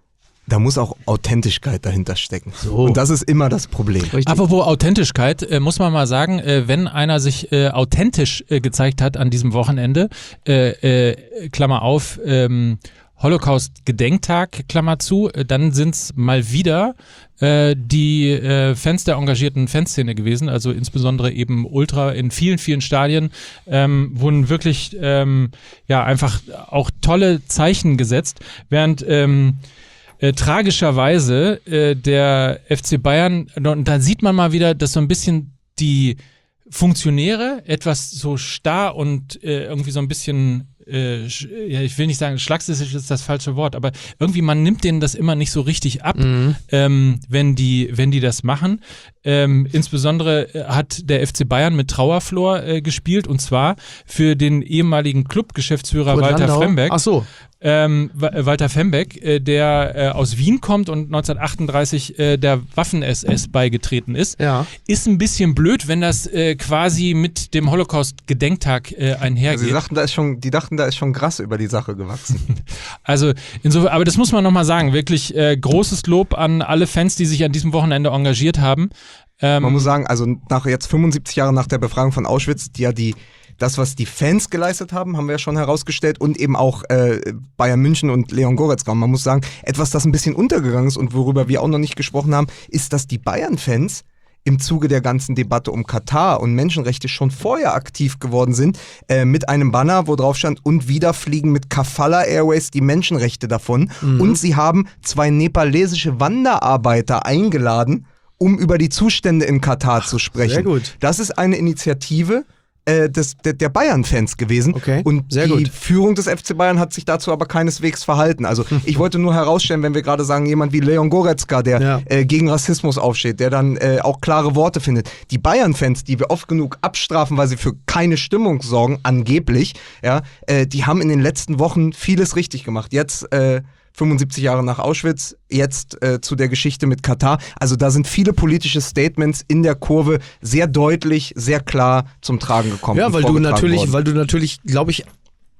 Speaker 1: da muss auch Authentischkeit dahinter stecken.
Speaker 3: So.
Speaker 1: Und das ist immer das Problem.
Speaker 3: Richtig.
Speaker 2: Apropos Authentischkeit, äh, muss man mal sagen, äh, wenn einer sich äh, authentisch äh, gezeigt hat an diesem Wochenende, äh, äh, Klammer auf, ähm, Holocaust-Gedenktag, Klammer zu, äh, dann sind's mal wieder äh, die äh, Fans der engagierten Fanszene gewesen, also insbesondere eben Ultra in vielen, vielen Stadien, ähm, wurden wirklich ähm, ja einfach auch tolle Zeichen gesetzt, während ähm, Äh, tragischerweise äh, der F C Bayern, und da sieht man mal wieder, dass so ein bisschen die Funktionäre etwas so starr und äh, irgendwie so ein bisschen, äh, sch- ja, ich will nicht sagen, schlagsig ist das falsche Wort, aber irgendwie man nimmt denen das immer nicht so richtig ab,
Speaker 3: Mhm.
Speaker 2: ähm, wenn die, wenn die das machen. Ähm, insbesondere äh, hat der F C Bayern mit Trauerflor äh, gespielt, und zwar für den ehemaligen Clubgeschäftsführer
Speaker 3: Kurt
Speaker 2: Walter
Speaker 3: Landau.
Speaker 2: Frembeck.
Speaker 3: Ach so.
Speaker 2: Ähm, Wa- äh, Walter Fembeck, äh, der äh, aus Wien kommt und neunzehnhundertachtunddreißig äh, der Waffen-S S beigetreten ist.
Speaker 3: Ja.
Speaker 2: Ist ein bisschen blöd, wenn das äh, quasi mit dem Holocaust-Gedenktag äh,
Speaker 1: Also
Speaker 2: einhergeht.
Speaker 1: die, dachten, da ist schon, die dachten, da ist schon Gras über die Sache gewachsen.
Speaker 2: Also insofern, aber das muss man nochmal sagen, wirklich äh, großes Lob an alle Fans, die sich an diesem Wochenende engagiert haben. Ähm,
Speaker 1: Man muss sagen, also nach jetzt fünfundsiebzig Jahren nach der Befreiung von Auschwitz, die ja die das, was die Fans geleistet haben, haben wir ja schon herausgestellt, und eben auch äh, Bayern München und Leon Goretzka. Man muss sagen, etwas, das ein bisschen untergegangen ist und worüber wir auch noch nicht gesprochen haben, ist, dass die Bayern-Fans im Zuge der ganzen Debatte um Katar und Menschenrechte schon vorher aktiv geworden sind, äh, mit einem Banner, wo drauf stand, und wieder fliegen mit Kafala Airways die Menschenrechte davon.
Speaker 3: Mhm.
Speaker 1: Und sie haben zwei nepalesische Wanderarbeiter eingeladen, um über die Zustände in Katar zu sprechen.
Speaker 3: sehr gut.
Speaker 1: Das ist eine Initiative äh, des, der, der Bayern-Fans gewesen.
Speaker 3: Okay,
Speaker 1: Und
Speaker 3: sehr
Speaker 1: die
Speaker 3: gut.
Speaker 1: Führung des F C Bayern hat sich dazu aber keineswegs verhalten. Also ich wollte nur herausstellen, wenn wir gerade sagen, jemand wie Leon Goretzka, der
Speaker 3: Ja.
Speaker 1: äh, gegen Rassismus aufsteht, der dann äh, auch klare Worte findet. Die Bayern-Fans, die wir oft genug abstrafen, weil sie für keine Stimmung sorgen, angeblich, ja, äh, die haben in den letzten Wochen vieles richtig gemacht. Jetzt äh, fünfundsiebzig Jahre nach Auschwitz, jetzt äh, zu der Geschichte mit Katar. Also da sind viele politische Statements in der Kurve sehr deutlich, sehr klar zum Tragen gekommen.
Speaker 3: Ja,
Speaker 1: und
Speaker 3: weil du
Speaker 1: vorgetragen
Speaker 3: natürlich,
Speaker 1: worden.
Speaker 3: weil du natürlich, glaube ich,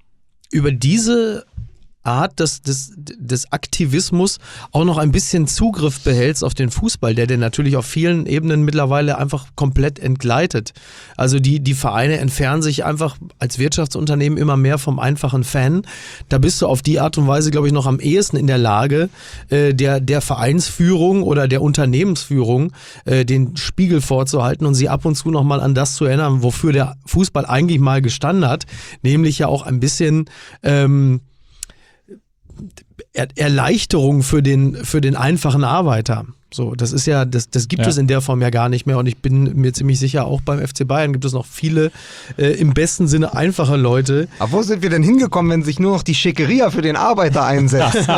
Speaker 3: über diese Art des, des, des Aktivismus auch noch ein bisschen Zugriff behältst auf den Fußball, der dir natürlich auf vielen Ebenen mittlerweile einfach komplett entgleitet. Also die, die Vereine entfernen sich einfach als Wirtschaftsunternehmen immer mehr vom einfachen Fan. Da bist du auf die Art und Weise, glaube ich, noch am ehesten in der Lage, äh, der, der Vereinsführung oder der Unternehmensführung äh, den Spiegel vorzuhalten und sie ab und zu nochmal an das zu erinnern, wofür der Fußball eigentlich mal gestanden hat, nämlich ja auch ein bisschen ähm, Er- Erleichterung für den, für den einfachen Arbeiter. So, das ist ja, das, das gibt
Speaker 2: Ja.
Speaker 3: es in der Form ja gar nicht mehr und ich bin mir ziemlich sicher, auch beim F C Bayern gibt es noch viele äh, im besten Sinne einfache Leute.
Speaker 1: Aber wo sind wir denn hingekommen, wenn sich nur noch die Schickeria für den Arbeiter einsetzt?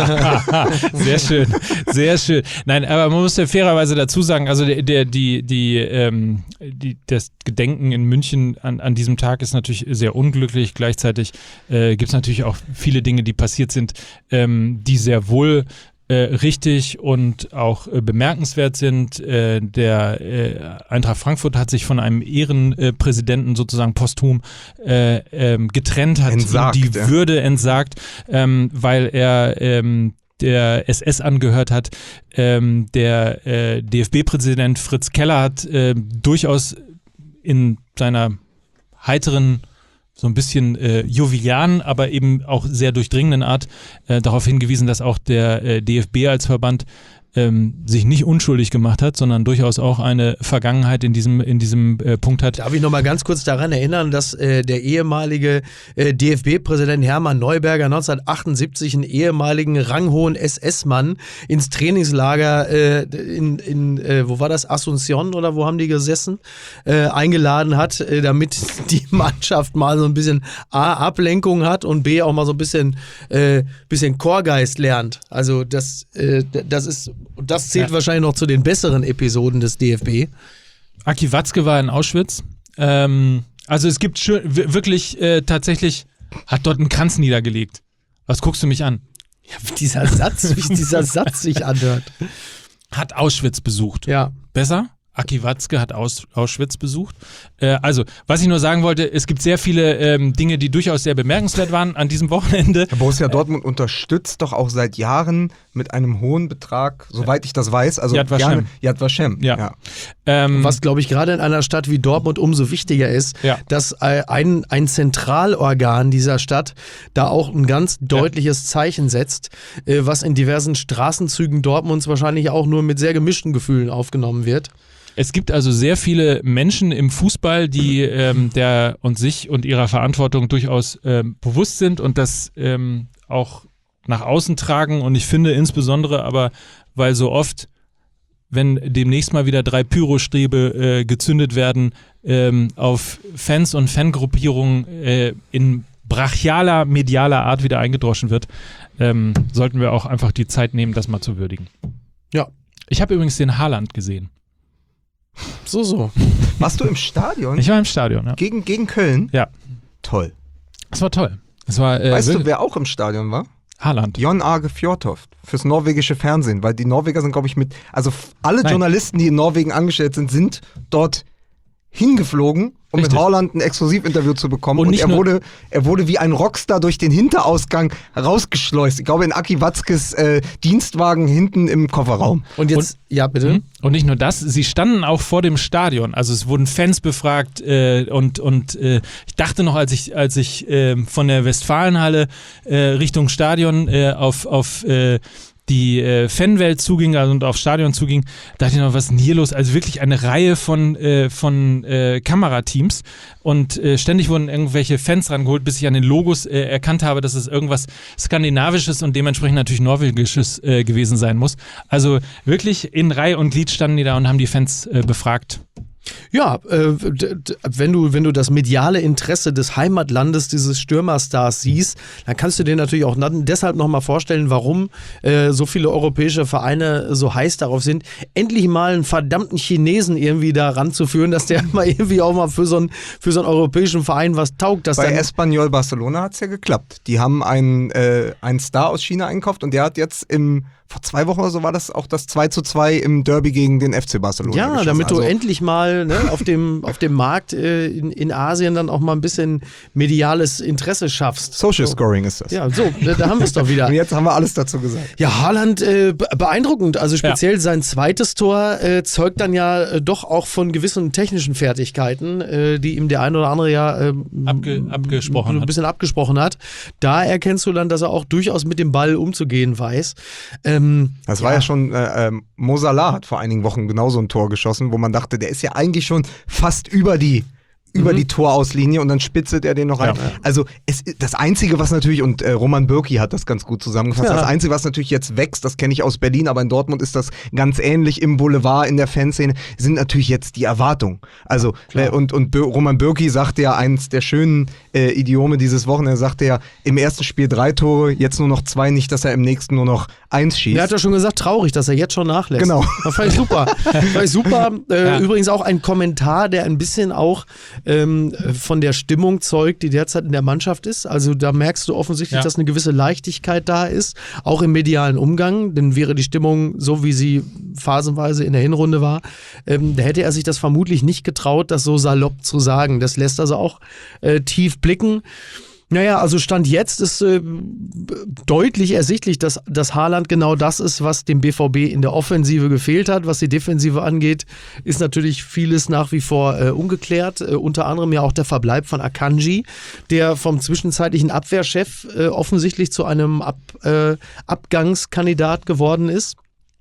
Speaker 2: Sehr schön, sehr schön. Nein, aber man muss ja fairerweise dazu sagen, also der, der, die, die, ähm, die, das Gedenken in München an, an diesem Tag ist natürlich sehr unglücklich. Gleichzeitig äh, gibt es natürlich auch viele Dinge, die passiert sind, ähm, die sehr wohl Äh, richtig und auch äh, bemerkenswert sind. Äh, der äh, Eintracht Frankfurt hat sich von einem Ehrenpräsidenten sozusagen posthum äh, ähm, getrennt, hat
Speaker 1: Entsagt,
Speaker 2: ihm die
Speaker 1: ja.
Speaker 2: Würde entsagt, ähm, weil er ähm, der S S angehört hat. Ähm, der äh, D F B-Präsident Fritz Keller hat äh, durchaus in seiner heiteren, so ein bisschen äh, jovialen, aber eben auch sehr durchdringenden Art äh, darauf hingewiesen, dass auch der äh, D F B als Verband ähm, sich nicht unschuldig gemacht hat, sondern durchaus auch eine Vergangenheit in diesem, in diesem äh, Punkt hat.
Speaker 3: Darf ich noch mal ganz kurz daran erinnern, dass äh, der ehemalige äh, D F B-Präsident Hermann Neuberger neunzehnhundertachtundsiebzig einen ehemaligen ranghohen S S-Mann ins Trainingslager äh, in, in äh, wo war das, Asunción oder wo haben die gesessen, äh, eingeladen hat, äh, damit die Mannschaft mal so ein bisschen A, Ablenkung hat und B, auch mal so ein bisschen, äh, bisschen Chorgeist lernt. Also das, äh, das ist, das zählt
Speaker 2: Ja.
Speaker 3: wahrscheinlich noch zu den besseren Episoden des D F B.
Speaker 2: Aki Watzke war in Auschwitz. Ähm, also es gibt schön, w- wirklich äh, tatsächlich, hat dort einen Kranz niedergelegt. Was guckst du mich an?
Speaker 3: Ja, wie dieser Satz, wie dieser Satz sich anhört.
Speaker 2: Hat Auschwitz besucht.
Speaker 3: Ja.
Speaker 2: Besser? Aki Watzke hat Aus, Auschwitz besucht. Äh, also, was ich nur sagen wollte, es gibt sehr viele ähm, Dinge, die durchaus sehr bemerkenswert waren an diesem Wochenende.
Speaker 1: Borussia Dortmund unterstützt doch auch seit Jahren mit einem hohen Betrag, soweit ich das weiß, also
Speaker 2: Yad Vashem.
Speaker 1: gerne Yad Vashem.
Speaker 2: Ja.
Speaker 1: ja.
Speaker 2: Ähm,
Speaker 3: Was, glaube ich, gerade in einer Stadt wie Dortmund umso wichtiger ist,
Speaker 2: Ja.
Speaker 3: dass äh, ein, ein Zentralorgan dieser Stadt da auch ein ganz deutliches Zeichen setzt, äh, was in diversen Straßenzügen Dortmunds wahrscheinlich auch nur mit sehr gemischten Gefühlen aufgenommen wird.
Speaker 2: Es gibt also sehr viele Menschen im Fußball, die ähm, der und sich und ihrer Verantwortung durchaus ähm, bewusst sind und das ähm, auch nach außen tragen. Und ich finde insbesondere aber, weil so oft, wenn demnächst mal wieder drei Pyrostäbe äh, gezündet werden, ähm, auf Fans und Fangruppierungen äh, in brachialer, medialer Art wieder eingedroschen wird, ähm, sollten wir auch einfach die Zeit nehmen, das mal zu würdigen.
Speaker 3: Ja.
Speaker 2: Ich habe übrigens den Haaland gesehen.
Speaker 3: So, so.
Speaker 1: Warst du im Stadion?
Speaker 2: Ich war im Stadion, ja.
Speaker 1: Gegen, gegen Köln?
Speaker 2: Ja.
Speaker 1: Toll.
Speaker 2: Das war toll. Das war, äh,
Speaker 1: Weißt du,
Speaker 2: wirklich-
Speaker 1: wer auch im Stadion war?
Speaker 2: Haaland.
Speaker 1: Jon Arge Fjørtoft fürs norwegische Fernsehen, weil die Norweger sind, glaube ich, mit, also f- alle
Speaker 2: Nein.
Speaker 1: Journalisten, die in Norwegen angestellt sind, sind dort hingeflogen, um
Speaker 2: Richtig.
Speaker 1: mit Haaland ein Exklusivinterview zu bekommen.
Speaker 2: Und
Speaker 1: Und,
Speaker 2: nicht
Speaker 1: er,
Speaker 2: nur-
Speaker 1: wurde, er wurde wie ein Rockstar durch den Hinterausgang rausgeschleust. Ich glaube, in Aki Watzkes äh, Dienstwagen hinten im Kofferraum.
Speaker 3: Und jetzt, ja, bitte.
Speaker 2: Mhm. Und nicht nur das, sie standen auch vor dem Stadion. Also es wurden Fans befragt äh, und, und äh, ich dachte noch, als ich, als ich äh, von der Westfalenhalle äh, Richtung Stadion äh, auf, auf äh, die äh, Fanwelt zuging also und aufs Stadion zuging, dachte ich noch, was ist denn hier los? Also wirklich eine Reihe von, äh, von äh, Kamerateams und äh, ständig wurden irgendwelche Fans rangeholt, bis ich an den Logos äh, erkannt habe, dass es irgendwas Skandinavisches und dementsprechend natürlich Norwegisches äh, gewesen sein muss. Also wirklich in Reihe und Glied standen die da und haben die Fans äh, befragt.
Speaker 3: Ja, äh, d- d- wenn du, wenn du das mediale Interesse des Heimatlandes dieses Stürmerstars siehst, dann kannst du dir natürlich auch nan- deshalb nochmal vorstellen, warum äh, so viele europäische Vereine so heiß darauf sind, endlich mal einen verdammten Chinesen irgendwie da ranzuführen, dass der mal irgendwie auch mal für so einen, für so einen europäischen Verein was taugt. Dass
Speaker 1: Bei
Speaker 3: dann,
Speaker 1: Espanyol Barcelona hat es ja geklappt. Die haben einen, äh, einen Star aus China eingekauft und der hat jetzt im, vor zwei Wochen oder so war das auch das zwei zu zwei im Derby gegen den F C Barcelona
Speaker 3: ja,
Speaker 1: geschossen.
Speaker 3: damit du
Speaker 1: Also,
Speaker 3: endlich mal ne, auf, dem, auf dem Markt äh, in, in Asien dann auch mal ein bisschen mediales Interesse schaffst.
Speaker 1: Social
Speaker 3: so.
Speaker 1: Scoring ist das.
Speaker 3: Ja, so, da, da haben wir es doch wieder.
Speaker 1: Und jetzt haben wir alles dazu gesagt.
Speaker 3: Ja, Haaland äh, be- beeindruckend. Also speziell sein zweites Tor äh, zeugt dann ja äh, doch auch von gewissen technischen Fertigkeiten, äh, die ihm der ein oder andere ja äh,
Speaker 2: Abge abgesprochen
Speaker 3: ein
Speaker 2: hat.
Speaker 3: bisschen abgesprochen hat. Da erkennst du dann, dass er auch durchaus mit dem Ball umzugehen weiß. Ähm,
Speaker 1: Das war ja schon, äh, ähm, Mo Salah hat vor einigen Wochen genauso ein Tor geschossen, wo man dachte, der ist ja eigentlich schon fast über die über
Speaker 3: Mhm.
Speaker 1: die Torauslinie und dann spitzelt er den noch rein.
Speaker 2: Ja.
Speaker 1: Also es, das Einzige, was natürlich, und äh, Roman Bürki hat das ganz gut zusammengefasst,
Speaker 3: Ja.
Speaker 1: das Einzige, was natürlich jetzt wächst, das kenne ich aus Berlin, aber in Dortmund ist das ganz ähnlich im Boulevard, in der Fanszene, sind natürlich jetzt die Erwartungen. Also äh, und, und Bö- Roman Bürki sagte ja eins der schönen äh, Idiome dieses Wochenende, sagte ja, im ersten Spiel drei Tore, jetzt nur noch zwei, nicht, dass er im nächsten nur noch eins schießt.
Speaker 3: Er hat ja schon gesagt, traurig, dass er jetzt schon nachlässt.
Speaker 1: Genau.
Speaker 3: Das fand ich super. fand ich super. Äh,
Speaker 2: Ja.
Speaker 3: Übrigens auch ein Kommentar, der ein bisschen auch ähm, von der Stimmung zeugt, die derzeit in der Mannschaft ist. Also da merkst du offensichtlich,
Speaker 2: Ja.
Speaker 3: dass eine gewisse Leichtigkeit da ist, auch im medialen Umgang. Denn wäre die Stimmung so, wie sie phasenweise in der Hinrunde war, ähm, da hätte er sich das vermutlich nicht getraut, das so salopp zu sagen. Das lässt also auch äh, tief blicken. Naja, also Stand jetzt ist äh, deutlich ersichtlich, dass, dass Haaland genau das ist, was dem B V B in der Offensive gefehlt hat. Was die Defensive angeht, ist natürlich vieles nach wie vor äh, ungeklärt. Äh, unter anderem ja auch der Verbleib von Akanji, der vom zwischenzeitlichen Abwehrchef äh, offensichtlich zu einem Ab, äh, Abgangskandidat geworden ist.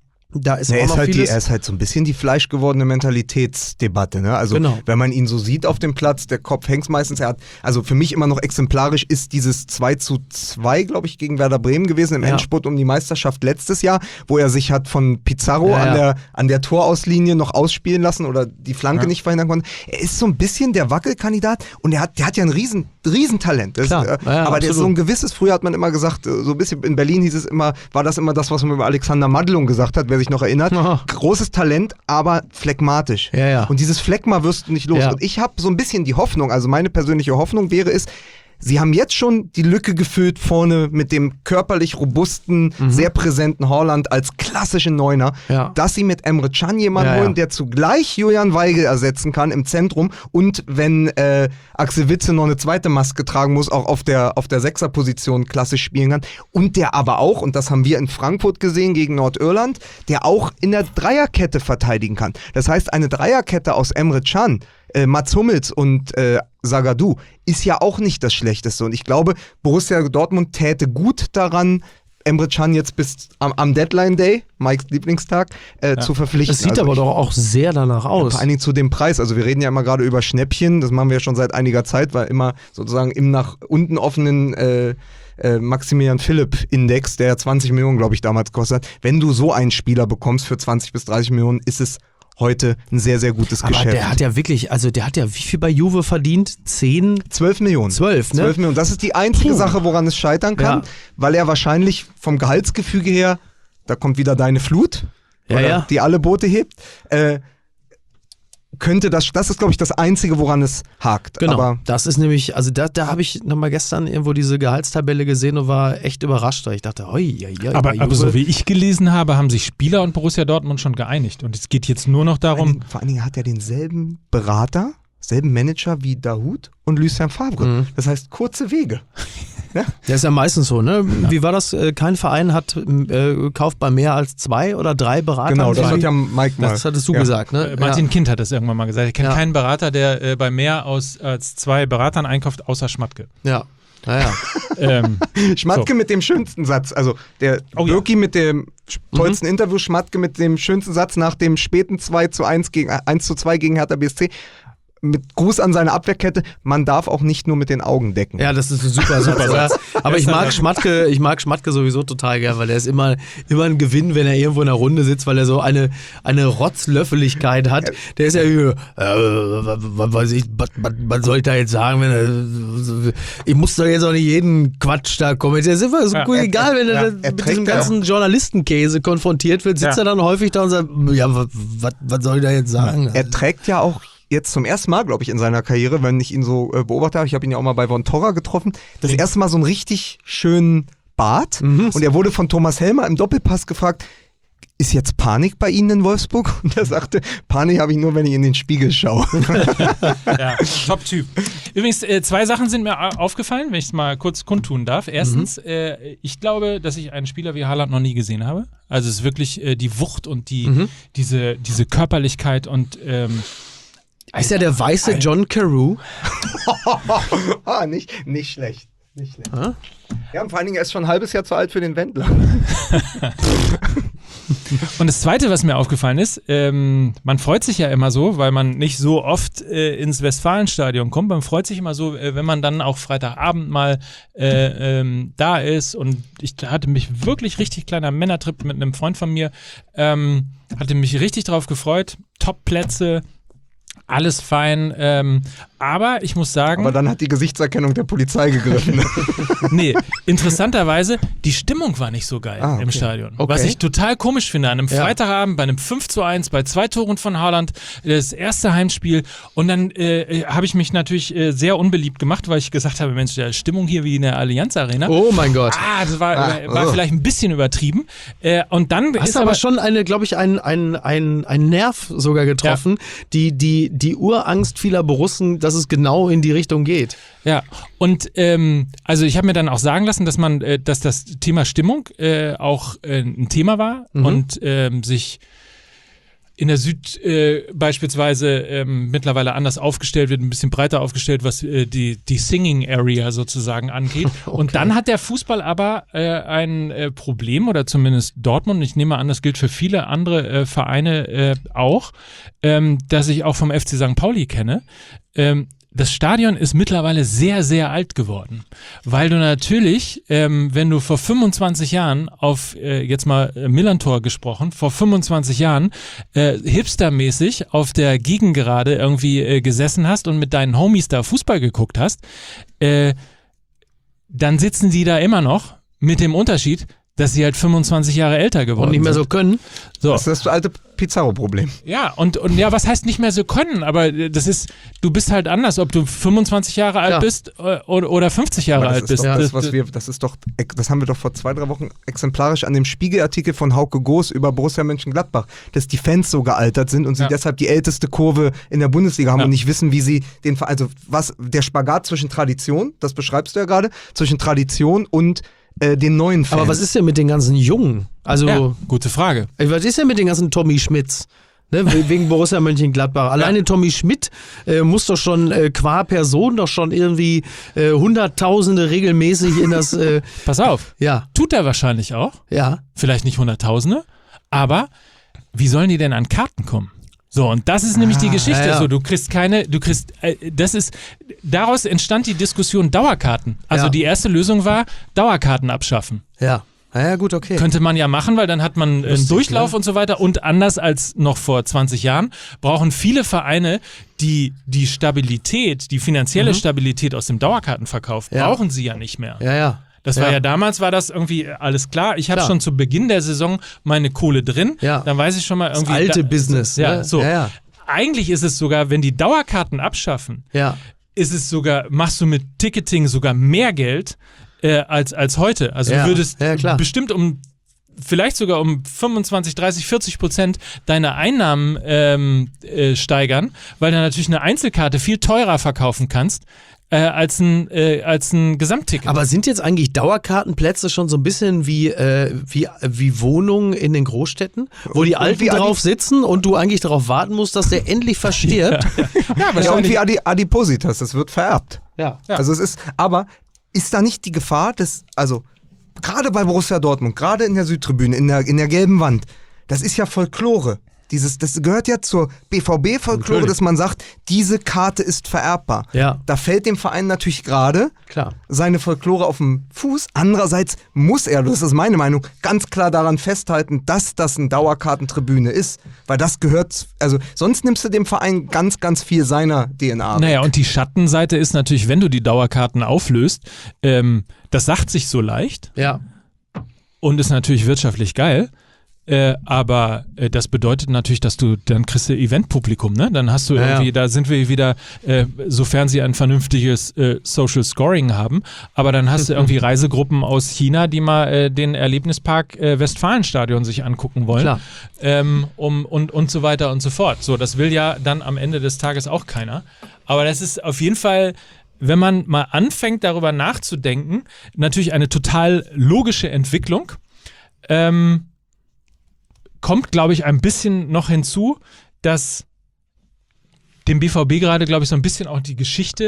Speaker 3: Da ist
Speaker 1: Ja, er,
Speaker 3: auch
Speaker 1: ist
Speaker 3: noch
Speaker 1: halt die,
Speaker 3: vieles.
Speaker 1: er ist halt so ein bisschen die fleischgewordene Mentalitätsdebatte. Ne? Also
Speaker 3: Genau.
Speaker 1: wenn man ihn so sieht auf dem Platz, der Kopf hängt meistens. Er hat, also für mich immer noch exemplarisch ist dieses zwei zu zwei, glaube ich, gegen Werder Bremen gewesen im
Speaker 3: Ja.
Speaker 1: Endspurt um die Meisterschaft letztes Jahr, wo er sich hat von Pizarro
Speaker 3: Ja,
Speaker 1: an,
Speaker 3: ja.
Speaker 1: der, an der Torauslinie noch ausspielen lassen oder die Flanke
Speaker 2: Ja.
Speaker 1: nicht verhindern konnte. Er ist so ein bisschen der Wackelkandidat und er hat, der hat ja ein Riesen, Riesentalent. Das,
Speaker 3: Klar.
Speaker 1: äh,
Speaker 3: Ja, ja,
Speaker 1: aber der ist so
Speaker 3: absolut.
Speaker 1: ein gewisses, früher hat man immer gesagt, äh, so ein bisschen in Berlin hieß es immer, war das immer das, was man über Alexander Madlung gesagt hat, wer sich noch erinnert.
Speaker 3: Aha.
Speaker 1: Großes Talent, aber phlegmatisch.
Speaker 3: Ja, ja.
Speaker 1: Und dieses Phlegma wirst du nicht los.
Speaker 3: Ja.
Speaker 1: Und ich habe so ein bisschen die Hoffnung, also meine persönliche Hoffnung wäre es, sie haben jetzt schon die Lücke gefüllt vorne mit dem körperlich robusten, sehr präsenten Haaland als klassischen Neuner,
Speaker 3: Mhm. Ja.
Speaker 1: dass sie mit Emre Can jemanden
Speaker 3: Ja, ja.
Speaker 1: holen, der zugleich Julian Weigel ersetzen kann im Zentrum und wenn äh, Axel Witze noch eine zweite Maske tragen muss, auch auf der, auf der Sechserposition klassisch spielen kann und der aber auch, und das haben wir in Frankfurt gesehen gegen Nordirland, der auch in der Dreierkette verteidigen kann. Das heißt, eine Dreierkette aus Emre Can, äh, Mats Hummels und äh, Zagadou ist ja auch nicht das Schlechteste. Und ich glaube, Borussia Dortmund täte gut daran, Emre Can jetzt bis am, am Deadline Day, Mikes Lieblingstag, äh, zu verpflichten.
Speaker 3: Das sieht
Speaker 1: Also
Speaker 3: aber
Speaker 1: ich,
Speaker 3: doch auch sehr danach aus.
Speaker 1: vor allen Dingen zu dem Preis. Also wir reden ja immer gerade über Schnäppchen, das machen wir ja schon seit einiger Zeit, weil immer sozusagen im nach unten offenen äh, äh, Maximilian Philipp Index, der zwanzig Millionen, glaube ich, damals kostet. Wenn du so einen Spieler bekommst für zwanzig bis dreißig Millionen, ist es heute ein sehr, sehr gutes
Speaker 3: Aber
Speaker 1: Geschäft.
Speaker 3: der hat ja wirklich, also der hat ja wie viel bei Juve verdient? Zehn?
Speaker 1: zwölf Millionen.
Speaker 3: Zwölf, ne?
Speaker 1: zwölf Millionen. Das ist die einzige
Speaker 3: Puh.
Speaker 1: Sache, woran es scheitern kann,
Speaker 3: Ja.
Speaker 1: weil er wahrscheinlich vom Gehaltsgefüge her, da kommt wieder deine Flut,
Speaker 3: Ja,
Speaker 1: oder
Speaker 3: ja.
Speaker 1: die alle Boote hebt, äh, könnte das, das ist glaube ich das Einzige, woran es hakt.
Speaker 3: Genau,
Speaker 1: Aber
Speaker 3: das ist nämlich, also da, da habe ich nochmal gestern irgendwo diese Gehaltstabelle gesehen und war echt überrascht. Ich dachte, oi, oi, oi,
Speaker 2: Aber,
Speaker 3: bei
Speaker 2: aber
Speaker 3: Juve-
Speaker 2: so wie ich gelesen habe, haben sich Spieler und Borussia Dortmund schon geeinigt. Und es geht jetzt nur noch
Speaker 1: vor allen,
Speaker 2: darum,
Speaker 1: Dingen, vor allen Dingen hat er denselben Berater, selben Manager wie Dahoud und Lucien Favre.
Speaker 3: Mhm.
Speaker 1: Das heißt kurze Wege.
Speaker 3: Der ist ja meistens so, ne? Wie war das? Äh, Kein Verein hat äh, kauft bei mehr als zwei oder drei Beratern.
Speaker 1: Genau, das
Speaker 3: irgendwie?
Speaker 1: hat ja Mike mal.
Speaker 3: Das hattest du
Speaker 1: ja.
Speaker 3: gesagt, ne?
Speaker 2: äh, Martin Kind hat das irgendwann mal gesagt. Ich kenne
Speaker 3: Ja.
Speaker 2: keinen Berater, der äh, bei mehr aus, als zwei Beratern einkauft, außer Schmatke.
Speaker 3: Ja. Naja.
Speaker 2: ähm,
Speaker 1: Schmatke
Speaker 2: So.
Speaker 1: mit dem schönsten Satz, also der
Speaker 2: Oh ja.
Speaker 1: Birki mit dem sch- tollsten Interview, Schmatke mit dem schönsten Satz nach dem späten zwei zu eins gegen eins zu zwei gegen Hertha B S C. Mit Gruß an seine Abwehrkette, man darf auch nicht nur mit den Augen decken.
Speaker 3: Ja, das ist ein super, super Satz. Aber ich mag Schmatke, ich mag Schmatke sowieso total gern, weil der ist immer, immer ein Gewinn, wenn er irgendwo in der Runde sitzt, weil er so eine, eine Rotzlöffeligkeit hat. Der ist ja hier, äh, was weiß ich, was, was, was soll ich da jetzt sagen, wenn er, ich muss doch jetzt auch nicht jeden Quatsch da kommentieren. Das ist immer so
Speaker 2: Ja,
Speaker 3: cool,
Speaker 1: er-
Speaker 3: egal, wenn er,
Speaker 2: ja,
Speaker 3: da
Speaker 1: er
Speaker 3: mit
Speaker 1: trägt
Speaker 3: diesem
Speaker 1: ja-
Speaker 3: ganzen Journalistenkäse konfrontiert wird, sitzt
Speaker 2: Ja.
Speaker 3: er dann häufig da und sagt, ja, was, was, was soll ich da jetzt sagen?
Speaker 1: Er trägt ja auch jetzt zum ersten Mal, glaube ich, in seiner Karriere, wenn ich ihn so äh, beobachtet habe, ich habe ihn ja auch mal bei Von Torra getroffen, das erste Mal so einen richtig schönen Bart.
Speaker 3: Mhm.
Speaker 1: Und er wurde von Thomas Helmer im Doppelpass gefragt, ist jetzt Panik bei Ihnen in Wolfsburg? Und er sagte, Panik habe ich nur, wenn ich in den Spiegel schaue.
Speaker 2: ja, Top-Typ. Übrigens, äh, zwei Sachen sind mir au- aufgefallen, wenn ich es mal kurz kundtun darf. Erstens, äh, ich glaube, dass ich einen Spieler wie Haaland noch nie gesehen habe. Also es ist wirklich äh, die Wucht und die, diese, diese Körperlichkeit und ähm,
Speaker 3: Ist ja der weiße John Carew.
Speaker 1: ah, nicht, nicht schlecht. Nicht schlecht.
Speaker 3: Ah?
Speaker 1: Ja, und vor allen Dingen, er ist schon ein halbes Jahr zu alt für den Wendler.
Speaker 2: Und das Zweite, was mir aufgefallen ist, ähm, man freut sich ja immer so, weil man nicht so oft äh, ins Westfalenstadion kommt. Man freut sich immer so, äh, wenn man dann auch Freitagabend mal äh, ähm, da ist. Und ich hatte mich wirklich richtig kleiner Männertrip mit einem Freund von mir, ähm, hatte mich richtig drauf gefreut. Top-Plätze, alles fein. Ähm, aber ich muss sagen...
Speaker 1: Aber dann hat die Gesichtserkennung der Polizei gegriffen.
Speaker 2: Nee, interessanterweise, die Stimmung war nicht so geil
Speaker 1: Ah, okay.
Speaker 2: im Stadion.
Speaker 3: Okay.
Speaker 2: Was ich total komisch finde, an einem
Speaker 3: Ja.
Speaker 2: Freitagabend bei einem fünf zu eins, bei zwei Toren von Haaland, das erste Heimspiel. Und dann äh, habe ich mich natürlich äh, sehr unbeliebt gemacht, weil ich gesagt habe, Mensch, der Stimmung hier wie in der Allianz Arena.
Speaker 3: Oh mein Gott.
Speaker 2: Ah, das war,
Speaker 1: Ah,
Speaker 2: war
Speaker 1: oh.
Speaker 2: vielleicht ein bisschen übertrieben. Äh, und dann
Speaker 3: Hast
Speaker 2: ist
Speaker 3: aber
Speaker 2: aber
Speaker 3: schon eine, glaube ich, ein, ein, ein, ein Nerv sogar getroffen, die, die, die Urangst vieler Borussen, dass es genau in die Richtung geht.
Speaker 2: Ja, und ähm, also ich habe mir dann auch sagen lassen, dass man, äh, dass das Thema Stimmung äh, auch äh, ein Thema war
Speaker 3: Mhm.
Speaker 2: und ähm, sich in der Süd äh, beispielsweise ähm, mittlerweile anders aufgestellt wird, ein bisschen breiter aufgestellt, was äh, die, die Singing Area sozusagen angeht. Und dann hat der Fußball aber äh, ein äh, Problem, oder zumindest Dortmund, und ich nehme an, das gilt für viele andere äh, Vereine äh, auch, ähm, dass ich auch vom F C Sankt Pauli kenne. Ähm, Das Stadion ist mittlerweile sehr, sehr alt geworden, weil du natürlich, ähm, wenn du vor fünfundzwanzig Jahren auf, äh, jetzt mal äh, Millantor gesprochen, vor fünfundzwanzig Jahren äh, hipstermäßig auf der Gegengerade irgendwie äh, gesessen hast und mit deinen Homies da Fußball geguckt hast, äh, dann sitzen die da immer noch mit dem Unterschied, dass sie halt fünfundzwanzig Jahre älter geworden
Speaker 3: Und nicht mehr so
Speaker 2: sind.
Speaker 3: können.
Speaker 2: So.
Speaker 1: Das ist das alte Pizarro-Problem.
Speaker 2: Ja, und, und ja, was heißt nicht mehr so können, aber äh, das ist, du bist halt anders, ob du fünfundzwanzig Jahre alt
Speaker 3: Ja.
Speaker 2: bist äh, oder, oder fünfzig Jahre
Speaker 1: Aber das
Speaker 2: alt
Speaker 1: ist
Speaker 2: bist.
Speaker 1: doch
Speaker 3: Ja.
Speaker 1: das, was wir, das ist doch, das haben wir doch vor zwei, drei Wochen exemplarisch an dem Spiegelartikel von Hauke Goos über Borussia Mönchengladbach, dass die Fans so gealtert sind und sie
Speaker 2: Ja.
Speaker 1: deshalb die älteste Kurve in der Bundesliga haben
Speaker 2: Ja.
Speaker 1: und nicht wissen, wie sie den, Ver- also was, der Spagat zwischen Tradition, das beschreibst du ja gerade, zwischen Tradition und äh, den neuen Fans.
Speaker 3: Aber was ist denn mit den ganzen Jungen? Also,
Speaker 2: Ja, gute Frage.
Speaker 3: ey, was ist denn mit den ganzen Tommy Schmidts? Ne, we- wegen Borussia Mönchengladbach. Alleine Tommy Schmidt äh, muss doch schon äh, qua Person doch schon irgendwie äh, Hunderttausende regelmäßig in das, äh,
Speaker 2: Pass auf,
Speaker 3: ja,
Speaker 2: tut er wahrscheinlich auch,
Speaker 3: ja.
Speaker 2: vielleicht nicht Hunderttausende, aber wie sollen die denn an Karten kommen? So, und das ist nämlich die Geschichte.
Speaker 3: ja, ja.
Speaker 2: So, du kriegst keine, du kriegst, äh, das ist, daraus entstand die Diskussion Dauerkarten. Also
Speaker 3: Ja.
Speaker 2: die erste Lösung war, Dauerkarten abschaffen.
Speaker 3: Ja. Ja, ja, gut, okay.
Speaker 2: Könnte man ja machen, weil dann hat man einen
Speaker 3: Lustig,
Speaker 2: Durchlauf
Speaker 3: ne?
Speaker 2: und so weiter. Und anders als noch vor zwanzig Jahren brauchen viele Vereine, die die Stabilität, die finanzielle Stabilität aus dem Dauerkartenverkauf,
Speaker 3: Mhm. Ja.
Speaker 2: brauchen sie ja nicht mehr.
Speaker 3: Ja, ja.
Speaker 2: Das war ja damals, war das irgendwie alles klar. Ich habe
Speaker 3: Klar.
Speaker 2: schon zu Beginn der Saison meine Kohle drin.
Speaker 3: Ja.
Speaker 2: Dann weiß ich schon mal
Speaker 3: Das
Speaker 2: irgendwie.
Speaker 3: alte
Speaker 2: da,
Speaker 3: Business.
Speaker 2: Ja,
Speaker 3: ne?
Speaker 2: so.
Speaker 3: Ja, ja.
Speaker 2: Eigentlich ist es sogar, wenn die Dauerkarten abschaffen,
Speaker 3: Ja.
Speaker 2: ist es sogar, machst du mit Ticketing sogar mehr Geld äh, als, als heute. Also
Speaker 3: Ja.
Speaker 2: du würdest
Speaker 3: Ja, klar.
Speaker 2: bestimmt um vielleicht sogar um fünfundzwanzig, dreißig, vierzig Prozent deine Einnahmen ähm, äh, steigern, weil du natürlich eine Einzelkarte viel teurer verkaufen kannst äh, als, ein, äh, als ein Gesamtticket.
Speaker 3: Aber sind jetzt eigentlich Dauerkartenplätze schon so ein bisschen wie, äh, wie, wie Wohnungen in den Großstädten, wo die Alten
Speaker 1: wie Adi-
Speaker 3: drauf sitzen und du eigentlich darauf warten musst, dass der endlich verstirbt?
Speaker 2: ja,
Speaker 1: ja, und
Speaker 2: wahrscheinlich.
Speaker 1: wie Adi Adipositas, das wird vererbt.
Speaker 3: Ja.
Speaker 2: Ja.
Speaker 1: Also es ist, aber ist da nicht die Gefahr, dass, also gerade bei Borussia Dortmund, gerade in der Südtribüne, in der, in der gelben Wand, das ist ja Folklore. Dieses, das gehört ja zur B V B-Folklore,
Speaker 3: Natürlich.
Speaker 1: dass man sagt, diese Karte ist vererbbar.
Speaker 3: Ja.
Speaker 1: Da fällt dem Verein natürlich gerade
Speaker 3: Klar.
Speaker 1: seine Folklore auf den Fuß. Andererseits muss er, das ist meine Meinung, ganz klar daran festhalten, dass das eine Dauerkartentribüne ist. Weil das gehört, also sonst nimmst du dem Verein ganz, ganz viel seiner D N A. weg.
Speaker 2: Naja, und die Schattenseite ist natürlich, wenn du die Dauerkarten auflöst, ähm, das sagt sich so leicht
Speaker 3: Ja.
Speaker 2: und ist natürlich wirtschaftlich geil. Äh, aber äh, das bedeutet natürlich, dass du, dann kriegst du Eventpublikum, ne? Dann hast du
Speaker 3: Ja,
Speaker 2: irgendwie,
Speaker 3: ja.
Speaker 2: da sind wir wieder, äh, sofern sie ein vernünftiges äh, Social Scoring haben, aber dann hast du irgendwie Reisegruppen aus China, die mal äh, den Erlebnispark äh, Westfalenstadion sich angucken wollen.
Speaker 3: Klar.
Speaker 2: Ähm, um, und, und so weiter und so fort. So, das will ja dann am Ende des Tages auch keiner. Aber das ist auf jeden Fall, wenn man mal anfängt, darüber nachzudenken, natürlich eine total logische Entwicklung. Ähm, kommt, glaube ich, ein bisschen noch hinzu, dass dem B V B gerade, glaube ich, so ein bisschen auch die Geschichte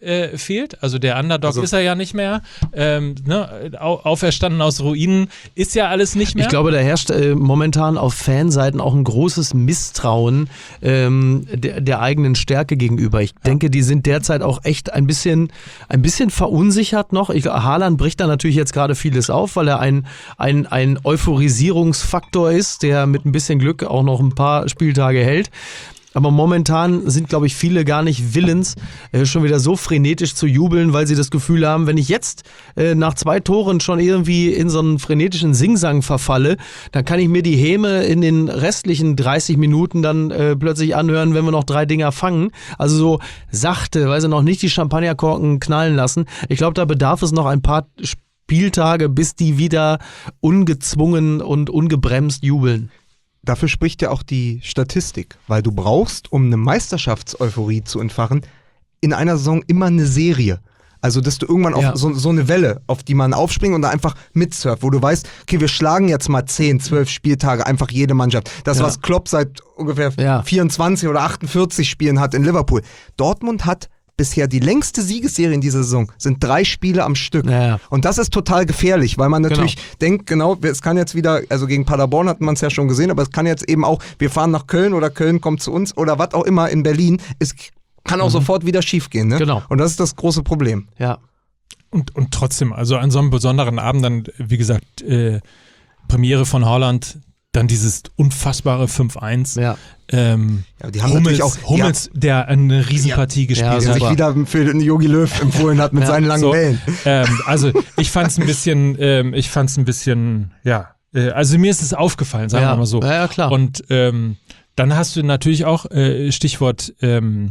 Speaker 2: äh, fehlt. Also der Underdog
Speaker 1: Also-
Speaker 2: ist er ja nicht mehr. Ähm, ne? Au- Auferstanden aus Ruinen ist ja alles nicht mehr.
Speaker 3: Ich glaube, da herrscht äh, momentan auf Fanseiten auch ein großes Misstrauen ähm, der, der eigenen Stärke gegenüber. Ich denke, die sind derzeit auch echt ein bisschen, ein bisschen verunsichert noch. Ich, Haaland bricht da natürlich jetzt gerade vieles auf, weil er ein, ein, ein Euphorisierungsfaktor ist, der mit ein bisschen Glück auch noch ein paar Spieltage hält. Aber momentan sind, glaube ich, viele gar nicht willens, äh, schon wieder so frenetisch zu jubeln, weil sie das Gefühl haben, wenn ich jetzt äh, nach zwei Toren schon irgendwie in so einen frenetischen Singsang verfalle, dann kann ich mir die Häme in den restlichen dreißig Minuten dann äh, plötzlich anhören, wenn wir noch drei Dinger fangen. Also so sachte, weil sie noch nicht die Champagnerkorken knallen lassen. Ich glaube, da bedarf es noch ein paar Spieltage, bis die wieder ungezwungen und ungebremst jubeln.
Speaker 1: Dafür spricht ja auch die Statistik, weil du brauchst, um eine Meisterschaftseuphorie zu entfachen, in einer Saison immer eine Serie. Also, dass du irgendwann
Speaker 3: Ja.
Speaker 1: auf so, so eine Welle, auf die man aufspringt und da einfach mitsurft, wo du weißt, okay, wir schlagen jetzt mal zehn, zwölf Spieltage einfach jede Mannschaft. Das,
Speaker 3: Ja.
Speaker 1: was Klopp seit ungefähr
Speaker 3: Ja.
Speaker 1: vierundzwanzig oder achtundvierzig Spielen hat in Liverpool. Dortmund hat bisher die längste Siegesserie in dieser Saison, sind drei Spiele am Stück.
Speaker 3: Ja, ja.
Speaker 1: Und das ist total gefährlich, weil man natürlich denkt, genau, es kann jetzt wieder, also gegen Paderborn hat man es ja schon gesehen, aber es kann jetzt eben auch, wir fahren nach Köln oder Köln kommt zu uns oder was auch immer in Berlin, es kann auch sofort wieder schief gehen. Ne?
Speaker 3: Genau.
Speaker 1: Und das ist das große Problem.
Speaker 3: Ja.
Speaker 2: Und, und trotzdem, also an so einem besonderen Abend dann, wie gesagt, äh, Premiere von Haaland, dann dieses unfassbare fünf eins.
Speaker 3: Ja.
Speaker 2: Ähm,
Speaker 1: Ja, die haben
Speaker 2: Hummels,
Speaker 1: natürlich auch-
Speaker 2: Hummels, der eine Riesenpartie gespielt
Speaker 3: Ja,
Speaker 1: Der
Speaker 2: hat.
Speaker 1: sich wieder für den Jogi Löw empfohlen hat mit
Speaker 3: Ja,
Speaker 1: seinen langen
Speaker 2: so.
Speaker 1: Wellen.
Speaker 2: Ähm, also ich fand es ein bisschen, ähm, ich fand es ein bisschen, ja, äh, also mir ist es aufgefallen, sagen
Speaker 3: Ja.
Speaker 2: wir mal so.
Speaker 3: Ja, ja, klar.
Speaker 2: Und ähm, dann hast du natürlich auch äh, Stichwort ähm,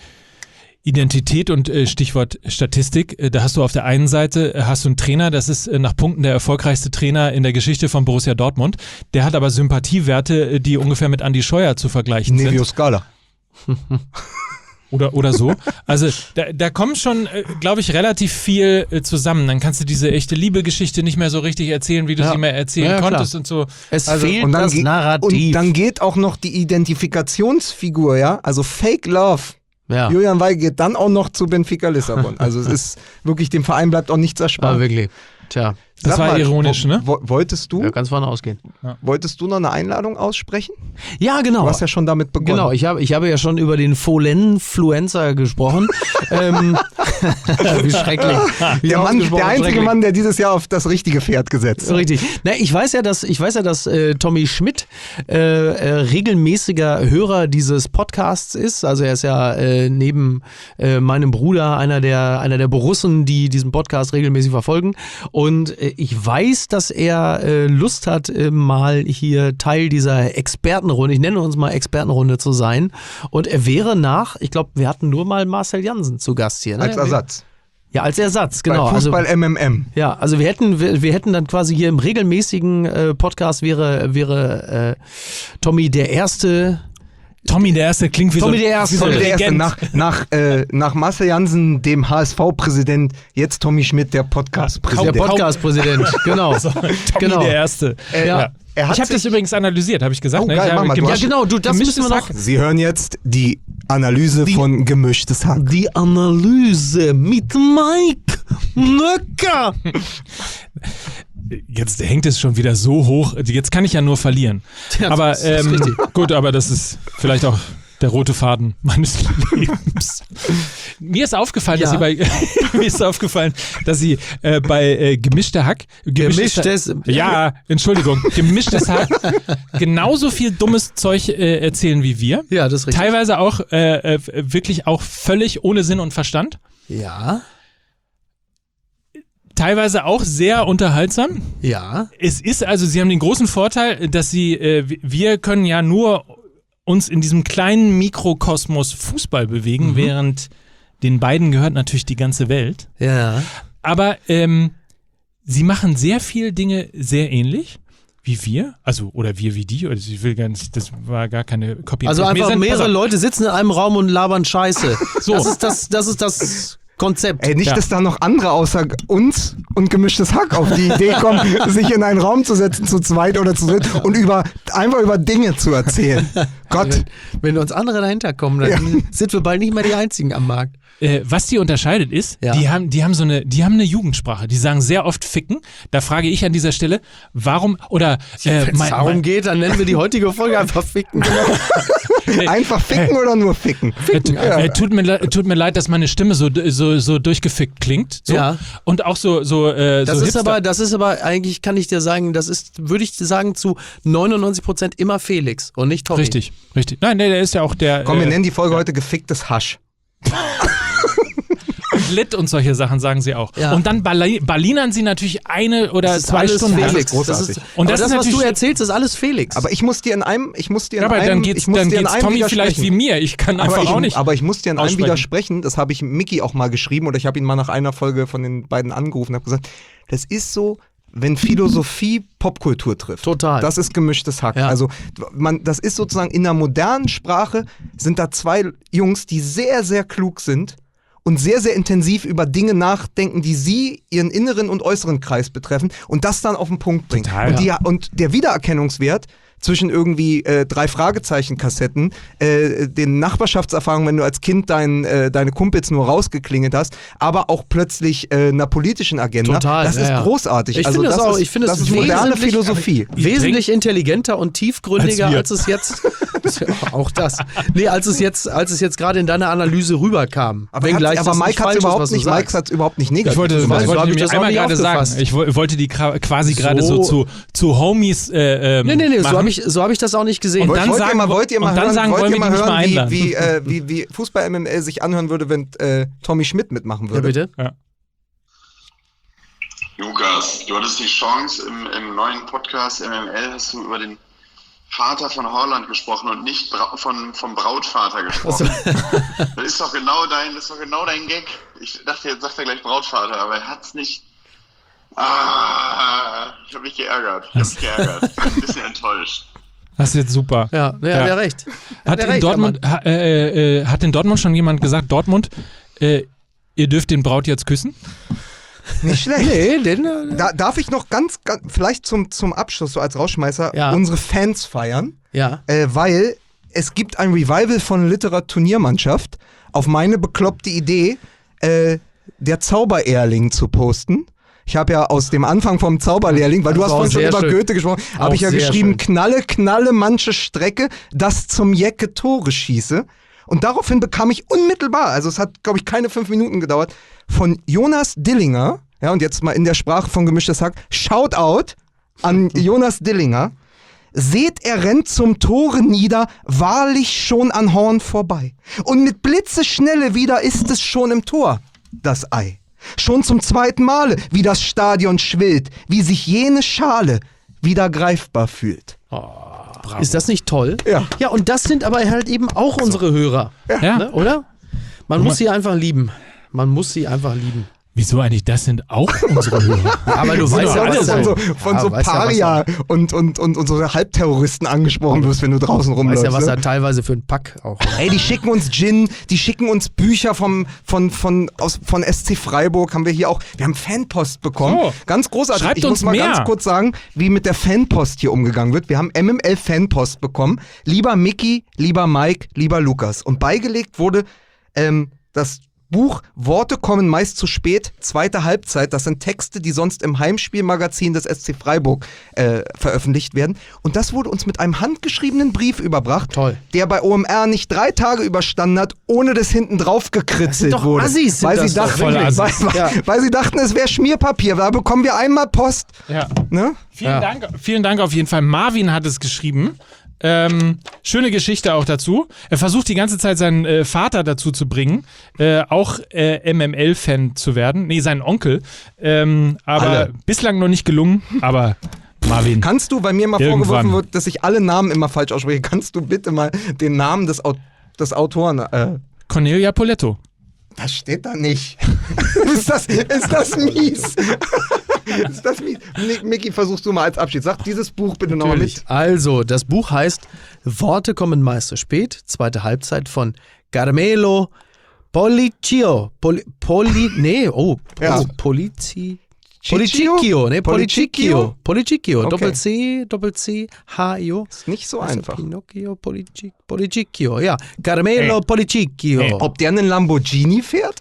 Speaker 2: Identität und äh, Stichwort Statistik. Äh, da hast du auf der einen Seite äh, hast du einen Trainer, das ist äh, nach Punkten der erfolgreichste Trainer in der Geschichte von Borussia Dortmund. Der hat aber Sympathiewerte, äh, die ungefähr mit Andi Scheuer zu vergleichen sind.
Speaker 1: Nevio Scala.
Speaker 2: Oder, oder so. Also da, da kommt schon, äh, glaube ich, relativ viel äh, zusammen. Dann kannst du diese echte Liebe-Geschichte nicht mehr so richtig erzählen, wie du
Speaker 3: Ja.
Speaker 2: sie mehr erzählen
Speaker 3: Ja, klar.
Speaker 2: konntest und so.
Speaker 3: Es
Speaker 2: Also,
Speaker 3: fehlt
Speaker 1: Und dann,
Speaker 3: das
Speaker 1: geht,
Speaker 3: Narrativ.
Speaker 1: und dann geht auch noch die Identifikationsfigur, ja, also Fake Love.
Speaker 3: ja.
Speaker 1: Julian Weigl geht dann auch noch zu Benfica Lissabon. Also es ist wirklich, dem Verein bleibt auch nichts erspart.
Speaker 3: Aber wirklich. Tja,
Speaker 2: Das
Speaker 1: Sag
Speaker 2: war
Speaker 1: mal,
Speaker 2: ironisch,
Speaker 1: wo,
Speaker 2: ne?
Speaker 1: Wo, wolltest du,
Speaker 3: ja, kannst von ausgehen.
Speaker 1: wolltest du noch eine Einladung aussprechen?
Speaker 3: Ja, genau.
Speaker 1: Du hast ja schon damit begonnen.
Speaker 3: Genau, ich habe, ich habe ja schon über den Folenfluencer gesprochen. ähm, wie schrecklich. Wie
Speaker 1: Der, Mann,
Speaker 3: ausgesprochen
Speaker 1: der einzige
Speaker 3: schrecklich.
Speaker 1: Mann, der dieses Jahr auf das richtige Pferd gesetzt hat.
Speaker 3: Richtig. Na, ich weiß ja, dass ich weiß ja, dass äh, Tommy Schmidt äh, äh, regelmäßiger Hörer dieses Podcasts ist. Also er ist ja äh, neben äh, meinem Bruder einer der einer der Borussen, die diesen Podcast regelmäßig verfolgen. Und äh, ich weiß, dass er äh, Lust hat, äh, mal hier Teil dieser Expertenrunde, ich nenne uns mal Expertenrunde zu sein. Und er wäre nach, ich glaube, wir hatten nur mal Marcel Jansen zu Gast hier. Ne?
Speaker 1: Als Ersatz.
Speaker 3: Ja, als Ersatz, genau.
Speaker 1: Bei Fußball
Speaker 3: also,
Speaker 1: M M M.
Speaker 3: ja, also wir hätten, wir, wir hätten dann quasi hier im regelmäßigen äh, Podcast wäre, wäre äh, Tommy der Erste.
Speaker 2: Tommy der Erste klingt wie
Speaker 3: Tommy
Speaker 2: so,
Speaker 3: der Erste.
Speaker 2: wie so ein
Speaker 1: Tommy der Erste,
Speaker 2: Regent.
Speaker 1: nach, nach, äh, nach Marcel Jansen, dem H S V-Präsident, jetzt Tommy Schmidt, der
Speaker 3: Der
Speaker 1: Podcast-Präsident.
Speaker 3: Podcast-Präsident, genau.
Speaker 2: Tommy
Speaker 3: genau.
Speaker 2: der Erste.
Speaker 1: Äh,
Speaker 2: ja.
Speaker 1: er hat
Speaker 2: Ich habe das
Speaker 1: sich-
Speaker 2: übrigens analysiert, habe ich gesagt.
Speaker 1: Oh,
Speaker 2: ne?
Speaker 1: geil,
Speaker 2: ich
Speaker 1: mach
Speaker 2: habe
Speaker 1: mal, du
Speaker 2: gemisch-
Speaker 1: hast-
Speaker 3: Ja, genau, du, das
Speaker 2: gemischtes
Speaker 3: müssen wir noch.
Speaker 2: Hack.
Speaker 1: Sie hören jetzt die Analyse
Speaker 3: Die-
Speaker 1: von Gemischtes Hack.
Speaker 3: Die Analyse mit Mike Nöcker.
Speaker 2: Jetzt hängt es schon wieder so hoch. Jetzt kann ich ja nur verlieren.
Speaker 3: Ja, das
Speaker 2: aber
Speaker 3: ist- das ist
Speaker 2: ähm,
Speaker 3: richtig.
Speaker 2: gut, aber das ist vielleicht auch der rote Faden meines Lebens. Mir ist aufgefallen, dass
Speaker 3: Ja.
Speaker 2: sie bei mir ist aufgefallen, dass sie äh, bei äh, gemischter Hack
Speaker 3: Gemischtes-
Speaker 2: ja, Entschuldigung, gemischtes Hack genauso viel dummes Zeug äh, erzählen wie wir.
Speaker 3: Ja, das ist richtig.
Speaker 2: Teilweise auch äh, äh, wirklich auch völlig ohne Sinn und Verstand.
Speaker 3: Ja,
Speaker 2: Teilweise auch sehr unterhaltsam.
Speaker 3: ja.
Speaker 2: Es ist also, sie haben den großen Vorteil, dass sie, äh, wir können ja nur uns in diesem kleinen Mikrokosmos Fußball bewegen, während den beiden gehört natürlich die ganze Welt.
Speaker 3: Ja.
Speaker 2: Aber ähm, sie machen sehr viele Dinge sehr ähnlich wie wir, also oder wir wie die, also ich will gar nicht, das war gar keine Copy.
Speaker 3: Also
Speaker 2: and Paste.
Speaker 3: einfach
Speaker 2: Wir sind-
Speaker 3: mehrere
Speaker 2: pass auf.
Speaker 3: Leute sitzen in einem Raum und labern Scheiße.
Speaker 2: So.
Speaker 3: Das ist das, das ist das Konzept.
Speaker 1: Ey, nicht,
Speaker 2: Ja.
Speaker 1: dass da noch andere außer uns und Gemischtes Hack auf die Idee kommen, sich in einen Raum zu setzen, zu zweit oder zu dritt und über, einfach über Dinge zu erzählen. Gott.
Speaker 3: Wenn, wenn uns andere dahinter kommen, dann
Speaker 1: Ja.
Speaker 3: sind wir bald nicht mehr die Einzigen am Markt.
Speaker 2: Äh, was die unterscheidet ist,
Speaker 3: Ja.
Speaker 2: die haben, die haben so eine, die haben eine Jugendsprache. Die sagen sehr oft ficken. Da frage ich an dieser Stelle, warum oder äh,
Speaker 3: Wenn es
Speaker 2: mein,
Speaker 3: darum
Speaker 2: mein,
Speaker 3: geht, dann nennen wir die heutige Folge einfach Ficken.
Speaker 1: Einfach ficken oder nur ficken?
Speaker 2: äh, t- äh, tut, mir, le- tut mir leid, dass meine Stimme so, so, so durchgefickt klingt. So.
Speaker 3: Ja.
Speaker 2: Und auch so, so, äh,
Speaker 3: Das
Speaker 2: so
Speaker 3: ist
Speaker 2: Hipster-
Speaker 3: aber, das ist aber eigentlich, kann ich dir sagen, das ist, würde ich sagen, zu neunundneunzig Prozent immer Felix und nicht Tommy.
Speaker 2: Richtig, richtig. Nein, nee, der ist ja auch der
Speaker 1: Komm, wir
Speaker 2: äh,
Speaker 1: nennen die Folge heute geficktes Hasch.
Speaker 2: Lit und solche Sachen sagen sie auch.
Speaker 3: Ja.
Speaker 2: Und dann Berli- Berlinern sie natürlich eine oder
Speaker 3: Das ist
Speaker 2: zwei
Speaker 3: alles
Speaker 2: Stunden.
Speaker 1: Felix.
Speaker 3: Felix.
Speaker 1: Das ist
Speaker 3: Das
Speaker 1: großartig.
Speaker 3: ist,
Speaker 2: Und
Speaker 3: aber
Speaker 2: das
Speaker 3: das,
Speaker 2: ist
Speaker 3: was du
Speaker 2: natürlich-
Speaker 3: erzählst, ist alles Felix.
Speaker 1: Aber ich muss dir in einem, ich muss dir in
Speaker 2: Ja, aber
Speaker 1: einem,
Speaker 2: dann geht's,
Speaker 1: ich muss
Speaker 2: dann
Speaker 1: dir in
Speaker 2: geht's
Speaker 1: einem
Speaker 2: Tommy vielleicht
Speaker 1: widersprechen.
Speaker 2: wie mir. Ich kann
Speaker 1: Aber
Speaker 2: einfach
Speaker 1: ich,
Speaker 2: auch nicht.
Speaker 1: aber ich muss dir in einem
Speaker 2: aussprechen.
Speaker 1: widersprechen, das habe ich Micky auch mal geschrieben oder ich habe ihn mal nach einer Folge von den beiden angerufen und habe gesagt, das ist so, wenn Philosophie Popkultur trifft.
Speaker 3: Total.
Speaker 1: Das ist gemischtes Hack.
Speaker 3: Ja.
Speaker 1: Also man, das ist sozusagen in der modernen Sprache sind da zwei Jungs, die sehr, sehr klug sind und sehr, sehr intensiv über Dinge nachdenken, die sie, ihren inneren und äußeren Kreis betreffen und das dann auf den Punkt bringen.
Speaker 2: Total,
Speaker 1: und, die,
Speaker 2: ja.
Speaker 1: und der Wiedererkennungswert zwischen irgendwie äh, drei Fragezeichen-Kassetten, äh, den Nachbarschaftserfahrungen, wenn du als Kind dein, äh, deine Kumpels nur rausgeklingelt hast, aber auch plötzlich äh, einer politischen Agenda.
Speaker 3: Total,
Speaker 1: Das
Speaker 3: ja,
Speaker 1: ist
Speaker 3: ja.
Speaker 1: großartig.
Speaker 3: Ich
Speaker 1: also
Speaker 3: finde das
Speaker 1: das
Speaker 3: auch,
Speaker 1: ist,
Speaker 3: ich finde
Speaker 1: das
Speaker 3: es
Speaker 1: ist moderne
Speaker 3: wesentlich-
Speaker 1: Philosophie.
Speaker 3: Wesentlich intelligenter und tiefgründiger,
Speaker 2: Als wir.
Speaker 3: als es jetzt, auch das, nee, als es jetzt, als es jetzt gerade in deiner Analyse rüberkam.
Speaker 1: Aber,
Speaker 3: Wenngleich
Speaker 1: hat's, aber
Speaker 3: das
Speaker 1: Mike
Speaker 3: nicht
Speaker 1: hat
Speaker 3: falsch
Speaker 1: es
Speaker 3: ist,
Speaker 1: überhaupt
Speaker 3: was du
Speaker 1: nicht, Mike
Speaker 3: sagst.
Speaker 1: hat es überhaupt nicht negativ
Speaker 2: Ich wollte,
Speaker 1: gemeint.
Speaker 2: das
Speaker 3: so
Speaker 2: wollte
Speaker 3: hab
Speaker 2: ich
Speaker 3: ich
Speaker 2: mir
Speaker 3: das auch
Speaker 2: einmal
Speaker 3: nicht
Speaker 2: gerade sagen.
Speaker 3: aufgefasst.
Speaker 2: Ich wo- wollte die gra- quasi
Speaker 3: So.
Speaker 2: gerade so zu, zu Homies äh, ähm,
Speaker 3: Nee, nee, nee, so
Speaker 2: machen.
Speaker 3: habe ich, so hab ich das auch nicht gesehen.
Speaker 2: Und
Speaker 1: Wollt,
Speaker 2: dann
Speaker 1: wollt,
Speaker 2: sagen-
Speaker 1: ihr mal, wollt ihr mal
Speaker 2: und dann
Speaker 1: hören,
Speaker 2: sagen,
Speaker 1: wollt
Speaker 2: wollen
Speaker 1: ihr
Speaker 2: wir
Speaker 1: mal
Speaker 2: die nicht
Speaker 1: hören,
Speaker 2: mal
Speaker 1: wie,
Speaker 2: einladen?
Speaker 1: wie, äh, wie, wie Fußball-M M L sich anhören würde, wenn äh, Tommy Schmidt mitmachen
Speaker 3: ja,
Speaker 1: würde?
Speaker 3: bitte.
Speaker 6: Lukas, du hattest die Chance, im, im neuen Podcast M M L hast du über den Vater von Holland gesprochen und nicht Bra von, vom Brautvater gesprochen. Das ist doch genau dein, das ist doch genau dein Gag. Ich dachte, jetzt sagt er gleich Brautvater, aber er hat's nicht. Ah, ich habe mich geärgert. Ich habe mich geärgert. Ich bin ein bisschen enttäuscht.
Speaker 2: Das ist jetzt super.
Speaker 3: Ja, nee,
Speaker 2: Ja.
Speaker 3: hat er recht.
Speaker 2: Hat
Speaker 3: er
Speaker 2: in,
Speaker 3: recht,
Speaker 2: Dortmund, ha, äh, äh, hat in Dortmund schon jemand gesagt, Dortmund, äh, ihr dürft den Braut jetzt küssen?
Speaker 1: Nicht schlecht.
Speaker 3: Nee, den, äh,
Speaker 1: Da, darf ich noch ganz, ganz vielleicht zum, zum Abschluss, so als Rausschmeißer,
Speaker 3: Ja.
Speaker 1: unsere Fans feiern,
Speaker 3: ja.
Speaker 1: äh, weil es gibt ein Revival von Literaturniermannschaft auf meine bekloppte Idee, äh, der Zaubererling zu posten. Ich habe ja aus dem Anfang vom Zauberlehrling, weil du
Speaker 3: Das
Speaker 1: hast
Speaker 3: war
Speaker 1: vorhin schon
Speaker 3: sehr
Speaker 1: über
Speaker 3: schön.
Speaker 1: Goethe gesprochen,
Speaker 3: Auch
Speaker 1: habe ich ja
Speaker 3: sehr
Speaker 1: geschrieben,
Speaker 3: schön.
Speaker 1: knalle, knalle manche Strecke, das zum Jecke Tore schieße. Und daraufhin bekam ich unmittelbar, also es hat, glaube ich, keine fünf Minuten gedauert, von Jonas Dillinger, ja, und jetzt mal in der Sprache von Gemischtes Hack, Shoutout an Jonas Dillinger. Seht, er rennt zum Tore nieder, wahrlich schon an Horn vorbei. Und mit Blitzeschnelle wieder ist es schon im Tor, das Ei. Schon zum zweiten Male, wie das Stadion schwillt, wie sich jene Schale wieder greifbar fühlt.
Speaker 3: Ist das nicht toll?
Speaker 1: Ja.
Speaker 3: Ja, und das sind aber halt eben auch unsere Hörer.
Speaker 2: Ja.
Speaker 3: Ne, oder? Man muss sie einfach lieben. Man muss sie einfach lieben.
Speaker 2: Wieso eigentlich? Das sind auch unsere Hörer.
Speaker 3: Aber du weißt ja,
Speaker 1: Weil du
Speaker 3: was
Speaker 1: von so,
Speaker 3: da-
Speaker 1: von
Speaker 3: Ja,
Speaker 1: so
Speaker 3: weißt ja, was
Speaker 1: Paria und, und, und, und so Halbterroristen angesprochen wirst, wenn du draußen
Speaker 3: Weißt
Speaker 1: rumläufst.
Speaker 3: ja, was da
Speaker 1: ne?
Speaker 3: teilweise für ein Pack auch.
Speaker 1: Ey, die schicken uns Gin, die schicken uns Bücher vom, von, von, aus, von S C Freiburg, haben wir hier auch, wir haben Fanpost bekommen.
Speaker 2: Oh.
Speaker 1: Ganz großartig.
Speaker 2: Schreibt
Speaker 1: ich
Speaker 2: uns
Speaker 1: muss mal
Speaker 2: mehr.
Speaker 1: ganz kurz sagen, wie mit der Fanpost hier umgegangen wird. Wir haben M M L Fanpost bekommen. Lieber Micky, lieber Mike, lieber Lukas. Und beigelegt wurde ähm, das Buch Worte kommen meist zu spät, zweite Halbzeit. Das sind Texte, die sonst im Heimspielmagazin des S C Freiburg äh, veröffentlicht werden. Und das wurde uns mit einem handgeschriebenen Brief überbracht,
Speaker 3: Toll.
Speaker 1: der bei O M R nicht drei Tage überstanden hat, ohne dass hinten drauf gekritzelt
Speaker 3: doch
Speaker 1: wurde.
Speaker 3: Assis, sind
Speaker 1: weil,
Speaker 3: das
Speaker 1: sie
Speaker 3: doch,
Speaker 1: dachten,
Speaker 2: voll
Speaker 1: weil,
Speaker 2: Assis.
Speaker 1: weil,
Speaker 3: Ja.
Speaker 1: weil sie dachten, es wäre Schmierpapier. Da bekommen wir einmal Post.
Speaker 2: Ja.
Speaker 1: Ne?
Speaker 2: Vielen,
Speaker 3: Ja.
Speaker 2: Dank, vielen Dank auf jeden Fall. Marvin hat es geschrieben. Ähm, schöne Geschichte auch dazu. Er versucht die ganze Zeit seinen äh, Vater dazu zu bringen, äh, auch äh, M M L-Fan zu werden. Nee, seinen Onkel. Ähm, aber
Speaker 1: Alle.
Speaker 2: bislang noch nicht gelungen. Aber Marvin.
Speaker 1: Kannst du, weil mir immer
Speaker 2: Irgendwann.
Speaker 1: vorgeworfen wird, dass ich alle Namen immer falsch ausspreche, kannst du bitte mal den Namen des, Au des Autoren äh,
Speaker 2: Cornelia Poletto.
Speaker 1: das steht da nicht. ist, das, ist das mies? ist das mies? Nick- Micky, versuchst du mal als Abschied. Sag dieses Buch bitte nochmal mit.
Speaker 3: Also, das Buch heißt Worte kommen meist zu spät, zweite Halbzeit von Carmelo Policio. Poli, Poli nee, oh,
Speaker 1: Ja.
Speaker 3: oh Polizi. Policicchio, ne, Policicchio. Policicchio,
Speaker 1: Okay.
Speaker 3: Doppel-C, Doppel-C, H-I-O.
Speaker 1: Ist nicht so
Speaker 3: Also
Speaker 1: einfach.
Speaker 3: Pinocchio, Polici- Policicchio, ja. Carmelo
Speaker 2: Ey.
Speaker 3: Policicchio.
Speaker 2: Ey,
Speaker 1: Ob der einen Lamborghini fährt?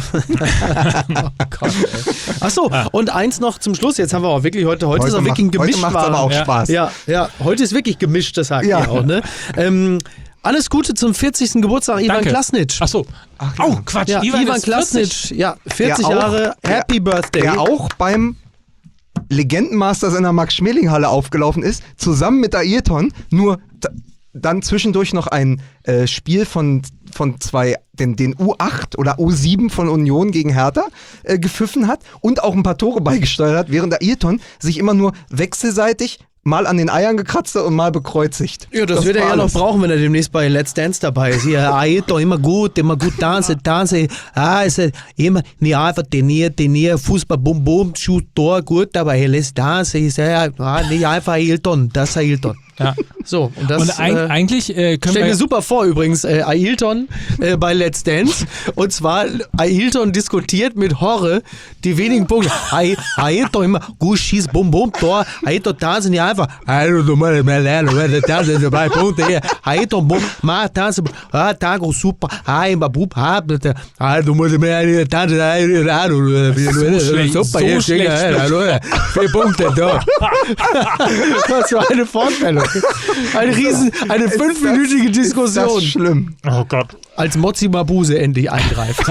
Speaker 3: Achso, und eins noch zum Schluss. Jetzt haben wir auch wirklich heute, heute, ist auch
Speaker 1: macht-
Speaker 3: wirklich ein
Speaker 1: heute
Speaker 3: gemischt.
Speaker 1: macht's aber auch
Speaker 2: Ja.
Speaker 1: Spaß.
Speaker 3: Ja, ja, heute ist wirklich gemischt, das sagt
Speaker 1: Ja.
Speaker 3: ihr auch, ne? Ähm, alles Gute zum vierzigsten Geburtstag, Ivan
Speaker 2: Danke.
Speaker 3: Klasnic.
Speaker 2: Ach so.
Speaker 1: Ach, ja.
Speaker 2: Oh, Quatsch.
Speaker 3: Ja, Ivan,
Speaker 2: ist
Speaker 3: Klasnic,
Speaker 2: vierzig.
Speaker 3: ja, vierzig
Speaker 1: Der auch-
Speaker 3: Jahre, Happy
Speaker 1: der,
Speaker 3: Birthday.
Speaker 1: Der auch beim Legendenmasters in der Max-Schmeling-Halle aufgelaufen ist, zusammen mit Ayrton, nur d- dann zwischendurch noch ein äh, Spiel von, von zwei, den, den U acht oder U sieben von Union gegen Hertha äh, gepfiffen hat und auch ein paar Tore beigesteuert hat, während der Ayrton sich immer nur wechselseitig mal an den Eiern gekratzt hat und mal bekreuzigt.
Speaker 3: Ja, das, wird er
Speaker 1: war
Speaker 3: ja noch
Speaker 1: alles.
Speaker 3: brauchen, wenn er demnächst bei Let's Dance dabei ist. Hier, Ayrton, immer gut, immer gut tanzen, tanzen. Ah, ist er immer, nicht einfach trainiert, trainiert, Fußball, bum, bum, Shoot, Tor, gut, aber hier, Let's Dance, ist er, ah, nicht einfach Ayrton, das ist Ayrton.
Speaker 2: Ja.
Speaker 3: So, und das
Speaker 2: Und ein,
Speaker 3: äh,
Speaker 2: eigentlich äh, können
Speaker 3: stell
Speaker 2: wir...
Speaker 3: mir super vor übrigens, äh, Ayrton äh, bei Let's Dance. Und zwar, Ayrton diskutiert mit Horre die wenigen Punkte. Ay- Ayrton immer gut schießt, bum, bum, Tor. Ayrton tanzen ja einfach. Ayrton, mal, mal lernen, mal tanzen, drei Punkte hier. Ayrton, bum, mal tanzen, ah, Tango, super, ay, ma, bub, hab, Ayrton, muss mehr tanzen, Ayrton,
Speaker 2: schlecht,
Speaker 3: super,
Speaker 2: so
Speaker 3: hier,
Speaker 2: schlecht.
Speaker 3: Schicker, vier Punkte, da. Was für eine Vorstellung. Eine riesen, eine fünfminütige
Speaker 1: Ist das
Speaker 3: Diskussion,
Speaker 1: schlimm?
Speaker 2: Oh Gott.
Speaker 3: als Mozzi Mabuse endlich eingreift.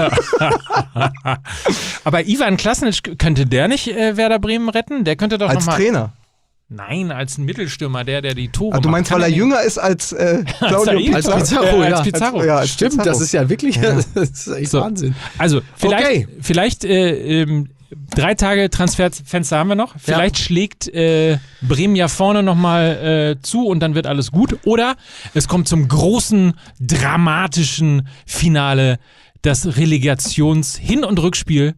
Speaker 2: Aber Ivan Klasnic, könnte der nicht äh, Werder Bremen retten? Der könnte doch
Speaker 1: Als
Speaker 2: nochmal...
Speaker 1: Trainer.
Speaker 2: Nein, als ein Mittelstürmer, der, der die Tore
Speaker 1: Ah, du
Speaker 2: macht.
Speaker 1: meinst,
Speaker 2: Kann
Speaker 1: weil er
Speaker 2: nicht-
Speaker 1: jünger ist als äh, Claudio
Speaker 2: Ayrton?
Speaker 3: Als
Speaker 1: Pizarro?
Speaker 3: Pizarro,
Speaker 2: Äh,
Speaker 3: ja.
Speaker 2: als Pizarro.
Speaker 1: Als- ja, als
Speaker 3: Stimmt,
Speaker 1: Pizarro.
Speaker 3: das ist ja wirklich das ist echt
Speaker 2: So.
Speaker 3: Wahnsinn.
Speaker 2: Also, vielleicht,
Speaker 3: Okay.
Speaker 2: vielleicht äh, ähm, drei Tage Transferfenster haben wir noch. Vielleicht schlägt äh, Bremen ja vorne nochmal äh, zu und dann wird alles gut. Oder es kommt zum großen, dramatischen Finale, das Relegations-Hin- und Rückspiel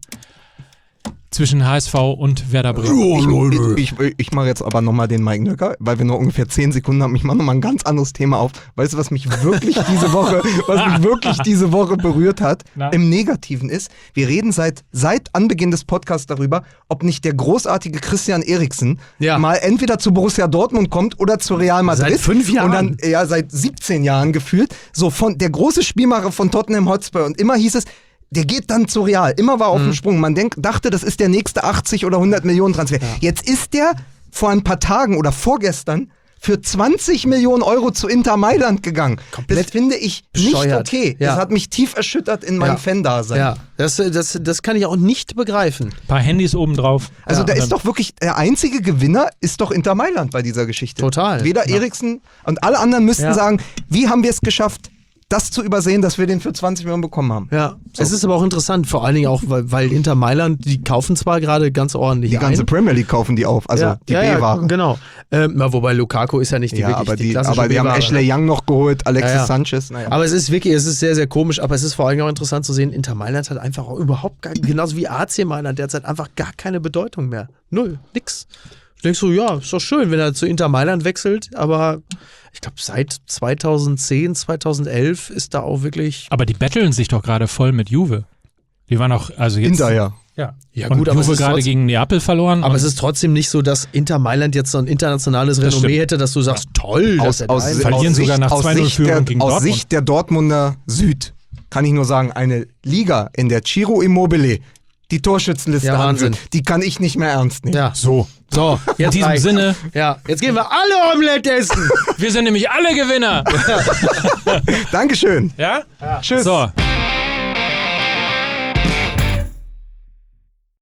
Speaker 2: zwischen H S V und Werder Bremen.
Speaker 4: Oh, Leute.
Speaker 1: Ich, ich, ich mache jetzt aber nochmal den Mike Nöcker, weil wir nur ungefähr zehn Sekunden haben. Ich mache nochmal ein ganz anderes Thema auf. Weißt du, was mich wirklich diese Woche, was mich wirklich diese Woche berührt hat,
Speaker 2: Na?
Speaker 1: im Negativen ist, wir reden seit, seit Anbeginn des Podcasts darüber, ob nicht der großartige Christian Eriksen
Speaker 3: Ja.
Speaker 1: mal entweder zu Borussia Dortmund kommt oder zu Real Madrid.
Speaker 3: Seit fünf Jahren.
Speaker 1: Und dann, ja, seit siebzehn Jahren gefühlt. So von der große Spielmacher von Tottenham Hotspur. Und immer hieß es, der geht dann zu Real. Immer war auf dem Sprung. Man denk, dachte, das ist der nächste achtzig oder hundert Millionen Transfer. Jetzt ist der vor ein paar Tagen oder vorgestern für zwanzig Millionen Euro zu Inter Mailand gegangen. Das finde ich nicht
Speaker 3: bescheuert.
Speaker 1: okay.
Speaker 3: Ja.
Speaker 1: Das hat mich tief erschüttert in meinem
Speaker 3: Ja.
Speaker 1: Fan-Dasein.
Speaker 3: Ja, das, das, das kann ich auch nicht begreifen.
Speaker 2: Ein paar Handys oben drauf.
Speaker 1: Also
Speaker 3: Ja.
Speaker 1: da ist doch wirklich, der einzige Gewinner ist doch Inter Mailand bei dieser Geschichte.
Speaker 3: Total.
Speaker 1: Weder Eriksen und alle anderen müssten
Speaker 3: Ja.
Speaker 1: sagen, wie haben wir es geschafft, das zu übersehen, dass wir den für zwanzig Millionen bekommen haben.
Speaker 3: Ja, es ist aber auch interessant, vor allen Dingen auch, weil, weil Inter Mailand, die kaufen zwar gerade ganz ordentlich
Speaker 1: Die ganze
Speaker 3: ein.
Speaker 1: Premier League kaufen die auf, also
Speaker 3: ja,
Speaker 1: die
Speaker 3: ja,
Speaker 1: B-Ware.
Speaker 3: Ja, genau. Ähm, na, wobei Lukaku ist ja nicht die
Speaker 1: Ja,
Speaker 3: wirklich
Speaker 1: aber
Speaker 3: die
Speaker 1: die,
Speaker 3: klassische
Speaker 1: aber die haben
Speaker 3: B-Ware,
Speaker 1: Ashley
Speaker 3: ne?
Speaker 1: Young noch geholt, Alexis
Speaker 3: Ja, ja.
Speaker 1: Sanchez. Naja.
Speaker 3: Aber es ist wirklich, es ist sehr, sehr komisch, aber es ist vor allem auch interessant zu sehen, Inter Mailand hat einfach auch überhaupt gar, genauso wie A C Mailand derzeit einfach gar keine Bedeutung mehr. Null, nix. Du denkst so, ja, ist doch schön, wenn er zu Inter Mailand wechselt, aber ich glaube, seit zweitausendzehn, zweitausendelf ist da auch wirklich.
Speaker 2: Aber die betteln sich doch gerade voll mit Juve. Die waren auch, also jetzt...
Speaker 1: Inter, ja.
Speaker 2: Ja,
Speaker 3: Ja,
Speaker 2: und
Speaker 3: gut, aber es
Speaker 2: Juve
Speaker 3: ist
Speaker 2: gerade
Speaker 3: trotzdem-
Speaker 2: gegen Neapel verloren.
Speaker 3: Aber
Speaker 2: und
Speaker 3: es ist trotzdem nicht so, dass Inter Mailand jetzt so ein internationales
Speaker 2: Das
Speaker 3: Renommee
Speaker 2: stimmt.
Speaker 3: hätte, dass du sagst, toll, dass
Speaker 1: Aus,
Speaker 3: er da
Speaker 1: aus,
Speaker 3: ist.
Speaker 2: Verlieren
Speaker 1: aus
Speaker 2: sogar
Speaker 1: Sicht,
Speaker 2: nach
Speaker 1: aus
Speaker 2: zwei null
Speaker 1: Sicht
Speaker 2: Führung
Speaker 1: der,
Speaker 2: gegen
Speaker 1: Aus
Speaker 2: Dortmund.
Speaker 1: Sicht der Dortmunder Süd kann ich nur sagen, eine Liga, in der Ciro Immobile die Torschützenliste
Speaker 3: Ja, Wahnsinn.
Speaker 1: anführt, die kann ich nicht mehr ernst nehmen.
Speaker 3: Ja.
Speaker 2: so.
Speaker 3: So,
Speaker 2: In diesem
Speaker 3: reicht's.
Speaker 2: Sinne,
Speaker 3: Ja, jetzt gehen wir alle Omelette essen.
Speaker 2: wir sind nämlich alle Gewinner.
Speaker 1: Dankeschön.
Speaker 2: Ja?
Speaker 1: Tschüss.
Speaker 2: So.